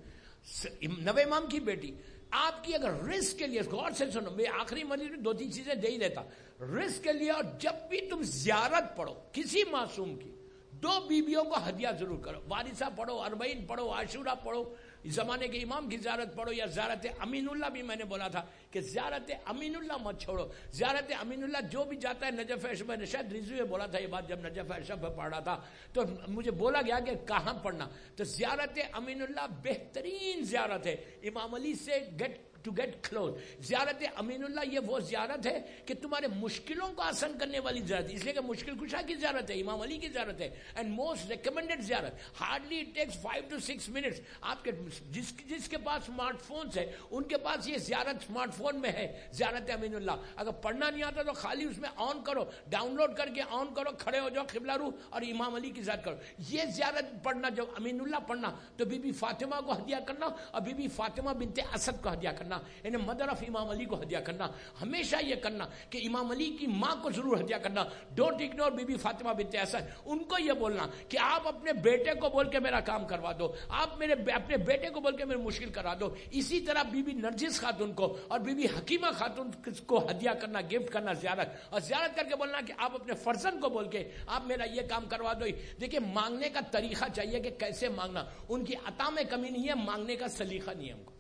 S1: 9 امام کی بیٹی. آپ کی اگر رزق کے لیے، غور سے سنو، میں آخری مجلس میں 2-3 چیزیں دے ہی دیتا. رزق کے لیے، اور جب بھی تم زیارت پڑھو کسی معصوم کی، 2 بیویوں کو ہدیہ ضرور کرو. وارثہ پڑھو، 40 پڑھو، عاشورہ پڑھو، زمانے کے امام کی زیارت پڑھو، یا زیارت امین اللہ بھی میں نے بولا تھا کہ زیارت امین اللہ مت چھوڑو. زیارت امین اللہ جو بھی جاتا ہے نجف اشرف، میں نے شاید ریزیو میں بولا تھا یہ بات جب نجف اشرف پڑھ رہا تھا، تو مجھے بولا گیا کہ کہاں پڑھنا. تو زیارت امین اللہ بہترین زیارت ہے، امام علی سے ٹو گیٹ کلوز. زیارت امین اللہ یہ وہ زیارت ہے کہ تمہارے مشکلوں کو آسان کرنے والی زیارت، اس لیے کہ مشکل کشا کی زیارت ہے، امام علی کی زیارت ہے، and most recommended ziyarat. Hardly it takes 5 to 6 minutes. آپ کے جس کے پاس اسمارٹ فونس ہے ان کے پاس یہ زیارت اسمارٹ فون میں ہے، زیارت امین اللہ. اگر پڑھنا نہیں آتا تو خالی اس میں آن کرو، ڈاؤن لوڈ کر کے آن کرو، کھڑے ہو جاؤ، قبلہ رو اور امام علی کی زیارت کرو. یہ زیارت پڑھنا، جب امین اللہ پڑھنا تو بی بی فاطمہ کو ہدیہ کرنا، اور بی بی فاطمہ بنت اسد کو ہدیہ کرنا، یعنی مدر آف امام علی کو ہدیہ کرنا. ہمیشہ یہ کرنا کہ امام علی کی ماں کو ضرور ہدیہ کرنا. Don't ignore Bibi Fatima bint Asad. ان کو یہ بولنا کہ آپ اپنے بیٹے کو بول کے میرا کام کروا دو، آپ اپنے بیٹے کو بول کے میری مشکل کرا دو. اسی طرح بی بی نرجس خاتون کو اور بی بی حکیمہ خاتون کو ہدیہ کرنا، گفٹ کرنا، زیارت. اور زیارت کر کے بولنا کہ آپ اپنے فرزند کو بول کے آپ میرا یہ کام کروا دو. دیکھیں مانگنے کا طریقہ چاہیے کہ کیسے مانگنا. ان کی عطا میں کمی نہیں ہے، مانگنے کا سلیقہ نہیں ہے ہم کو.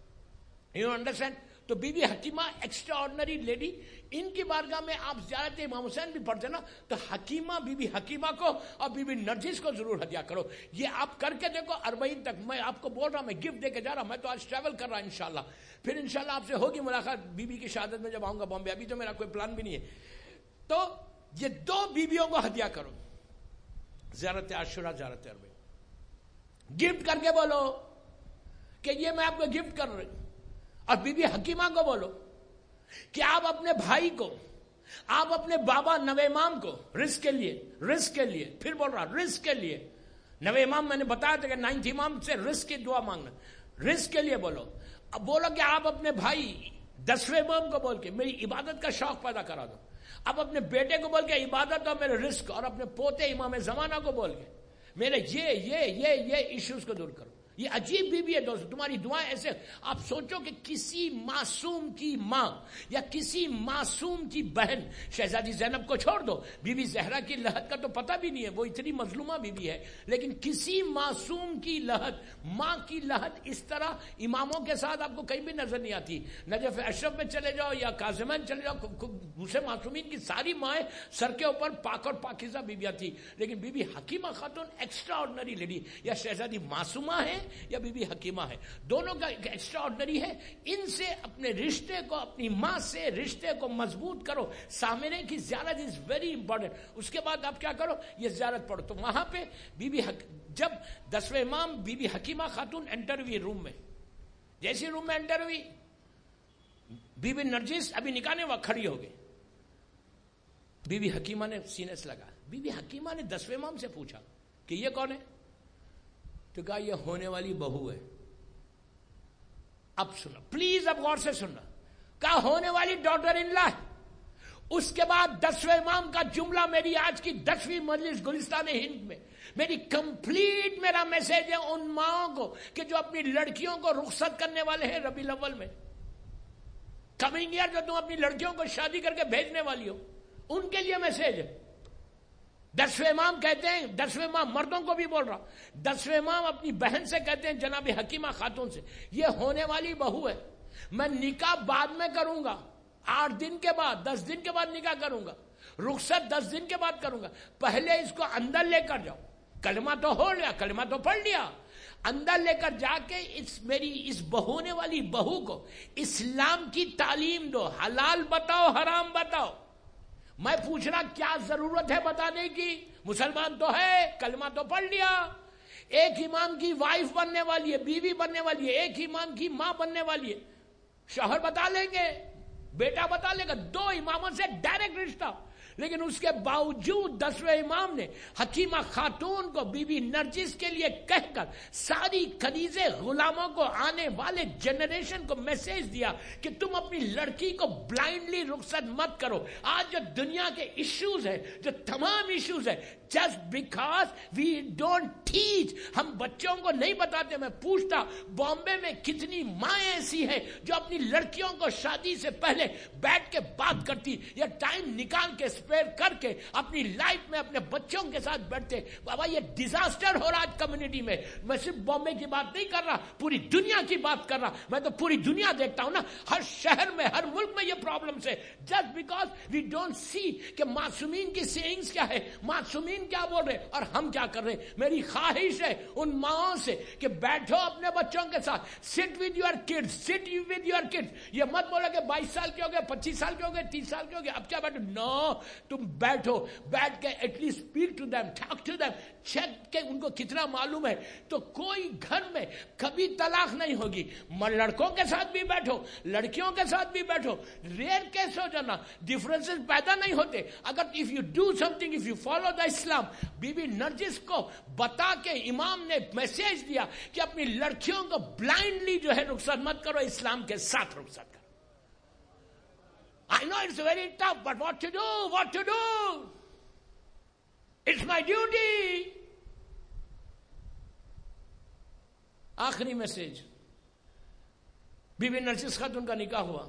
S1: You understand? تو Bibi Hakima extraordinary lady. ان کی بارگاہ میں آپ زیارت امام حسین بھی پڑھتے نا، تو حکیمہ، بی بی حکیمہ کو اور بی بی نرجس کو ضرور ہدیہ کرو. یہ آپ کر کے دیکھو 40 تک. میں آپ کو بول رہا ہوں، میں گفٹ دے کے جا رہا ہوں. میں تو آج ٹریول کر رہا ہوں انشاءاللہ. پھر انشاءاللہ آپ سے ہوگی ملاقات بی بی کی شہادت میں جب آؤں گا بامبے. ابھی تو میرا کوئی پلان بھی نہیں ہے. تو یہ 2 بیویوں کو ہدیہ کرو، زیارت عاشورہ، زیارت اربعین. گفٹ کر کے بولو کہ یہ میں آپ کو گفٹ کر رہی ہوں. اور بی بی حکیمہ کو بولو کہ آپ اپنے بھائی کو، آپ اپنے بابا 9 امام کو رزق کے لیے پھر بول رہا رزق کے لیے. 9 امام میں نے بتایا تھا کہ 9 امام سے رزق کی دعا مانگنا. رزق کے لیے بولو. اب بولو کہ آپ اپنے بھائی 10ویں امام کو بول کے میری عبادت کا شوق پیدا کرا دو. اب اپنے بیٹے کو بول کے عبادت اور میرے رزق، اور اپنے پوتے امام زمانہ کو بول کے میرے یہ ایشوز کو دور کرو. یہ عجیب بیوی ہے دوستو. تمہاری دعائیں ایسے، آپ سوچو کہ کسی معصوم کی ماں یا کسی معصوم کی بہن، شہزادی زینب کو چھوڑ دو، بی بی زہرا کی لہت کا تو پتہ بھی نہیں ہے، وہ اتنی مظلومہ بیوی ہے، لیکن کسی معصوم کی لہت، ماں کی لہت اس طرح اماموں کے ساتھ آپ کو کہیں بھی نظر نہیں آتی. نجف اشرف میں چلے جاؤ یا کاظمین چلے جاؤ، دوسرے معصومین کی ساری مائیں سر کے اوپر پاک اور پاکیزہ بیویاں تھی، لیکن بی بی حکیمہ خاتون ایکسٹرا آرڈنری لیڈی. یا شہزادی معصومہ ہے یا بی بی حکیمہ ہے، دونوں کا ایکسٹرا آرڈنری ہے. ان سے اپنے رشتے کو، اپنی ماں سے رشتے کو مضبوط کرو. سامنے کی زیارت از ویری امپورٹنٹ. اس کے بعد آپ کیا کرو، یہ زیارت پڑھو. تو وہاں پہ جب 10ویں امام بی بی حکیمہ خاتون انٹر ہوئی روم میں، جیسی روم میں انٹر ہوئی، بی بی نرجس ابھی نکاحنے وقت کھڑی ہو گئی. بی بی حکیمہ نے سینے سے لگا. بی بی حکیمہ نے 10ویں امام سے پوچھا کہ یہ کون ہے؟ تو کہا یہ ہونے والی بہو ہے. اب سنو پلیز، اب غور سے سننا. کہا ہونے والی ڈاٹر ان لا ہے. اس کے بعد 10ویں امام کا جملہ میری آج کی 10ویں مجلس گلستان ہند میں، میری کمپلیٹ میرا میسج ہے ان ماؤں کو کہ جو اپنی لڑکیوں کو رخصت کرنے والے ہیں ربیع الاول میں. کمنگ ایئر جو تم اپنی لڑکیوں کو شادی کر کے بھیجنے والی ہو، ان کے لیے میسج ہے. 10ویں امام کہتے ہیں، 10ویں امام مردوں کو بھی بول رہا، 10ویں امام اپنی بہن سے کہتے ہیں، جناب حکیمہ خاتون سے، یہ ہونے والی بہو ہے، میں نکاح بعد میں کروں گا، 8 دن کے بعد، 10 دن کے بعد نکاح کروں گا، رخصت 10 دن کے بعد کروں گا، پہلے اس کو اندر لے کر جاؤ، کلمہ تو ہو لیا، کلمہ تو پڑھ لیا، اندر لے کر جا کے میری اس ہونے والی بہو کو اسلام کی تعلیم دو، حلال بتاؤ حرام بتاؤ۔ میں پوچھنا کیا ضرورت ہے بتانے کی؟ مسلمان تو ہے، کلمہ تو پڑھ لیا۔ ایک امام کی وائف بننے والی ہے، بیوی بننے والی ہے، ایک امام کی ماں بننے والی ہے، شوہر بتا لیں گے، بیٹا بتا لے گا، 2 اماموں سے ڈائریکٹ رشتہ، لیکن اس کے باوجود 10ویں امام نے حکیمہ خاتون کو بی بی نرجس کے لیے کہہ کر ساری کنیزے غلاموں کو، آنے والے جنریشن کو میسج دیا کہ تم اپنی لڑکی کو بلائنڈلی رخصت مت کرو۔ آج جو دنیا کے ایشوز ہیں، جو تمام ایشوز ہیں، just because we don't teach, ہم بچوں کو نہیں بتاتے۔ میں پوچھتا بامبے میں کتنی مائیں ایسی ہیں جو اپنی لڑکیوں کو شادی سے پہلے بیٹھ کے بات کرتی، یا ٹائم نکال کے اسپیئر کر کے اپنی لائف میں اپنے بچوں کے ساتھ بیٹھتے۔ بابا یہ ڈیزاسٹر ہو رہا ہے کمیونٹی میں۔ میں صرف بامبے کی بات نہیں کر رہا، پوری دنیا کی بات کر رہا۔ میں تو پوری دنیا دیکھتا ہوں نا، ہر شہر میں، ہر ملک میں یہ پرابلمس ہے، just because we don't see کہ معصومین کی سیئنگز کیا ہے، معصومین کیا بول رہے اور ہم کیا کر رہے ہیں۔ میری خواہش ہے ان ماؤں سے کہ بیٹھو اپنے بچوں کے ساتھ، sit with your kids, sit with your kids. یہ مت بولو کہ 22 سال کے ہو گئے، 25 سال کے ہو گئے، 30 سال کے ہو گئے، اب کیا بیٹھو۔ نو، تم بیٹھو، بیٹھ کے at least speak to them, talk to them, check کہ ان کو کتنا معلوم ہے۔ تو کوئی گھر میں کبھی طلاق نہیں ہوگی۔ لڑکوں کے ساتھ بھی بیٹھو، لڑکیوں کے ساتھ بھی بیٹھو، ریئر کیس ہو جانا، ڈفرینسز پیدا نہیں ہوتے۔ اگر if you do something, if you follow the Islam. Bibi Narjis کو بتا کے امام نے میسج دیا کہ اپنی لڑکیوں کو بلائنڈلی جو ہے رخصت مت کرو، اسلام کے ساتھ رخصت کرو۔ I know it's very tough, but what to do? What to do? It's my duty. آخری میسج، بی بی نرجس خاتون کا نکاح ہوا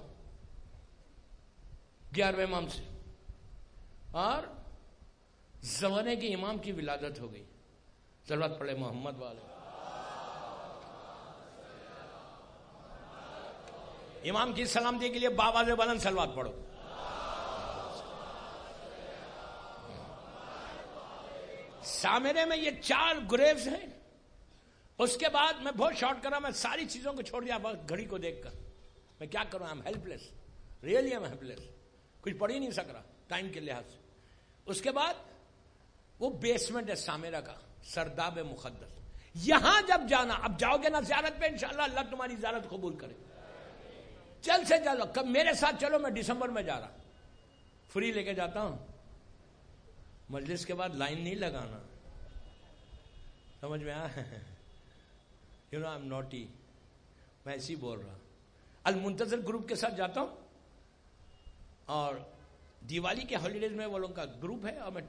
S1: 11ویں امام سے، اور زمانے کے امام کی ولادت ہو گئی۔ صلوات پڑھے محمد والے۔ امام کی سلامتی کے لیے بآواز بلند صلوات پڑھو۔ سامرے میں یہ 4 گریوز ہیں۔ اس کے بعد میں بہت شارٹ کرا، میں ساری چیزوں کو چھوڑ دیا گھڑی کو دیکھ کر۔ میں کیا کروں، I am helpless, really I am helpless, کچھ پڑھ ہی نہیں سک رہا ٹائم کے لحاظ سے۔ اس کے بعد وہ بیسمنٹ ہے سامرا کا، سرداب مقدس، یہاں جب جانا، اب جاؤ گے نا زیارت پہ، انشاءاللہ اللہ تمہاری زیارت قبول کرے۔ چل سے چلو، کب میرے ساتھ چلو، میں دسمبر میں جا رہا، فری لے کے جاتا ہوں۔ مجلس کے بعد لائن نہیں لگانا، سمجھ میں آیا؟ You know I am naughty, میں ایسے ہی بول رہا۔ المنتظر گروپ کے ساتھ جاتا ہوں، اور دیوالی کے ہالیڈیز میں وہ لوگ کا گروپ ہے، اور میں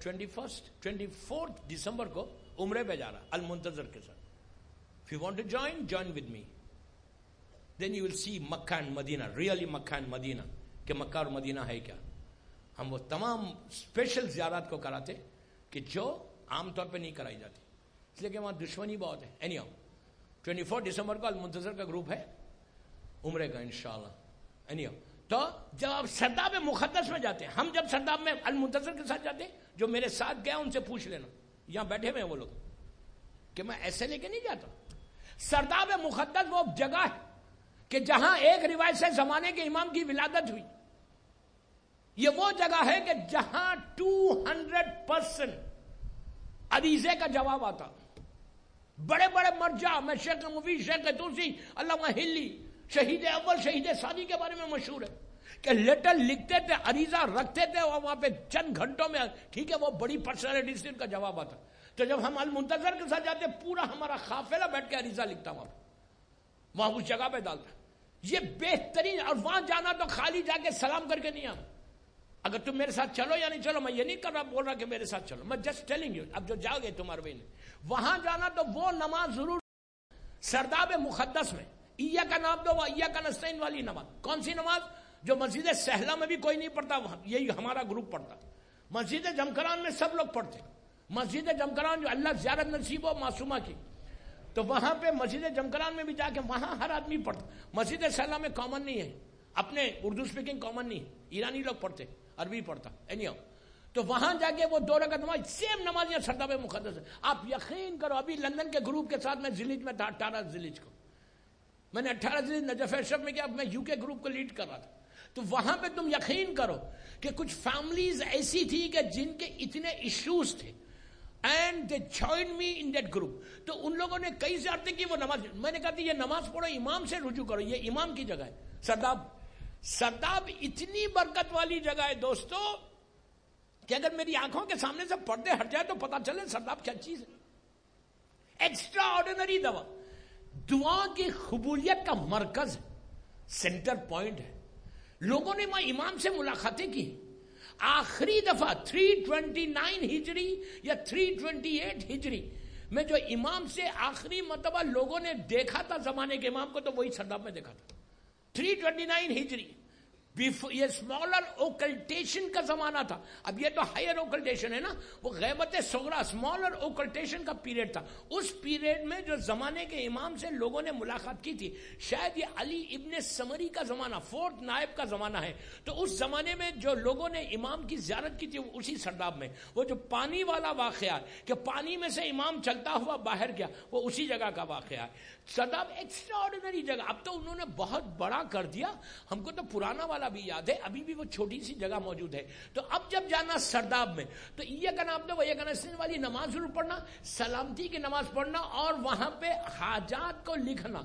S1: 24 دسمبر کو عمرے پہ جا رہا المنتظر کے ساتھ۔ If you want to join with me. Then you will see Mecca and Medina, really Mecca and Medina, کہ مکہ اور مدینہ ہے کیا۔ ہم وہ تمام اسپیشل زیارات کو کراتے کہ جو عام طور پہ نہیں کرائی جاتی، اس لیے کہ وہاں دشمنی بہت ہے۔ اینی ہاؤ 24 دسمبر کو المنتظر کا گروپ ہے عمرے کا انشاءاللہ۔ اینی ہاؤ، تو جب آپ سرداب مقدس میں جاتے ہیں، ہم جب سرداب میں المنتظر کے ساتھ جاتے ہیں، جو میرے ساتھ گیا ان سے پوچھ لینا، یہاں بیٹھے ہوئے ہیں وہ لوگ، کہ میں ایسے لے کے نہیں جاتا۔ سرداب مقدس وہ جگہ ہے کہ جہاں ایک روایت سے زمانے کے امام کی ولادت ہوئی۔ یہ وہ جگہ ہے کہ جہاں 200% عریضے کا جواب آتا۔ بڑے بڑے مرجع، میں شیخ مفید، شیخ توسی، علامہ ہلی، شہید اول، شہید ثانی کے بارے میں مشہور ہے کہ لیٹر لکھتے تھے، عریضہ رکھتے تھے، اور وہاں پہ چند گھنٹوں میں، ٹھیک ہے وہ بڑی پرسنالٹی سے ان کا جواب آتا۔ تو جب ہم المنتظر کے ساتھ جاتے، پورا ہمارا قافلہ بیٹھ کے عریضہ لکھتا وہاں اس جگہ پہ ڈالتا۔ یہ بہترین، اور وہاں جانا تو خالی جا کے سلام کر کے نہیں آنا۔ اگر تم میرے ساتھ چلو یا نہیں چلو، میں یہ نہیں کر رہا، بول رہا کہ میرے ساتھ چلو، میں جسٹ ٹیلنگ یو۔ اب جو جاؤ گے تمہارے بھائی نے وہاں جانا تو وہ نماز ضرور، سرداب مقدس میں ایاک نعبد و ایاک نستعین والی نماز۔ کون سی نماز؟ جو مسجد سہلہ میں بھی کوئی نہیں پڑھتا، یہی ہمارا گروپ پڑھتا، مسجد جمکران میں سب لوگ پڑھتے، مسجد جمکران جو اللہ زیارت نصیب ہو معصومہ کی، تو وہاں پہ مسجد جمکران میں بھی جا کے وہاں ہر آدمی پڑھتا. مسجد سیلا میں کامن نہیں ہے، اپنے اردو اسپیکنگ کامن نہیں ہے، ایرانی لوگ پڑھتے، عربی پڑھتا اینی ہاؤ. تو وہاں جا کے وہ 2 رکعت نماز سیم نمازیاں سرداب مقدس ہے. آپ یقین کرو ابھی لندن کے گروپ کے ساتھ میں ذیلج میں تھا 18 ذیلج کو، میں نے 18 ذیلج نجف اشرف میں کیا، میں یو کے گروپ کو لیڈ کر رہا تھا. تو وہاں پہ تم یقین کرو کہ کچھ فیملیز ایسی تھی کہ جن کے اتنے ایشوز تھے and they join me in that group. تو ان لوگوں نے کئی سے عرضیں کی وہ نماز، میں نے کہا تھی یہ نماز پڑھو امام سے رجوع کرو، یہ امام کی جگہ ہے. سرداب اتنی برکت والی جگہ ہے دوستو کہ اگر میری آنکھوں کے سامنے سے پردے ہٹ جائے تو پتا چلے سرداب کیا چیز ہے. ایکسٹرا آرڈینری دعا کی قبولیت کا مرکز ہے، سینٹر پوائنٹ ہے. لوگوں نے وہاں امام سے ملاقاتیں کی. آخری دفعہ 329 ہجری یا 328 ہجری میں جو امام سے آخری مرتبہ لوگوں نے دیکھا تھا زمانے کے امام کو، تو وہی سرداب میں دیکھا تھا. 329 ہجری. یہ اسمالر اوکلٹیشن کا زمانہ تھا. اب یہ تو ہائر اوکلٹیشن ہے نا، وہ غیبت صغرا اسمالر اوکلٹیشن کا پیریڈ تھا. اس پیریڈ میں جو زمانے کے امام سے لوگوں نے ملاقات کی تھی، شاید یہ علی ابن سمری کا زمانہ، 4th نائب کا زمانہ ہے. تو اس زمانے میں جو لوگوں نے امام کی زیارت کی تھی وہ اسی سرداب میں. وہ جو پانی والا واقعہ کہ پانی میں سے امام چلتا ہوا باہر گیا، وہ اسی جگہ کا واقعہ ہے. سرداب ایکسٹرا آرڈینری جگہ. اب تو انہوں نے بہت بڑا کر دیا، ہم کو تو پرانا والا بھی یاد ہے، ابھی بھی وہ چھوٹی سی جگہ موجود ہے. تو اب جب جانا سرداب میں تو یہ کہنا آپ وہ یہ کہنا والی نماز ضرور پڑھنا، سلامتی کی نماز پڑھنا، اور وہاں پہ حاجات کو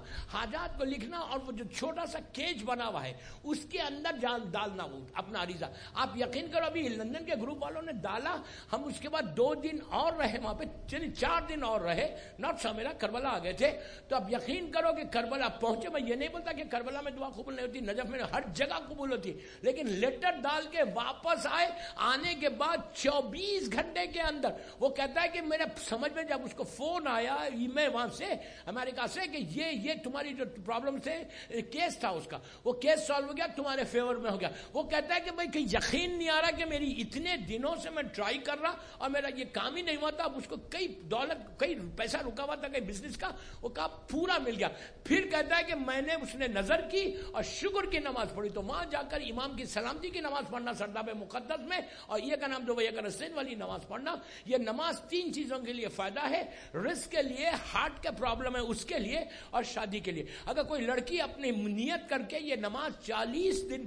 S1: لکھنا اور وہ جو چھوٹا سا کیج بنا ہوا ہے اس کے اندر جان ڈالنا وہ اپنا عریضہ. آپ یقین کرو ابھی لندن کے گروپ والوں نے ڈالا، ہم اس کے بعد 2 دن اور رہے وہاں پہ، 4 دن اور رہے. ناٹ سمیرا کربلا آ گئے تھے. تو اب یقین کرو کہ کربلا پہنچے. میں یہ نہیں بولتا کہ کربلا میں دعا قبول نہیں ہوتی، نجف میں ہر جگہ قبول ہوتی، لیکن لیٹر ڈال کے واپس آئے. آنے کے بعد 24 گھنٹے کے اندر وہ کہتا ہے کہ میرے سمجھ میں جب اس کو فون آیا میں وہاں سے امریکہ سے کہ یہ تمہاری جو پرابلم سے کیس تھا اس کا، وہ کیس سالو ہو گیا، تمہارے فیور میں ہو گیا. وہ کہتا ہے کہ بھائی کہ یقین نہیں آ رہا کہ میری اتنے دنوں سے میں ٹرائی کر رہا اور میرا یہ کام ہی نہیں ہوا تھا. اب اس کو کئی پیسہ رکا ہوا تھا کئی بزنس کا، وہ کہا پورا مل گیا. پھر کہتا ہے کہ میں نے اس نے نظر کی اور شکر کی نماز پڑھی. تو وہاں جا کر امام کی سلامتی کی نماز پڑھنا سرداب مقدس میں، اور یہ کا نام جو سین والی نماز پڑھنا. یہ نماز 3 چیزوں کے لیے فائدہ ہے، رزق کے لیے، ہارٹ کا پرابلم ہے اس کے لیے، اور شادی کے لیے. اگر کوئی لڑکی اپنی نیت کر کے یہ نماز 40 دن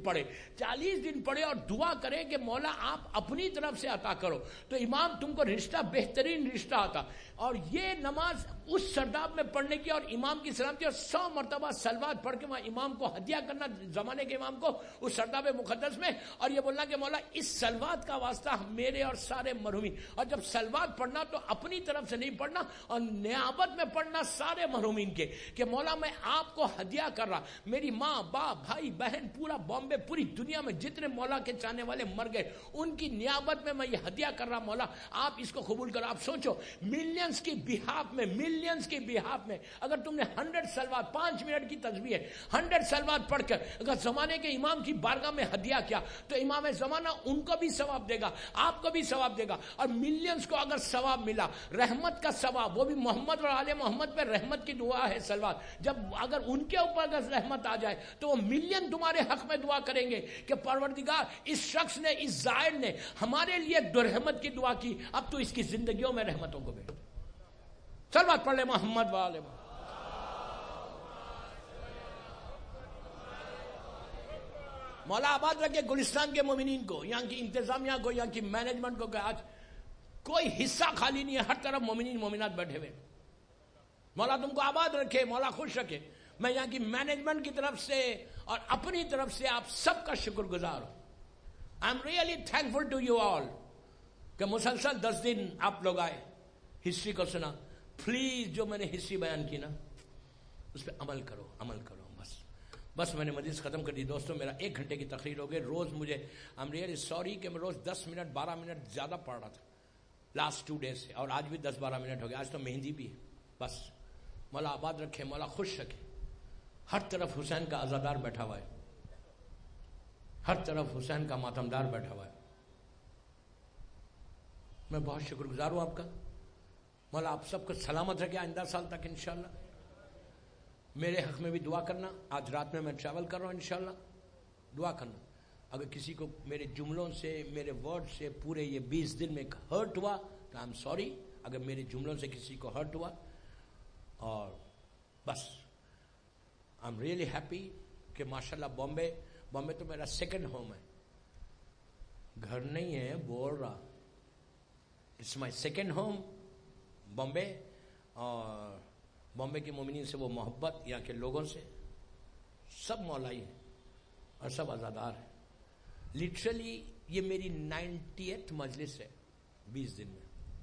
S1: پڑھے اور دعا کرے کہ مولا آپ اپنی طرف سے عطا کرو، تو امام تم کو رشتہ، بہترین رشتہ آتا. اور یہ نماز اس سرداب میں پڑھنے کی اور امام کی سلامتی اور 100 مرتبہ سلوات پڑھ کے وہاں امام کو ہدیہ کرنا، زمانے کے امام کو اس سرداب مقدس میں، اور یہ بولنا کہ مولا اس سلوات کا واسطہ میرے اور سارے مرحومین. اور جب سلوات پڑھنا تو اپنی طرف سے نہیں پڑھنا، اور نیابت میں پڑھنا سارے مرحومین کے، کہ مولا میں آپ کو ہدیہ کر رہا، میری ماں باپ بھائی بہن پورا بامبے پوری دنیا میں جتنے مولا کے چاہنے والے مر گئے ان کی نیابت میں میں یہ ہدیہ کر رہا، مولا آپ اس کو قبول کرو. آپ سوچو ملینز کی بہاف میں اگر تم نے 100 سلوات 5 منٹ کی تسبیح ہے 100 سلوات پڑھ کر اگر زمانے کے امام کی بارگاہ میں ہدیہ کیا تو امام زمانہ ان کو بھی ثواب دے گا، آپ کو بھی ثواب دے گا. اور ملینز کو اگر ثواب ملا، رحمت کا ثواب، وہ بھی محمد اور آل محمد پہ رحمت کی دعا ہے سلوات، جب اگر ان کے اوپر اگر رحمت آ جائے تو وہ ملین تمہارے حق میں دعا کریں گے کہ پروردگار اس شخص نے، اس زائر نے ہمارے لیے رحمت کی دعا کی، اب تو اس کی زندگیوں میں رحمتوں کو بھیج. سلوات پڑھ لے محمد والے محمد. مولا آباد رکھے گلستان کے مومنین کو، یہاں کی انتظامیہ کو، یہاں کی مینجمنٹ کو، کہ آج کوئی حصہ خالی نہیں ہے، ہر طرف مومنین مومنات بیٹھے ہوئے. مولا تم کو آباد رکھے، مولا خوش رکھے. میں یہاں کی مینجمنٹ کی طرف سے اور اپنی طرف سے آپ سب کا شکر گزار ہوں. I am really thankful to you all کہ مسلسل 10 دن آپ لوگ آئے، ہسٹری کو سنا. پلیز جو میں نے ہسٹری بیان کی نا اس پہ عمل کرو. بس میں نے مجلس ختم کر دی. دوستوں میرا 1 گھنٹے کی تقریر ہو گئی. روز مجھے آئی ایم ریئلی سوری کہ میں روز 10 منٹ 12 منٹ زیادہ پڑھ رہا تھا لاسٹ 2 ڈیز سے، اور آج بھی 10-12 منٹ ہو گیا. آج تو مہندی بھی ہے. بس مولا آباد رکھے، مولا خوش رکھے. ہر طرف حسین کا عزادار بیٹھا ہوا ہے، ہر طرف حسین کا ماتمدار بیٹھا ہوا ہے. میں بہت شکر گزار ہوں آپ کا. مولا آپ سب کو سلامت رکھے آئندہ سال تک انشاءاللہ. میرے حق میں بھی دعا کرنا. آج رات میں ٹریول کر رہا ہوں انشاءاللہ. دعا کرنا اگر کسی کو میرے جملوں سے میرے ورڈ سے پورے یہ 20 دن میں ہرٹ ہوا تو آئی ایم سوری. اگر میرے جملوں سے کسی کو ہرٹ ہوا, اور بس آئی ایم ریئلی ہیپی کہ ماشاءاللہ بامبے تو میرا سیکنڈ ہوم ہے. گھر نہیں ہے بول رہا, it's my second home Bombay. اور بامبے کے مومنین سے وہ محبت, یہاں کے لوگوں سے سب مولائی ہیں اور سب عزادار ہیں. لٹرلی یہ میری 90th مجلس ہے 20 دن میں.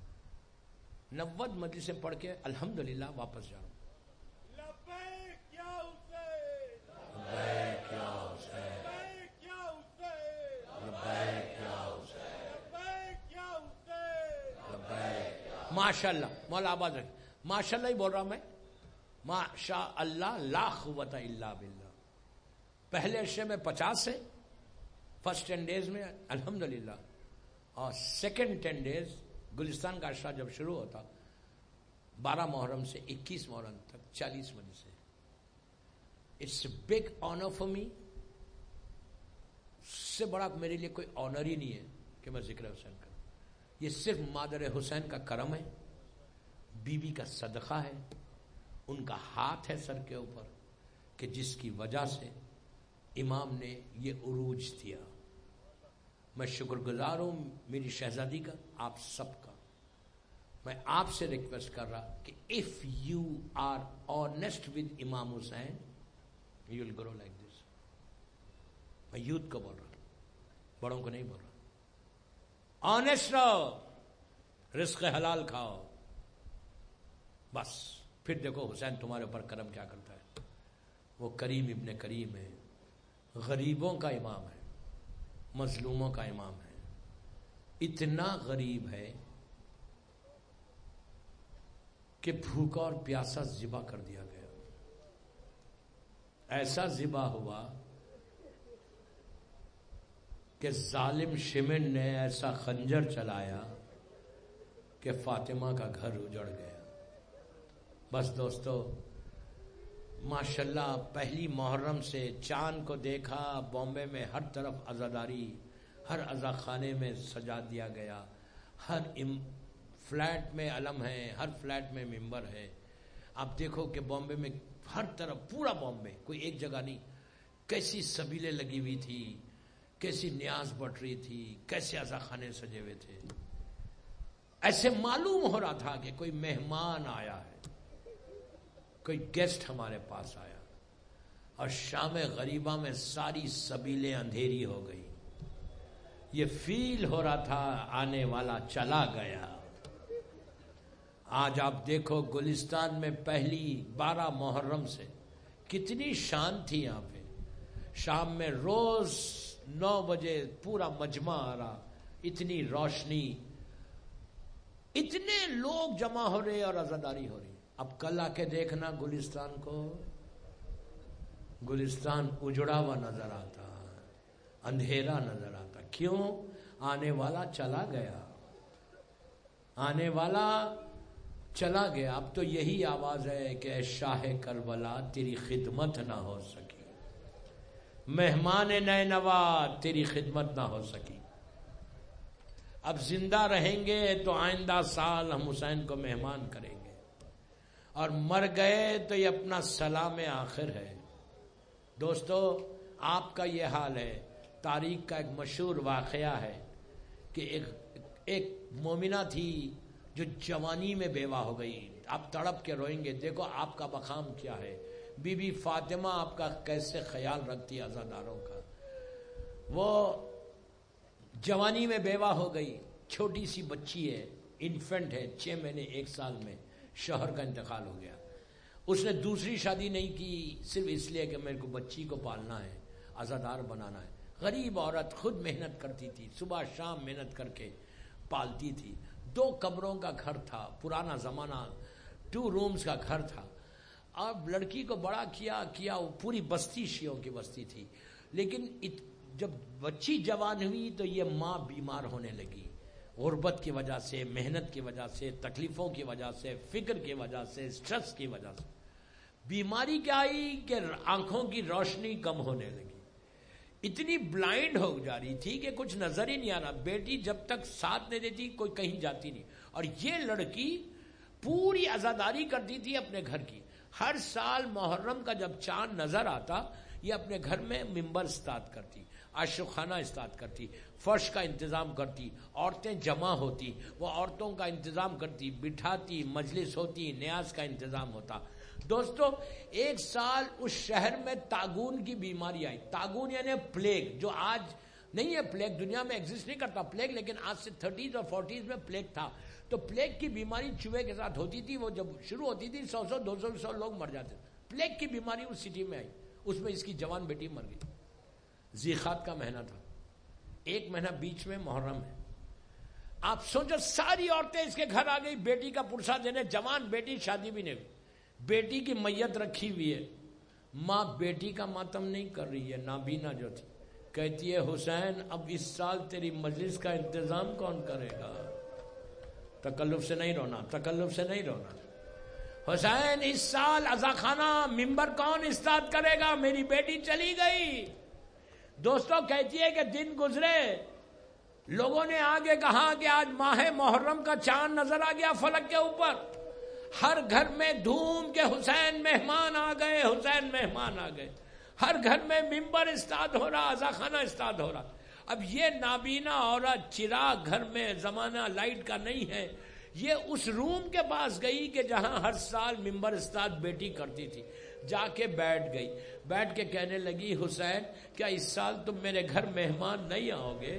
S1: 90 مجلسیں پڑھ کے الحمدللہ واپس جا رہا ہوں.
S2: لبیک یا حسین،
S1: لبیک یا حسین،
S2: لبیک یا حسین،
S1: لبیک یا حسین،
S2: لبیک یا حسین.
S1: لبیک. ماشاءاللہ مولا آباد رکھے. ماشاءاللہ ہی بول رہا ہوں میں. ماشاء اللہ لا قوت الا باللہ. پہلے عشرے میں 50 ہے, فرسٹ 10 days میں الحمدللہ, اور سیکنڈ 10 days گلستان کا عشرہ جب شروع ہوتا 12 محرم سے 21 محرم تک 40 مجلسیں. It's a big honour for me. اس سے بڑا میرے لیے کوئی آنر ہی نہیں ہے کہ میں ذکر حسین کروں. یہ صرف مادر حسین کا کرم ہے, بی بی کا صدقہ ہے, ان کا ہاتھ ہے سر کے اوپر کہ جس کی وجہ سے امام نے یہ عروج دیا. میں شکر گزار ہوں میری شہزادی کا, آپ سب کا. میں آپ سے ریکویسٹ کر رہا کہ if you are honest with Imam Hussain you will grow like this. میں یوتھ کو بول رہا ہوں, بڑوں کو نہیں بول رہا. آنیسٹ رہو, رزق حلال کھاؤ, بس پھر دیکھو حسین تمہارے اوپر کرم کیا کرتا ہے. وہ کریم ابن کریم ہے, غریبوں کا امام ہے, مظلوموں کا امام ہے. اتنا غریب ہے کہ بھوکا اور پیاسا ذبح کر دیا گیا. ایسا ذبح ہوا کہ ظالم شمن نے ایسا خنجر چلایا کہ فاطمہ کا گھر اجڑ گیا. بس دوستو ماشاءاللہ پہلی محرم سے چاند کو دیکھا. بامبے میں ہر طرف عزاداری, ہر عزا خانے میں سجا دیا گیا, ہر فلیٹ میں علم ہے, ہر فلیٹ میں ممبر ہے. آپ دیکھو کہ بامبے میں ہر طرف, پورا بامبے, کوئی ایک جگہ نہیں, کیسی سبیلیں لگی ہوئی تھی, کیسی نیاز بٹ رہی تھی, کیسے عزا خانے سجے ہوئے تھے. ایسے معلوم ہو رہا تھا کہ کوئی مہمان آیا ہے, کوئی گیسٹ ہمارے پاس آیا. اور شام غریبہ میں ساری سبیلیں اندھیری ہو گئی. یہ فیل ہو رہا تھا آنے والا چلا گیا. آج آپ دیکھو گلستان میں پہلی 12 محرم سے کتنی شان تھی. یہاں پہ شام میں روز 9 بجے پورا مجمع آ رہا, اتنی روشنی, اتنے لوگ جمع ہو رہے اور عزاداری ہو رہی. اب کل آ کے دیکھنا گلستان کو, گلستان اجڑا ہوا نظر آتا, اندھیرا نظر آتا. کیوں؟ آنے والا چلا گیا, آنے والا چلا گیا. اب تو یہی آواز ہے کہ اے شاہ کربلا تیری خدمت نہ ہو سکی, مہمان نئے نوا تیری خدمت نہ ہو سکی. اب زندہ رہیں گے تو آئندہ سال ہم حسین کو مہمان کریں گے, اور مر گئے تو یہ اپنا سلام آخر ہے. دوستو آپ کا یہ حال ہے. تاریخ کا ایک مشہور واقعہ ہے کہ ایک مومنہ تھی جو جوانی میں بیوہ ہو گئی. آپ تڑپ کے روئیں گے. دیکھو آپ کا مقام کیا ہے. بی بی فاطمہ آپ کا کیسے خیال رکھتی ہے عزاداروں کا. وہ جوانی میں بیوہ ہو گئی, چھوٹی سی بچی ہے, انفنٹ ہے, 6 مہینے 1 سال میں شوہر کا انتقال ہو گیا. اس نے دوسری شادی نہیں کی صرف اس لیے کہ میرے کو بچی کو پالنا ہے, عزادار بنانا ہے. غریب عورت, خود محنت کرتی تھی, صبح شام محنت کر کے پالتی تھی. 2 کمروں کا گھر تھا, پرانا زمانہ, 2 رومز کا گھر تھا. اب لڑکی کو بڑا کیا وہ پوری بستی شیعوں کی بستی تھی. لیکن جب بچی جوان ہوئی تو یہ ماں بیمار ہونے لگی. غربت کی وجہ سے، محنت کی وجہ سے، تکلیفوں کی وجہ سے، فکر کی وجہ سے، سٹریس کی وجہ سے بیماری کیا آئی کہ آنکھوں کی روشنی کم ہونے لگی، اتنی بلائنڈ ہو جا رہی تھی کہ کچھ نظر ہی نہیں آ رہا. بیٹی جب تک ساتھ نہیں دیتی کوئی کہیں جاتی نہیں. اور یہ لڑکی پوری عزاداری کرتی تھی اپنے گھر کی. ہر سال محرم کا جب چاند نظر آتا یہ اپنے گھر میں ممبر اسٹارٹ کرتی، عاشقانہ اسٹارٹ کرتی، فرش کا انتظام کرتی، عورتیں جمع ہوتی، وہ عورتوں کا انتظام کرتی، بٹھاتی، مجلس ہوتی، نیاز کا انتظام ہوتا. دوستو ایک سال اس شہر میں طاعون کی بیماری آئی. طاعون یعنی پلیگ، جو آج نہیں ہے، پلیگ دنیا میں ایگزسٹ نہیں کرتا پلیگ، لیکن آج سے 30s اور 40s میں پلیگ تھا. تو پلیگ کی بیماری چوہے کے ساتھ ہوتی تھی، وہ جب شروع ہوتی تھی 100-200 لوگ مر جاتے تھے. پلیگ کی بیماری اس سٹی میں آئی، اس میں اس کی جوان بیٹی مر گئی. ذیقات کا مہینہ تھا، ایک مہینہ بیچ میں محرم ہے. آپ سوچو ساری عورتیں اس کے گھر آ گئی بیٹی کا پرسہ دینے. جوان بیٹی، شادی بھی نہیں ہوئی، بیٹی کی میت رکھی ہوئی ہے. ماں بیٹی کا ماتم نہیں کر رہی ہے. نابینا جو تھی کہتی ہے حسین اب اس سال تیری مجلس کا انتظام کون کرے گا؟ تکلف سے نہیں رونا، تکلف سے نہیں رونا. حسین اس سال عزاخانہ ممبر کون اسٹارٹ کرے گا؟ میری بیٹی چلی گئی. دوستوں کہتی ہے کہ دن گزرے، لوگوں نے آگے کہا کہ آج ماہ محرم کا چاند نظر آ گیا فلک کے اوپر. ہر گھر میں دھوم کے حسین مہمان آ گئے، حسین مہمان آ گئے. ہر گھر میں ممبر اسٹارٹ ہو رہا، عزاخانہ اسٹارٹ ہو رہا. اب یہ نابینا عورت، چراغ گھر میں، زمانہ لائٹ کا نہیں ہے، یہ اس روم کے پاس گئی کہ جہاں ہر سال ممبر اسٹارٹ بیٹی کرتی تھی. جا کے بیٹھ گئی، بیٹھ کے کہنے لگی حسین کیا اس سال تم میرے گھر مہمان نہیں آؤ گے؟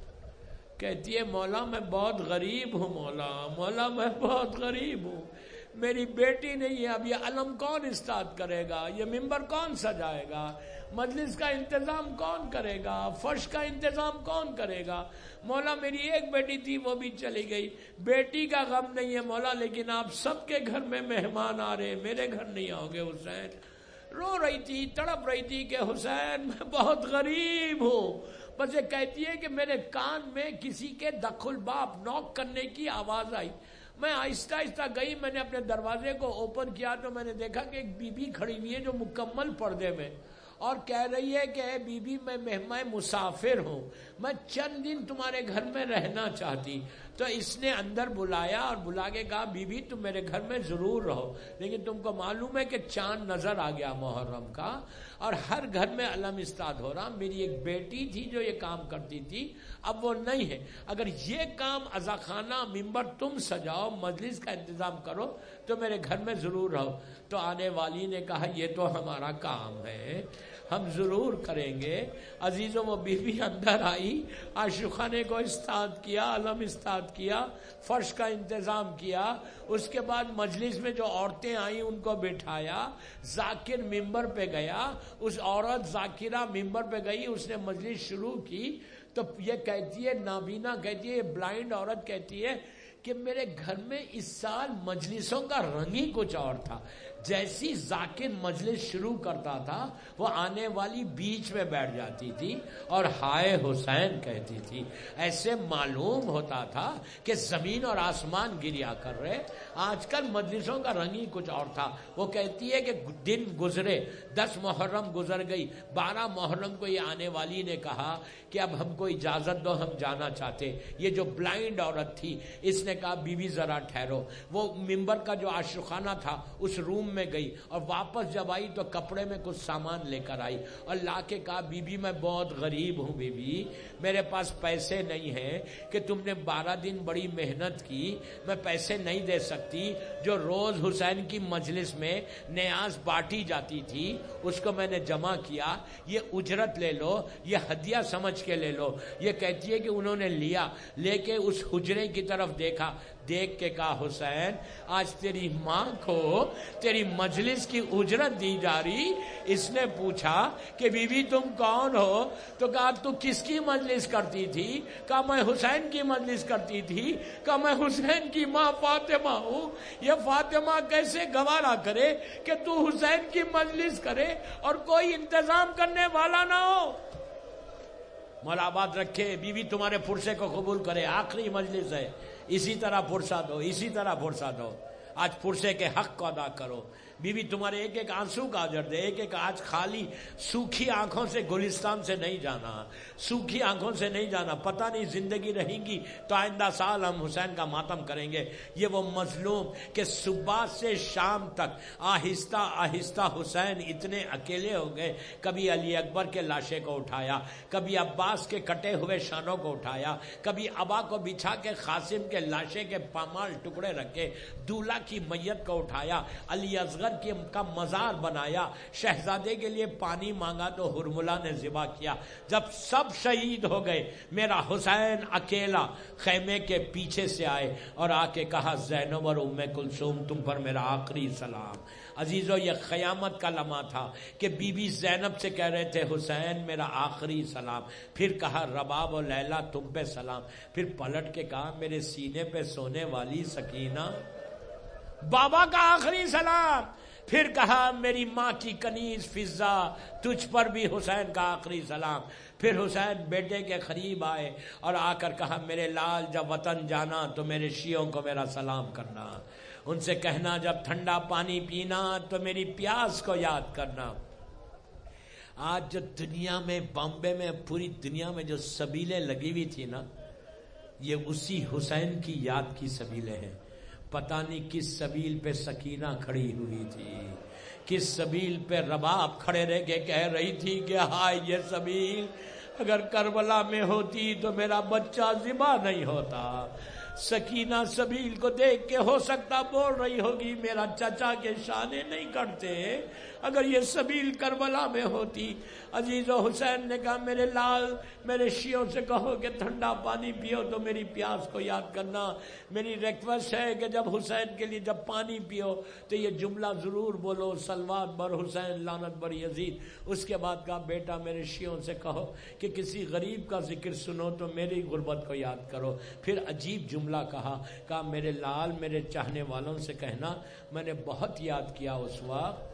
S1: کہتی ہے مولا میں بہت غریب ہوں، مولا میں بہت غریب ہوں، میری بیٹی نہیں ہے. اب یہ علم کون اسٹارٹ کرے گا؟ یہ ممبر کون سجائے گا؟ مجلس کا انتظام کون کرے گا؟ فرش کا انتظام کون کرے گا؟ مولا میری ایک بیٹی تھی وہ بھی چلی گئی. بیٹی کا غم نہیں ہے مولا، لیکن آپ سب کے گھر میں مہمان آ رہے، میرے گھر نہیں آؤ گے. حسین رو رہی تھی، تڑپ رہی تھی کہ حسین میں بہت غریب ہوں. بس یہ کہتی ہے کہ میرے کان میں کسی کے دخل باب نوک کرنے کی آواز آئی. میں آہستہ آہستہ گئی، میں نے اپنے دروازے کو اوپن کیا تو میں نے دیکھا کہ ایک بی بی کھڑی ہوئی ہے جو مکمل پردے میں، اور کہہ رہی ہے کہ اے بی بی میں مسافر ہوں، میں چند دن تمہارے گھر میں رہنا چاہتی. تو اس نے اندر بلایا اور بلا کے کہا بی بی تم میرے گھر میں ضرور رہو، لیکن تم کو معلوم ہے کہ چاند نظر آ گیا محرم کا اور ہر گھر میں علم اسٹارٹ ہو رہا. میری ایک بیٹی تھی جو یہ کام کرتی تھی، اب وہ نہیں ہے. اگر یہ کام عزاخانہ ممبر تم سجاؤ، مجلس کا انتظام کرو تو میرے گھر میں ضرور رہو. تو آنے والی نے کہا یہ تو ہمارا کام ہے، ہم ضرور کریں گے. عزیزوں وہ بیوی اندر آئی، عاشقانے کو اسٹارٹ کیا، علم اسٹارٹ کیا، فرش کا انتظام کیا. اس کے بعد مجلس میں جو عورتیں آئیں ان کو بٹھایا. ذاکر ممبر پہ گیا، اس عورت ذاکرہ ممبر پہ گئی، اس نے مجلس شروع کی. تو یہ کہتی ہے نابینا کہتی ہے، بلائنڈ عورت کہتی ہے کہ میرے گھر میں اس سال مجلسوں کا رنگ ہی کچھ اور تھا. جیسی ذاکر مجلس شروع کرتا تھا وہ آنے والی بیچ میں بیٹھ جاتی تھی اور ہائے حسین کہتی تھی. ایسے معلوم ہوتا تھا کہ زمین اور آسمان گریا کر رہے. آج کل مجلسوں کا رنگ ہی کچھ اور تھا. وہ کہتی ہے کہ دن گزرے، 10 محرم گزر گئی، 12 محرم کو یہ آنے والی نے کہا کہ اب ہم کو اجازت دو، ہم جانا چاہتے. یہ جو بلائنڈ عورت تھی اس نے کہا بی بی ذرا ٹھہرو. وہ ممبر کا جو عاشقانہ تھا اس روم میں گئی اور واپس جب آئی تو کپڑے میں کچھ سامان لے کر آئی اور لا کے کہا بی بی میں بہت غریب ہوں، بی بی میرے پاس پیسے نہیں ہیں کہ تم نے 12 دن بڑی محنت کی، میں پیسے نہیں دے سکتی. جو روز حسین کی مجلس میں نیاز بانٹی جاتی تھی اس کو میں نے جمع کیا، یہ اجرت لے لو، یہ ہدیہ سمجھ کے لے لو. یہ کہتی ہے کہ انہوں نے لیا، لے کے اس حجرے کی طرف دیکھا، دیکھ کے کہا حسین آج تیری ماں کو تیری مجلس کی اجرت دی جا رہی. اس نے پوچھا کہ بی بی تم کون ہو؟ تو کہا تو کس کی مجلس کرتی تھی؟ کہا میں حسین کی مجلس کرتی تھی. کہا میں حسین کی ماں فاطمہ ہوں. یہ فاطمہ کیسے گوارا کرے کہ تو حسین کی مجلس کرے اور کوئی انتظام کرنے والا نہ ہو؟ مولا آباد رکھے، بیوی تمہارے پرسے کو قبول کرے، آخری مجلس ہے، اسی طرح پرسہ دو، اسی طرح پرسہ دو، آج پرسے کے حق کو ادا کرو، بیوی تمہارے ایک ایک آنسو کا اجر دے، ایک ایک آج خالی سوکھی آنکھوں سے گلستان سے نہیں جانا، سوکھی آنکھوں سے نہیں جانا، پتہ نہیں زندگی رہیں گی تو آئندہ سال ہم حسین کا ماتم کریں گے۔ یہ وہ مظلوم کہ صبح سے شام تک آہستہ آہستہ حسین اتنے اکیلے ہو گئے، کبھی علی اکبر کے لاشے کو اٹھایا، کبھی عباس کے کٹے ہوئے شانوں کو اٹھایا، کبھی ابا کو بچھا کے قاسم کے لاشے کے پامال ٹکڑے رکھے، دولہ کی میت کو اٹھایا، علی اصغر کا مزار بنایا، شہزادے کے لیے پانی مانگا تو ہرملا نے ذبح کیا۔ جب سب شہید ہو گئے، میرا حسین اکیلا خیمے کے پیچھے سے آئے اور آ کے کہا زینب اور ام کلثوم تم پر میرا آخری سلام۔ عزیزو یہ قیامت کا لمحہ تھا کہ بی بی زینب سے کہہ رہے تھے حسین میرا آخری سلام، پھر کہا رباب و لیلا تم پہ سلام، پھر پلٹ کے کہا میرے سینے پہ سونے والی سکینہ بابا کا آخری سلام، پھر کہا میری ماں کی کنیز فضا تجھ پر بھی حسین کا آخری سلام۔ پھر حسین بیٹے کے قریب آئے اور آ کر کہا میرے لال جب وطن جانا تو میرے شیعوں کو میرا سلام کرنا، ان سے کہنا جب ٹھنڈا پانی پینا تو میری پیاس کو یاد کرنا۔ آج جو دنیا میں بامبے میں پوری دنیا میں جو سبیلیں لگی ہوئی تھی نا، یہ اسی حسین کی یاد کی سبیلیں ہیں۔ پتہ نہیں کس سبیل پہ سکینہ کھڑی ہوئی تھی، کس سبیل پہ رباب کھڑے رہ کے کہہ رہی تھی کہ ہائے یہ سبیل اگر کربلا میں ہوتی تو میرا بچہ ذبح نہیں ہوتا۔ سکینہ سبیل کو دیکھ کے ہو سکتا بول رہی ہوگی میرا چچا کے شانے نہیں کٹتے اگر یہ سبیل کربلا میں ہوتی۔ عزیز و حسین نے کہا میرے لال میرے شیعوں سے کہو کہ ٹھنڈا پانی پیو تو میری پیاس کو یاد کرنا۔ میری ریکویسٹ ہے کہ جب حسین کے لیے جب پانی پیو تو یہ جملہ ضرور بولو صلوات بر حسین لعنت بر یزید۔ اس کے بعد کہا بیٹا میرے شیعوں سے کہو کہ کسی غریب کا ذکر سنو تو میری غربت کو یاد کرو۔ پھر عجیب جملہ کہا میرے لال میرے چاہنے والوں سے کہنا میں نے بہت یاد کیا اس وقت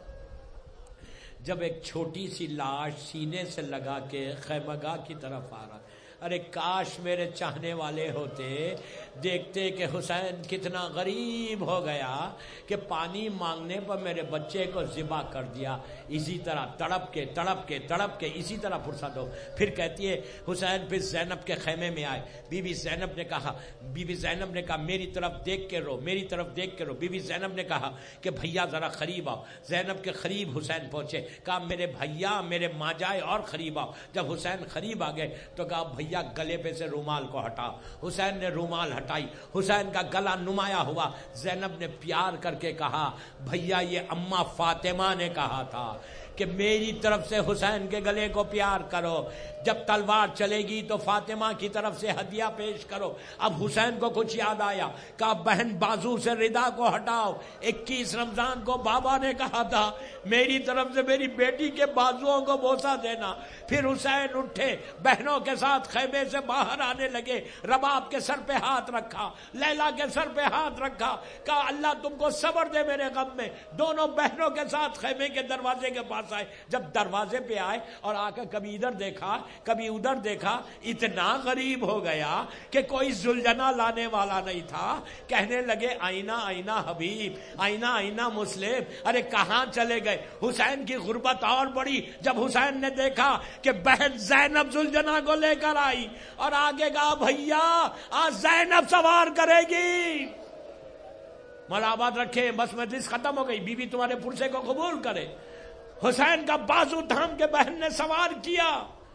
S1: جب ایک چھوٹی سی لاش سینے سے لگا کے خیمگاہ کی طرف آ رہا، ارے کاش میرے چاہنے والے ہوتے دیکھتے کہ حسین کتنا غریب ہو گیا کہ پانی مانگنے پر میرے بچے کو ذبح کر دیا۔ اسی طرح تڑپ کے تڑپ کے تڑپ کے اسی طرح فرصت ہو۔ پھر کہتی ہے حسین پھر زینب کے خیمے میں آئے، بی بی زینب نے کہا میری طرف دیکھ کے رو، میری طرف دیکھ کے رو۔ بی بی زینب نے کہا کہ بھیا ذرا قریب آؤ۔ زینب کے قریب حسین پہنچے، کہا میرے بھیا میرے ماں جائے اور قریب آؤ۔ جب حسین قریب آ گئے تو کہا بھیا گلے پہ سے رومال کو ہٹا۔ حسین نے رومال ہٹائی، حسین کا گلا نمایاں ہوا۔ زینب نے پیار کر کے کہا بھیا یہ اماں فاطمہ نے کہا تھا کہ میری طرف سے حسین کے گلے کو پیار کرو، جب تلوار چلے گی تو فاطمہ کی طرف سے ہدیہ پیش کرو۔ اب حسین کو کچھ یاد آیا، کہا بہن بازو سے ردا کو ہٹاؤ۔ 21 رمضان کو بابا نے کہا تھا میری طرف سے میری بیٹی کے بازوؤں کو بوسہ دینا۔ پھر حسین اٹھے، بہنوں کے ساتھ خیمے سے باہر آنے لگے، رباب کے سر پہ ہاتھ رکھا، لیلا کے سر پہ ہاتھ رکھا، کہا اللہ تم کو صبر دے میرے غم میں۔ دونوں بہنوں کے ساتھ خیمے کے دروازے کے پاس آئے، جب دروازے پہ آئے اور آ کر کبھی ادھر دیکھا کبھی ادھر دیکھا، اتنا غریب ہو گیا کہ کوئی زلجنا لانے والا نہیں تھا۔ کہنے لگے آئینہ آئینہ حبیب، آئینہ آئینہ مسلم، ارے کہاں چلے گئے؟ حسین کی غربت اور بڑی جب حسین نے دیکھا کہ بہن زینب زلجنا کو لے کر آئی اور آگے کہا بھیا آج زینب سوار کرے گی۔ مولا آباد رکھے، بس مجلس ختم ہو گئی، بی بی تمہارے پرسے کو قبول کرے۔ حسین کا بازو تھام کے بہن نے سوار کیا،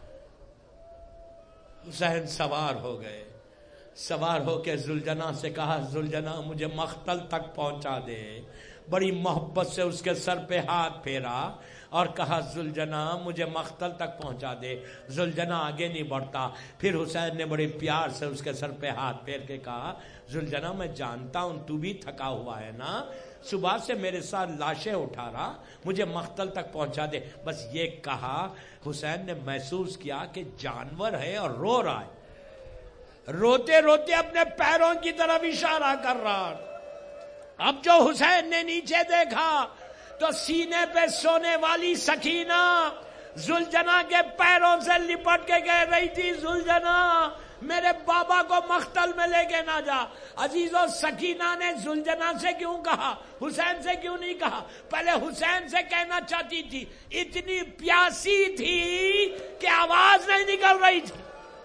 S1: حسین سوار ہو گئے۔ سوار ہو کے زلجنا سے کہا زلجنا مجھے مقتل تک پہنچا دے۔ بڑی محبت سے اس کے سر پہ ہاتھ پھیرا اور کہا زلجنا مجھے مقتل تک پہنچا دے۔ زلجنا آگے نہیں بڑھتا، پھر حسین نے بڑے پیار سے اس کے سر پہ ہاتھ پھیر کے کہا زلجنا میں جانتا ہوں تو بھی تھکا ہوا ہے نا، صبح سے میرے ساتھ لاشیں اٹھا رہا، مجھے مقتل تک پہنچا دے۔ بس یہ کہا حسین نے محسوس کیا کہ جانور ہے اور رو رہا ہے، روتے روتے اپنے پیروں کی طرف اشارہ کر رہا۔ اب جو حسین نے نیچے دیکھا تو سینے پہ سونے والی سکینہ زلجنا کے پیروں سے لپٹ کے کہہ رہی تھی زلجنا میرے بابا کو مقتل میں لے کے نہ جا. عزیزو سکینہ نے زلجنا سے کیوں کہا, حسین سے کیوں نہیں کہا؟ پہلے حسین سے کہنا چاہتی تھی, اتنی پیاسی تھی کہ آواز نہیں نکل رہی تھی.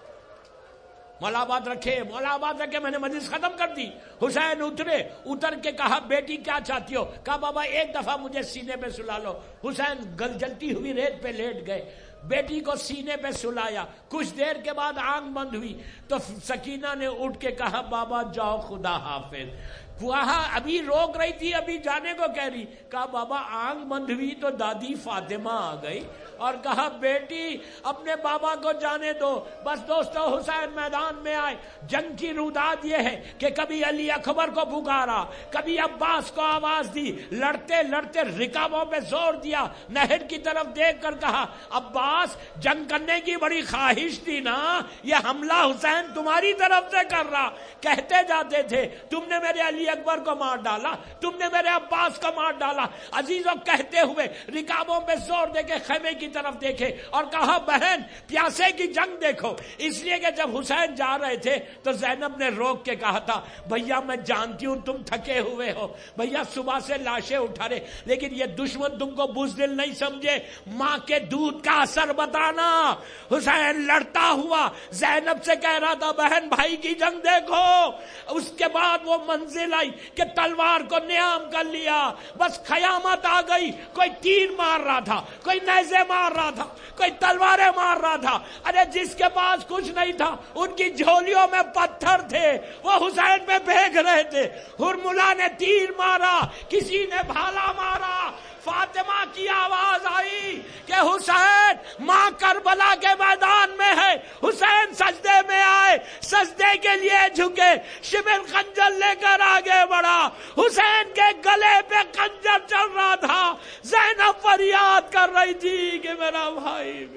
S1: مولا آباد رکھے, مولا آباد رکھے, میں نے مجلس ختم کر دی. حسین اتر کے کہا بیٹی کیا چاہتی ہو؟ کہا بابا ایک دفعہ مجھے سینے پہ سلا لو. حسین جلتی ہوئی ریت پہ لیٹ گئے, بیٹی کو سینے پہ سلایا. کچھ دیر کے بعد آنکھ بند ہوئی تو سکینہ نے اٹھ کے کہا بابا جاؤ خدا حافظ. وہاں ابھی روک رہی تھی, ابھی جانے کو کہہ رہی. کہا بابا آنکھ بند ہوئی تو دادی فاطمہ آ گئی اور کہا بیٹی اپنے بابا کو جانے دو. بس دوستو حسین میدان میں آئے. جنگ کی روداد یہ ہے کہ کبھی علی اکبر کو پکارا, کبھی عباس کو آواز دی, لڑتے لڑتے رکابوں پہ زور دیا, نہر کی طرف دیکھ کر کہا عباس جنگ کرنے کی بڑی خواہش تھی نا, یہ حملہ حسین تمہاری طرف سے کر رہا. کہتے جاتے تھے تم نے میرے علی اکبر کو مار ڈالا, تم نے میرے عباس کو مار ڈالا. عزیزوں کہتے ہوئے رکابوں پہ زور دے کے خیمے کی طرف دیکھے اور کہا بہن پیاسے کی جنگ دیکھو. اس لیے کہ جب حسین جا رہے تھے تو زینب نے روک کے کہا تھا بھیا میں جانتی ہوں تم تھکے ہوئے ہو, بھیا صبح سے لاشیں اٹھا رہے, لیکن یہ دشمن تم کو بزدل نہیں سمجھے, ماں کے دودھ کا اثر بتانا. حسین لڑتا ہوا زینب سے کہہ رہا تھا بہن بھائی کی جنگ دیکھو. اس کے بعد وہ منزل آئی کہ تلوار کو نیام کر لیا, بس قیامت آ گئی. کوئی تیر مار رہا تھا, کوئی نیزے مار رہا تھا, کوئی تلواریں مار رہا تھا. ارے جس کے پاس کچھ نہیں تھا ان کی جھولیوں میں پتھر تھے, وہ حسین پہ پھینک رہے تھے. ہرملا نے تیر مارا, کسی نے بھالا مارا. فاطمہ کی آواز آئی کہ حسین ماں کربلا کے میدان میں ہے. حسین سجدے میں آئے, سجدے کے لیے جھکے, شمر خنجر لے کر آگے بڑھا. حسین کے گلے پہ خنجر چل رہا تھا. زینب فریاد کر رہی تھی کہ میرا بھائی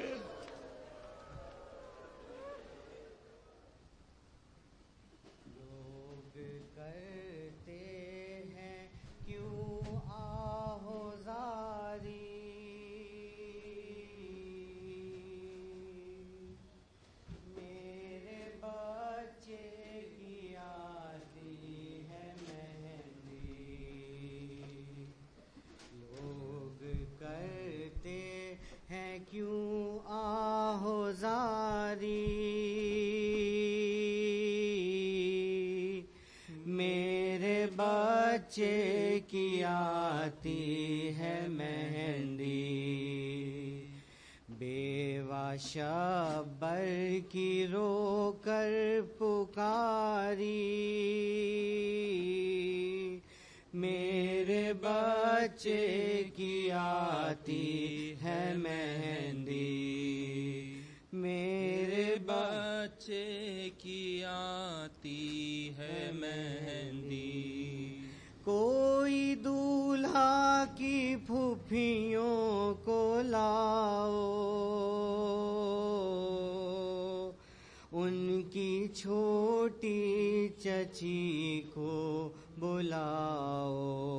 S3: کیوں آہوزاری, میرے بچے کی آتی ہے مہندی. بیوہ شبر کی رو کر پکاری, میرے بچے کی آتی ہے مہندی. میرے بچے کی آتی ہے مہندی. کوئی دولہا کی پھوپھیوں کو لاؤ, ان کی چھوٹی چچی کو بلاؤ.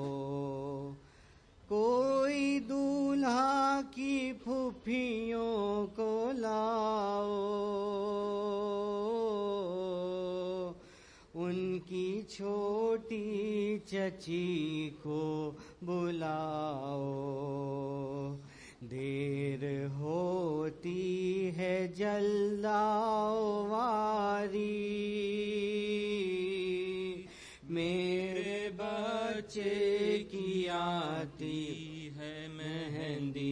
S3: کوئی دولہا کی پھوپھیوں کو لاؤ, ان کی چھوٹی چچی کو بلاؤ. دیر ہوتی ہے جلد آؤ واری, میرے بچے کی آتی ہے مہندی.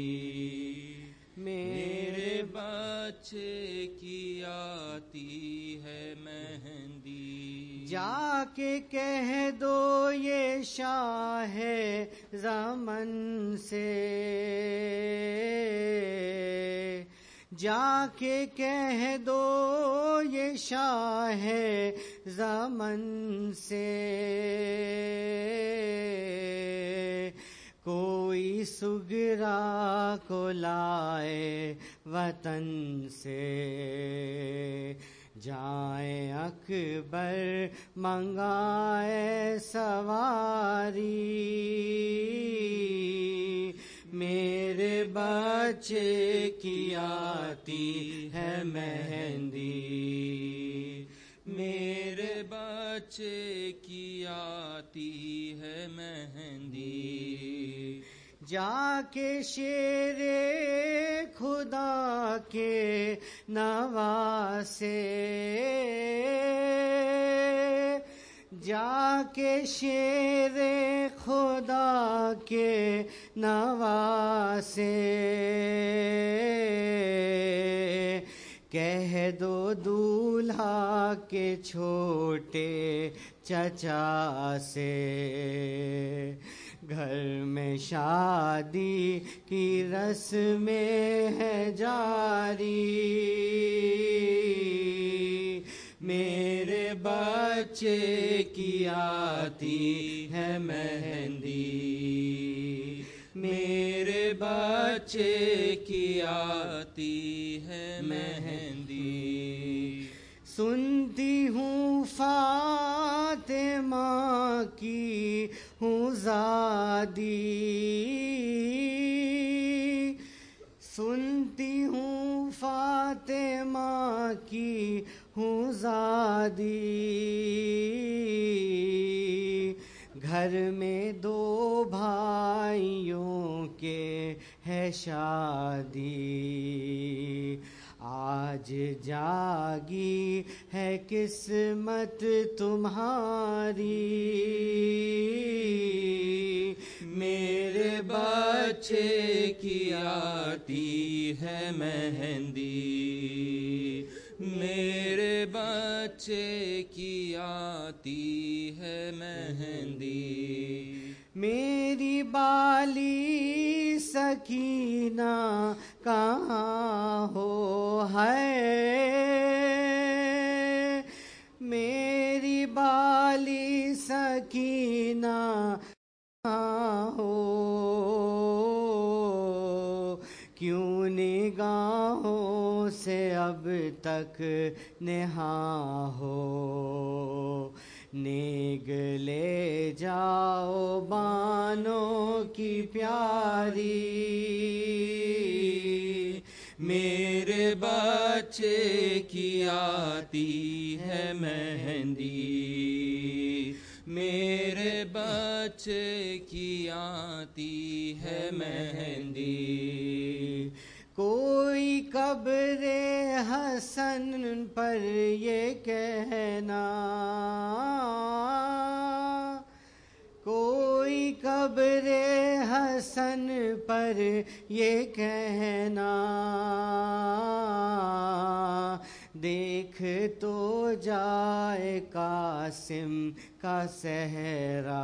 S3: میرے بچے کی آتی ہے مہندی. جا کے کہہ دو یہ شاہ زمن سے, جا کے کہہ دو یہ شاہ زمن سے, کوئی سگرا کو لائے وطن سے. جائیں اکبر منگائے سواری, میرے بچے کی آتی ہے مہندی،
S4: میرے بچے کی آتی ہے مہندی،
S3: جا کے شیر خدا کے نواسے، جا کے شیر خدا کے نواسے، کہہ دو دولہا کے چھوٹے چچا سے، گھر میں شادی کی رسمیں ہے جاری، میرے بچے کی آتی ہے مہندی، میرے بچے کی
S4: آتی ہے مہندی،
S3: سنتی ہوں فاطمہ کی ہوں زادی، سنتی ہوں فاطمہ کی ہوں زادی، گھر میں دو بھائیوں کے ہے شادی، آج جاگی ہے قسمت تمہاری،
S4: میرے بچے کی آتی ہے مہندی، میرے بچے کی آتی ہے مہندی،
S3: میری بالی سکینہ کہاں ہو ہے، میری بالی سکینہ کہاں ہو، کیوں نگاہوں سے اب تک نہاں ہو، نیگ لے جاؤ بانوں کی پیاری،
S4: میرے بچے کی آتی ہے مہندی، میرے بچے کی آتی ہے مہندی،
S3: کوئی قبر حسن پر یہ کہنا، کوئی قبر حسن پر یہ کہنا، دیکھ تو جائے قاسم کا صحرا،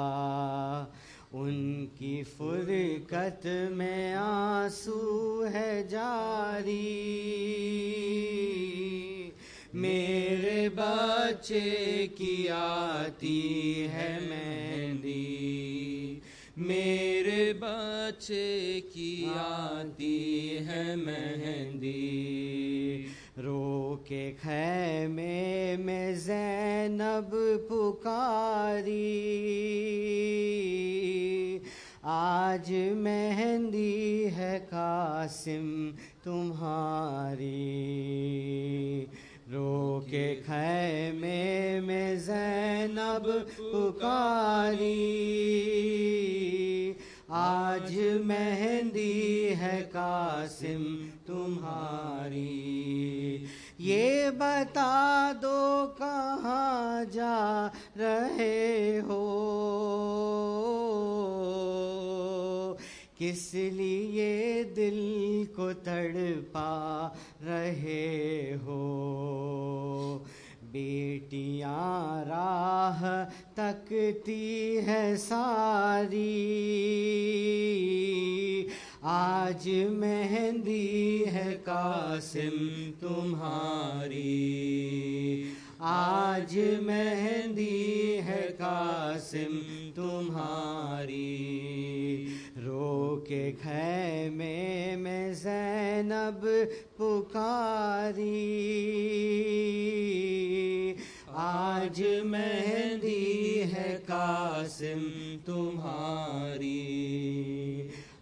S3: ان کی فرقت میں آنسو ہے جاری، میرے بچے کی آتی ہے مہندی،
S4: میرے بچے کی آتی ہے مہندی،
S3: رو کے خیمے میں زینب پکاری، آج مہندی ہے قاسم تمہاری، رو کے خیمے میں زینب پکاری، آج مہندی ہے قاسم تمہاری، یہ بتا دو کہاں جا رہے ہو، کس لیے دل کو تڑپا رہے ہو، بیٹیاں راہ تکتی ہے ساری، آج مہندی ہے قاسم تمہاری، آج مہندی ہے قاسم تمہاری، رو کے خیمے میں زینب پکاری، آج مہندی ہے قاسم تمہاری،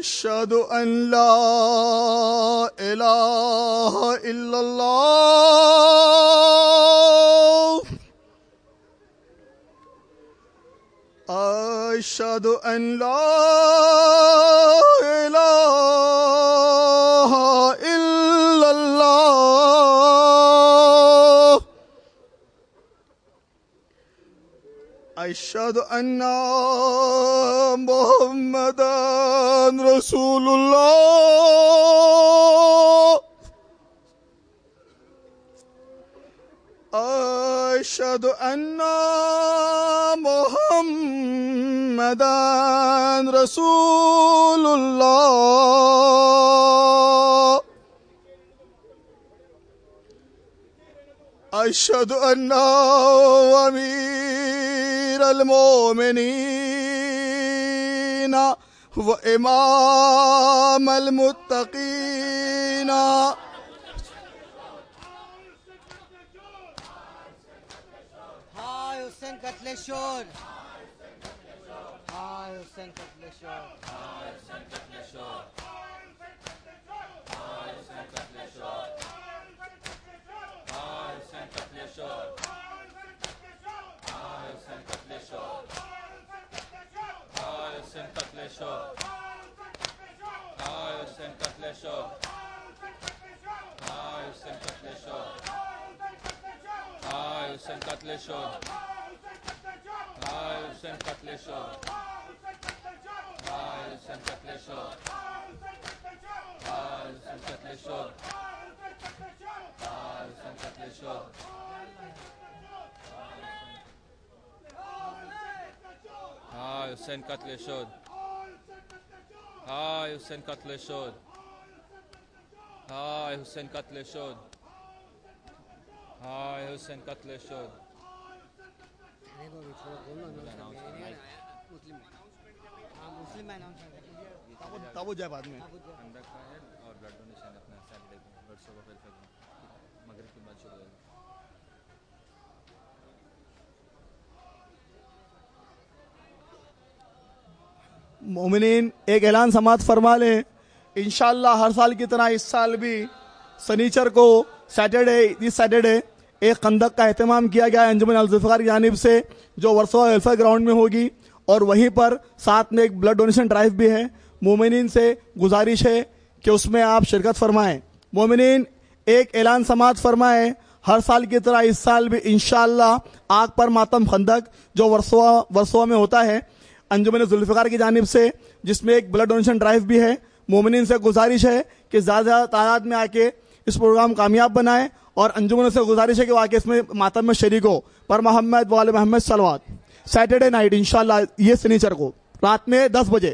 S5: أشهد أن لا إله إلا الله أشهد أن لا إله إلا الله أشهد أن محمدًا رسول الله أشهد أن محمدًا رسول الله أشهد أن أمير المؤمنين وإمام المتقين
S3: ہائے حسین قتل شور ہائے حسین قتل شور
S4: حسین قتل شد ہائے حسین قتل شد ہائے حسین قتل شد ہائے حسین قتل شد
S5: تب ہو جائے بعد میں
S4: اور بلڈ ڈونیشن اپنا سیٹرڈے کو بلڈ صبح مغرب کے بعد شروع ہوگا.
S5: مومنین ایک اعلان سماعت فرما لیں. انشاءاللہ ہر سال کی طرح اس سال بھی سنیچر کو سیٹرڈے ایک خندق کا اہتمام کیا گیا ہے انجمن الذوالفقار کی جانب سے جو ورسوہ ویلفیئر گراؤنڈ میں ہوگی اور وہیں پر ساتھ میں ایک بلڈ ڈونیشن ڈرائیو بھی ہے. مومنین سے گزارش ہے کہ اس میں آپ شرکت فرمائیں. مومنین ایک اعلان سماعت فرمائیں. ہر سال کی طرح اس سال بھی انشاءاللہ آگ پر ماتم خندق جو ورسوہ میں ہوتا ہے انجمن ذوالفقار کی جانب سے جس میں ایک بلڈ ڈونیشن ڈرائیو بھی ہے. مومنین سے گزارش ہے کہ زیادہ زیادہ تعداد میں آ کے اس پروگرام کامیاب بنائیں اور انجمن سے گزارش ہے کہ وہ آ کے اس میں ماتم میں شریک ہو. پر محمد وآل محمد صلوات. سیٹرڈے نائٹ انشاءاللہ یہ سنیچر کو رات میں 10 بجے.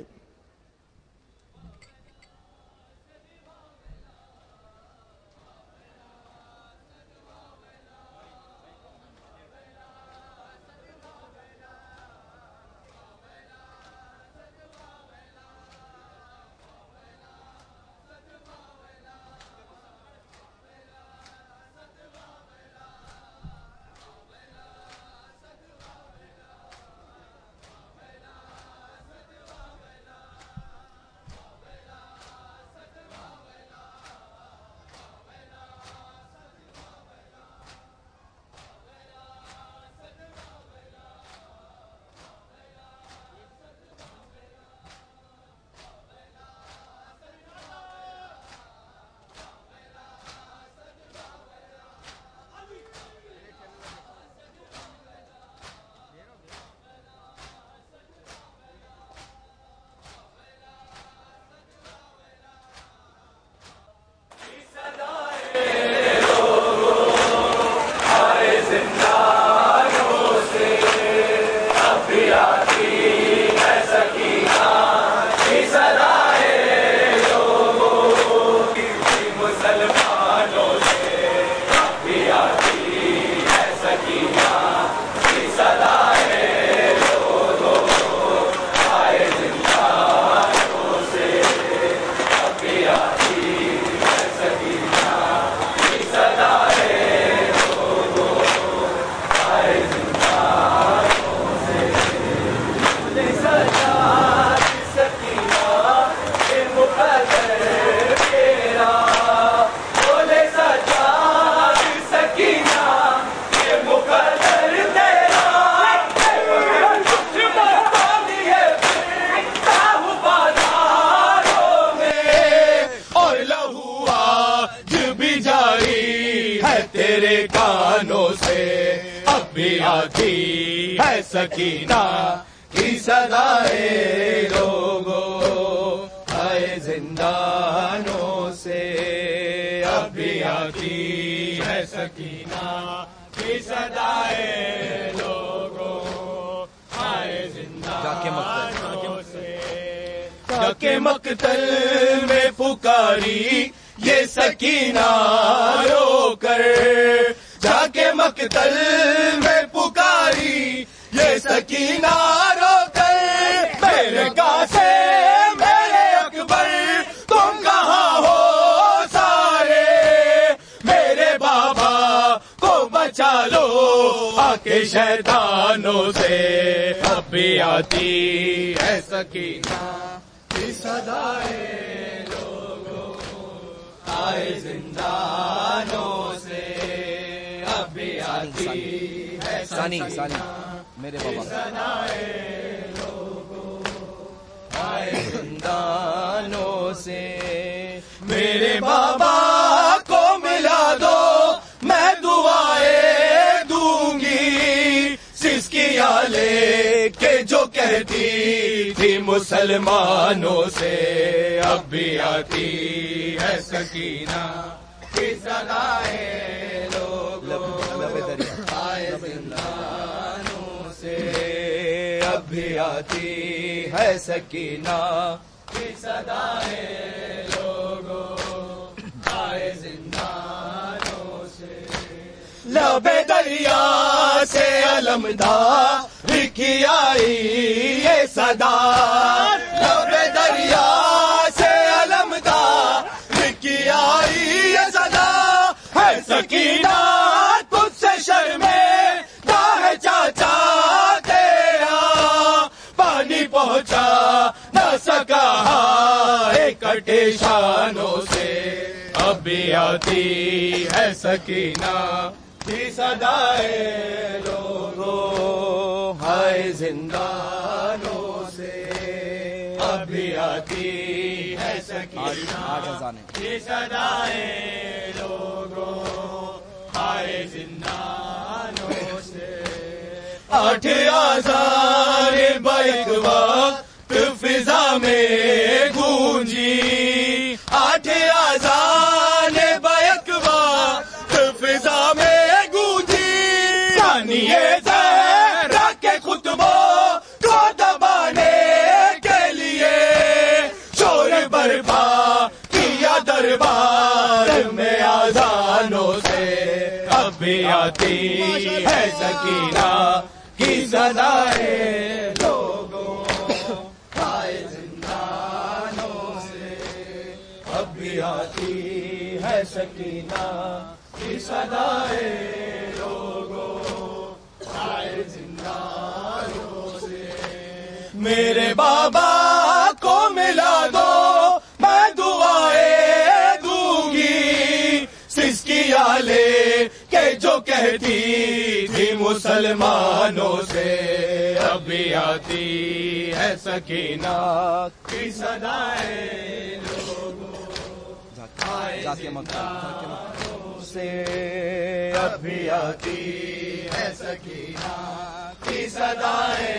S6: آتی ہے سکینہ کی صدائے لوگوں، آئے زندانوں سے اب بھی آتی ہے سکینہ کی صدائے لوگوں، آئے زندانوں سے جا کے مقتل میں پکاری یہ سکینہ رو کر، جا کے مقتل میں پکاری یہ سکینہ رو کر، میرے قاسم میرے اکبر تم کہاں ہو سارے، میرے بابا کو بچا لو آ کے شیطانوں سے، اب بھی آتی ہے سکینہ کی صدائے لوگوں، آئے زندانوں سے اب بھی آتی ہے سکینہ
S4: میرے بابا
S6: صدائے لوگوں، آئے زندانوں سے، میرے بابا کو ملا دو میں دعائیں دوں گی، سسکیاں لے کے جو کہتی تھی مسلمانوں سے، اب بھی آتی ہے سکینہ کی صدائے لوگوں، آئے زندانوں سے اب بھی آتی ہے سکینہ کی صدائے لوگوں، آئے زندانوں سے، لب دریا سے علمدار کی آئی یہ صدا، لب دریا سے علمدار کی آئی یہ صدا، ہے سکینہ تجھ سے شرمندہ ہے چاچا تیرا، پانی پہنچا نہ سکا کٹے شانوں سے، اب بھی آتی ہے سکینہ کی صدائے لوگوں، ہائے زندانوں سے اب بھی آتی ہے سکینہ کی صدائے لوگوں، ہائے زندانوں سے، 8 آذان بیک وقت فضا میں گونجی، 8 آذان بیک وقت فضا میں گونجی، ثانیہ زہرا کے خطبوں کو دبانے کے لیے شور برپا کیا دربار میں آذانوں سے، اب بھی آتی ہے سکینہ کی صدائے لوگوں، آئے زندانوں سے، اب بھی آتی ہے سکینہ کی صدائے لوگوں، آئے زندانوں سے، میرے بابا کو ملا دو میں دعائیں دوں گی، سسکیاں لے کے جو کہتی تھی مسلمانوں سے، اب بھی آتی ہے سکینہ کی صدائے لوگوں، آئے زندانوں سے، اب بھی آتی ہے سکینہ کی صدائے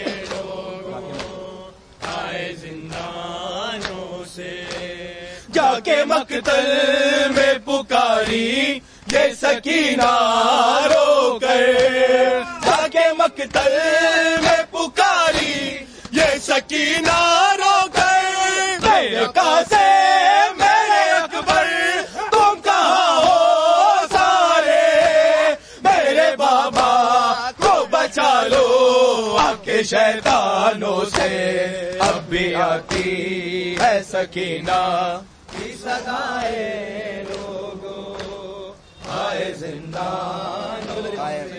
S6: لوگوں، آئے زندانوں سے، جا کے مقتل میں پکاری یہ سکینہ رو کر، جا کے مقتل میں پکاری یہ سکینہ رو کر، میرے قاسم میرے اکبر تم کہاں ہو سارے، میرے بابا کو بچا لو آ کے شیطانوں سے، اب بھی آتی ہے سکینہ کی صدائے لوگوں، آئے زندانوں سے،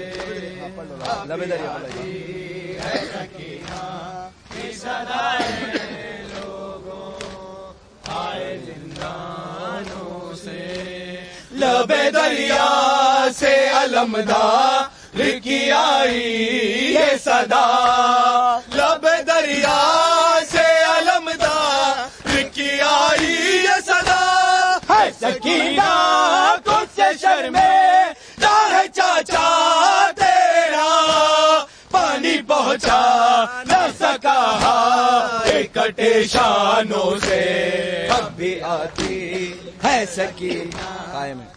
S6: اب بھی آتی ہے سکینہ کی صدائے لوگوں، آئے زندانوں سے، لب دریا سے علمدار کی آئی یہ صدا، لب دریا سے علمدار کی آئی یہ صدا، ہے سکینہ تجھ سے شرمندہ ہے چاچا تیرا، پہنچا نہ سکا کٹے شانوں سے، اب بھی آتی ہے سکینہ قائم ہے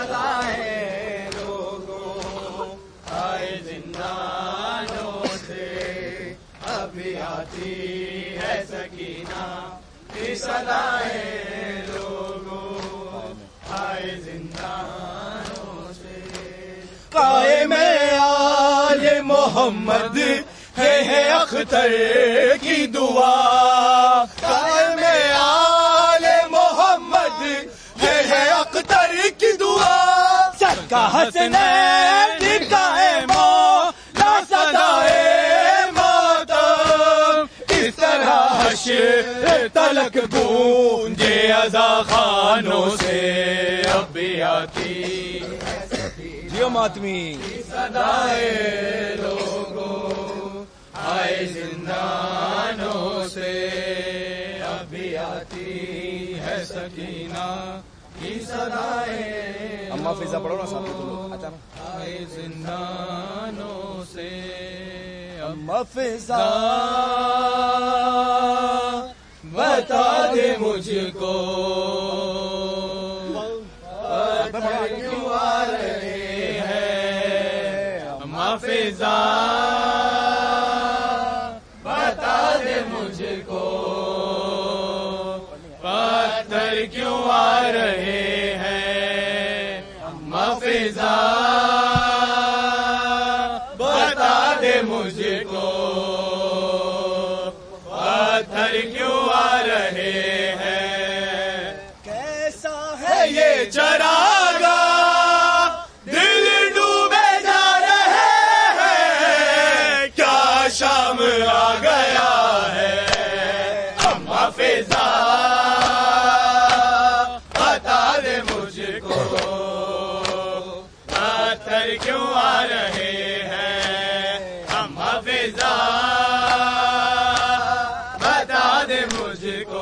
S6: لوگوں آئے زندانوں سے، اب بھی آتی ہے سکینہ کی صدائیں لوگوں آئے زندانوں سے، قائم آل محمد ہے اختر کی دعا، قائم آل محمد ہے اختر کی دعا، سب کا حسنین قائم لا صدائے ماتم، اس طرح حشر تلک گونجے عزا خانوں سے، اب بھی آتی جیو ماتمی صدائے لوگوں آئے زندانوں سے، اب بھی آتی ہے سکینہ کی صدائیں، اما فضا پڑھو نا ساتھ تو لوگ اچانک آئے زندانوں سے، اما فضا بتا دے مجھ کو کیوں آ رہے ہیں، اما فضا بتا دے مجھ کو پتھر کیوں آ رہے ہیں، اما فضا بتا دے مجھ کو پتھر کیوں آ رہے ہیں، کیسا ہے یہ چراغا دل ڈوبے جا رہے ہیں، کیا شام آ گیا ہے، اما فضا بتا دے مجھ کو پتھر کیوں آ رہے ہیں، اما فضا بتا دے مجھ کو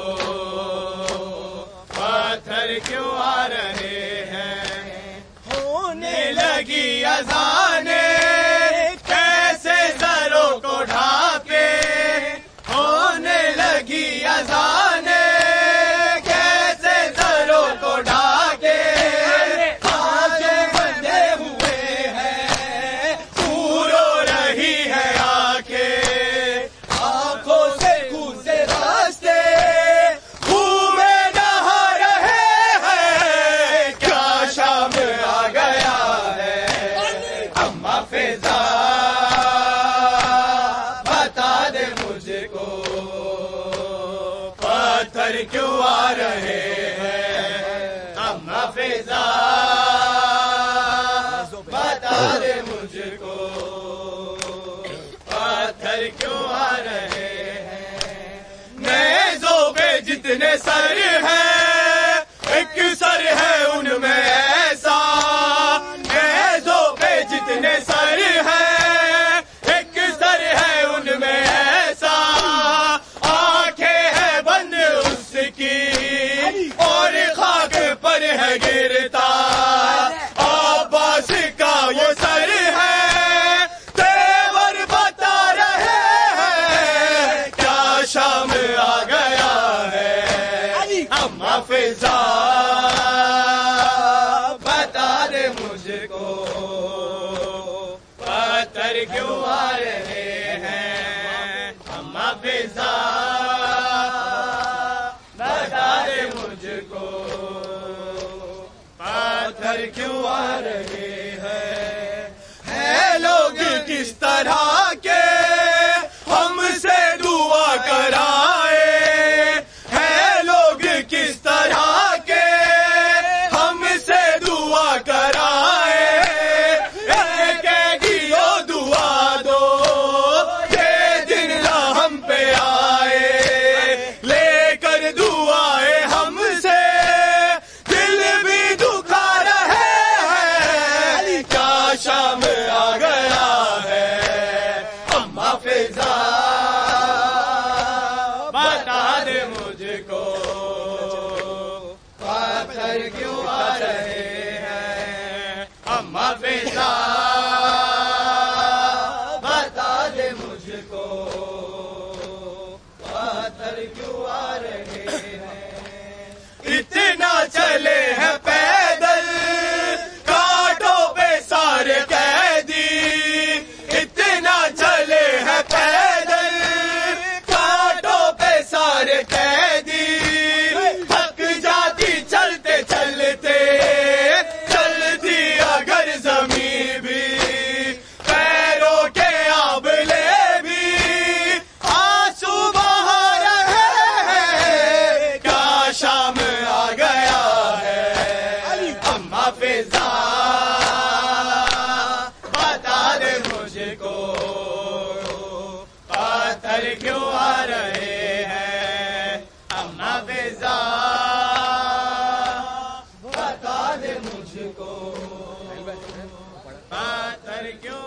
S6: پتھر کیوں آ رہے ہیں، ہونے لگی اذانیں کیسے سروں کو ڈھانپے، ہونے لگی اذانیں کیسے سروں کو ڈھانپے، آنکھیں بندے ہوئے ہیں پور ہو رہی ہے آنکھیں، آنکھوں سے گزرے راستے منہ میں نہا رہے ہیں، کیا شام آ گیا ہے، اما فضا بتا دے مجھ کو پتھر کیوں آ رہے ہیں، اما فضا بتا دے مجھ کو پتھر کیوں آ رہے ہیں، نیزوں پہ جتنے سر ہیں ایک سر ہے ان میں ایسا، نیزوں پہ جتنے سر ہیں ایک سر ہے ان میں ایسا، آنکھیں ہے بند اس کی اور خاک پر ہے گرتا، عباس کا وہ سر ہے تیور بتا رہے ہیں، کیا شام آ گیا ہے، اما فضا بتا دے مجھ کو پتھر کیوں آ رہے ہیں، اما فضا بتا دے مجھ کو پتھر کیوں آ رہے ہیں لوگ کس طرح کے ہم سے دعا کرائے، ہیں لوگ کس طرح کے ہم سے دعا کرائے، گیو دعا دو یہ دن نہ ہم پہ آئے، لے کر دعائیں ہم سے دل بھی دکھا رہے ہیں، کیا شام آ گیا ہے، اما فضا بتا دے مجھ کو پتھر کیوں آ رہے ہیں، اما فضا بتا دے مجھ ادھر کیوں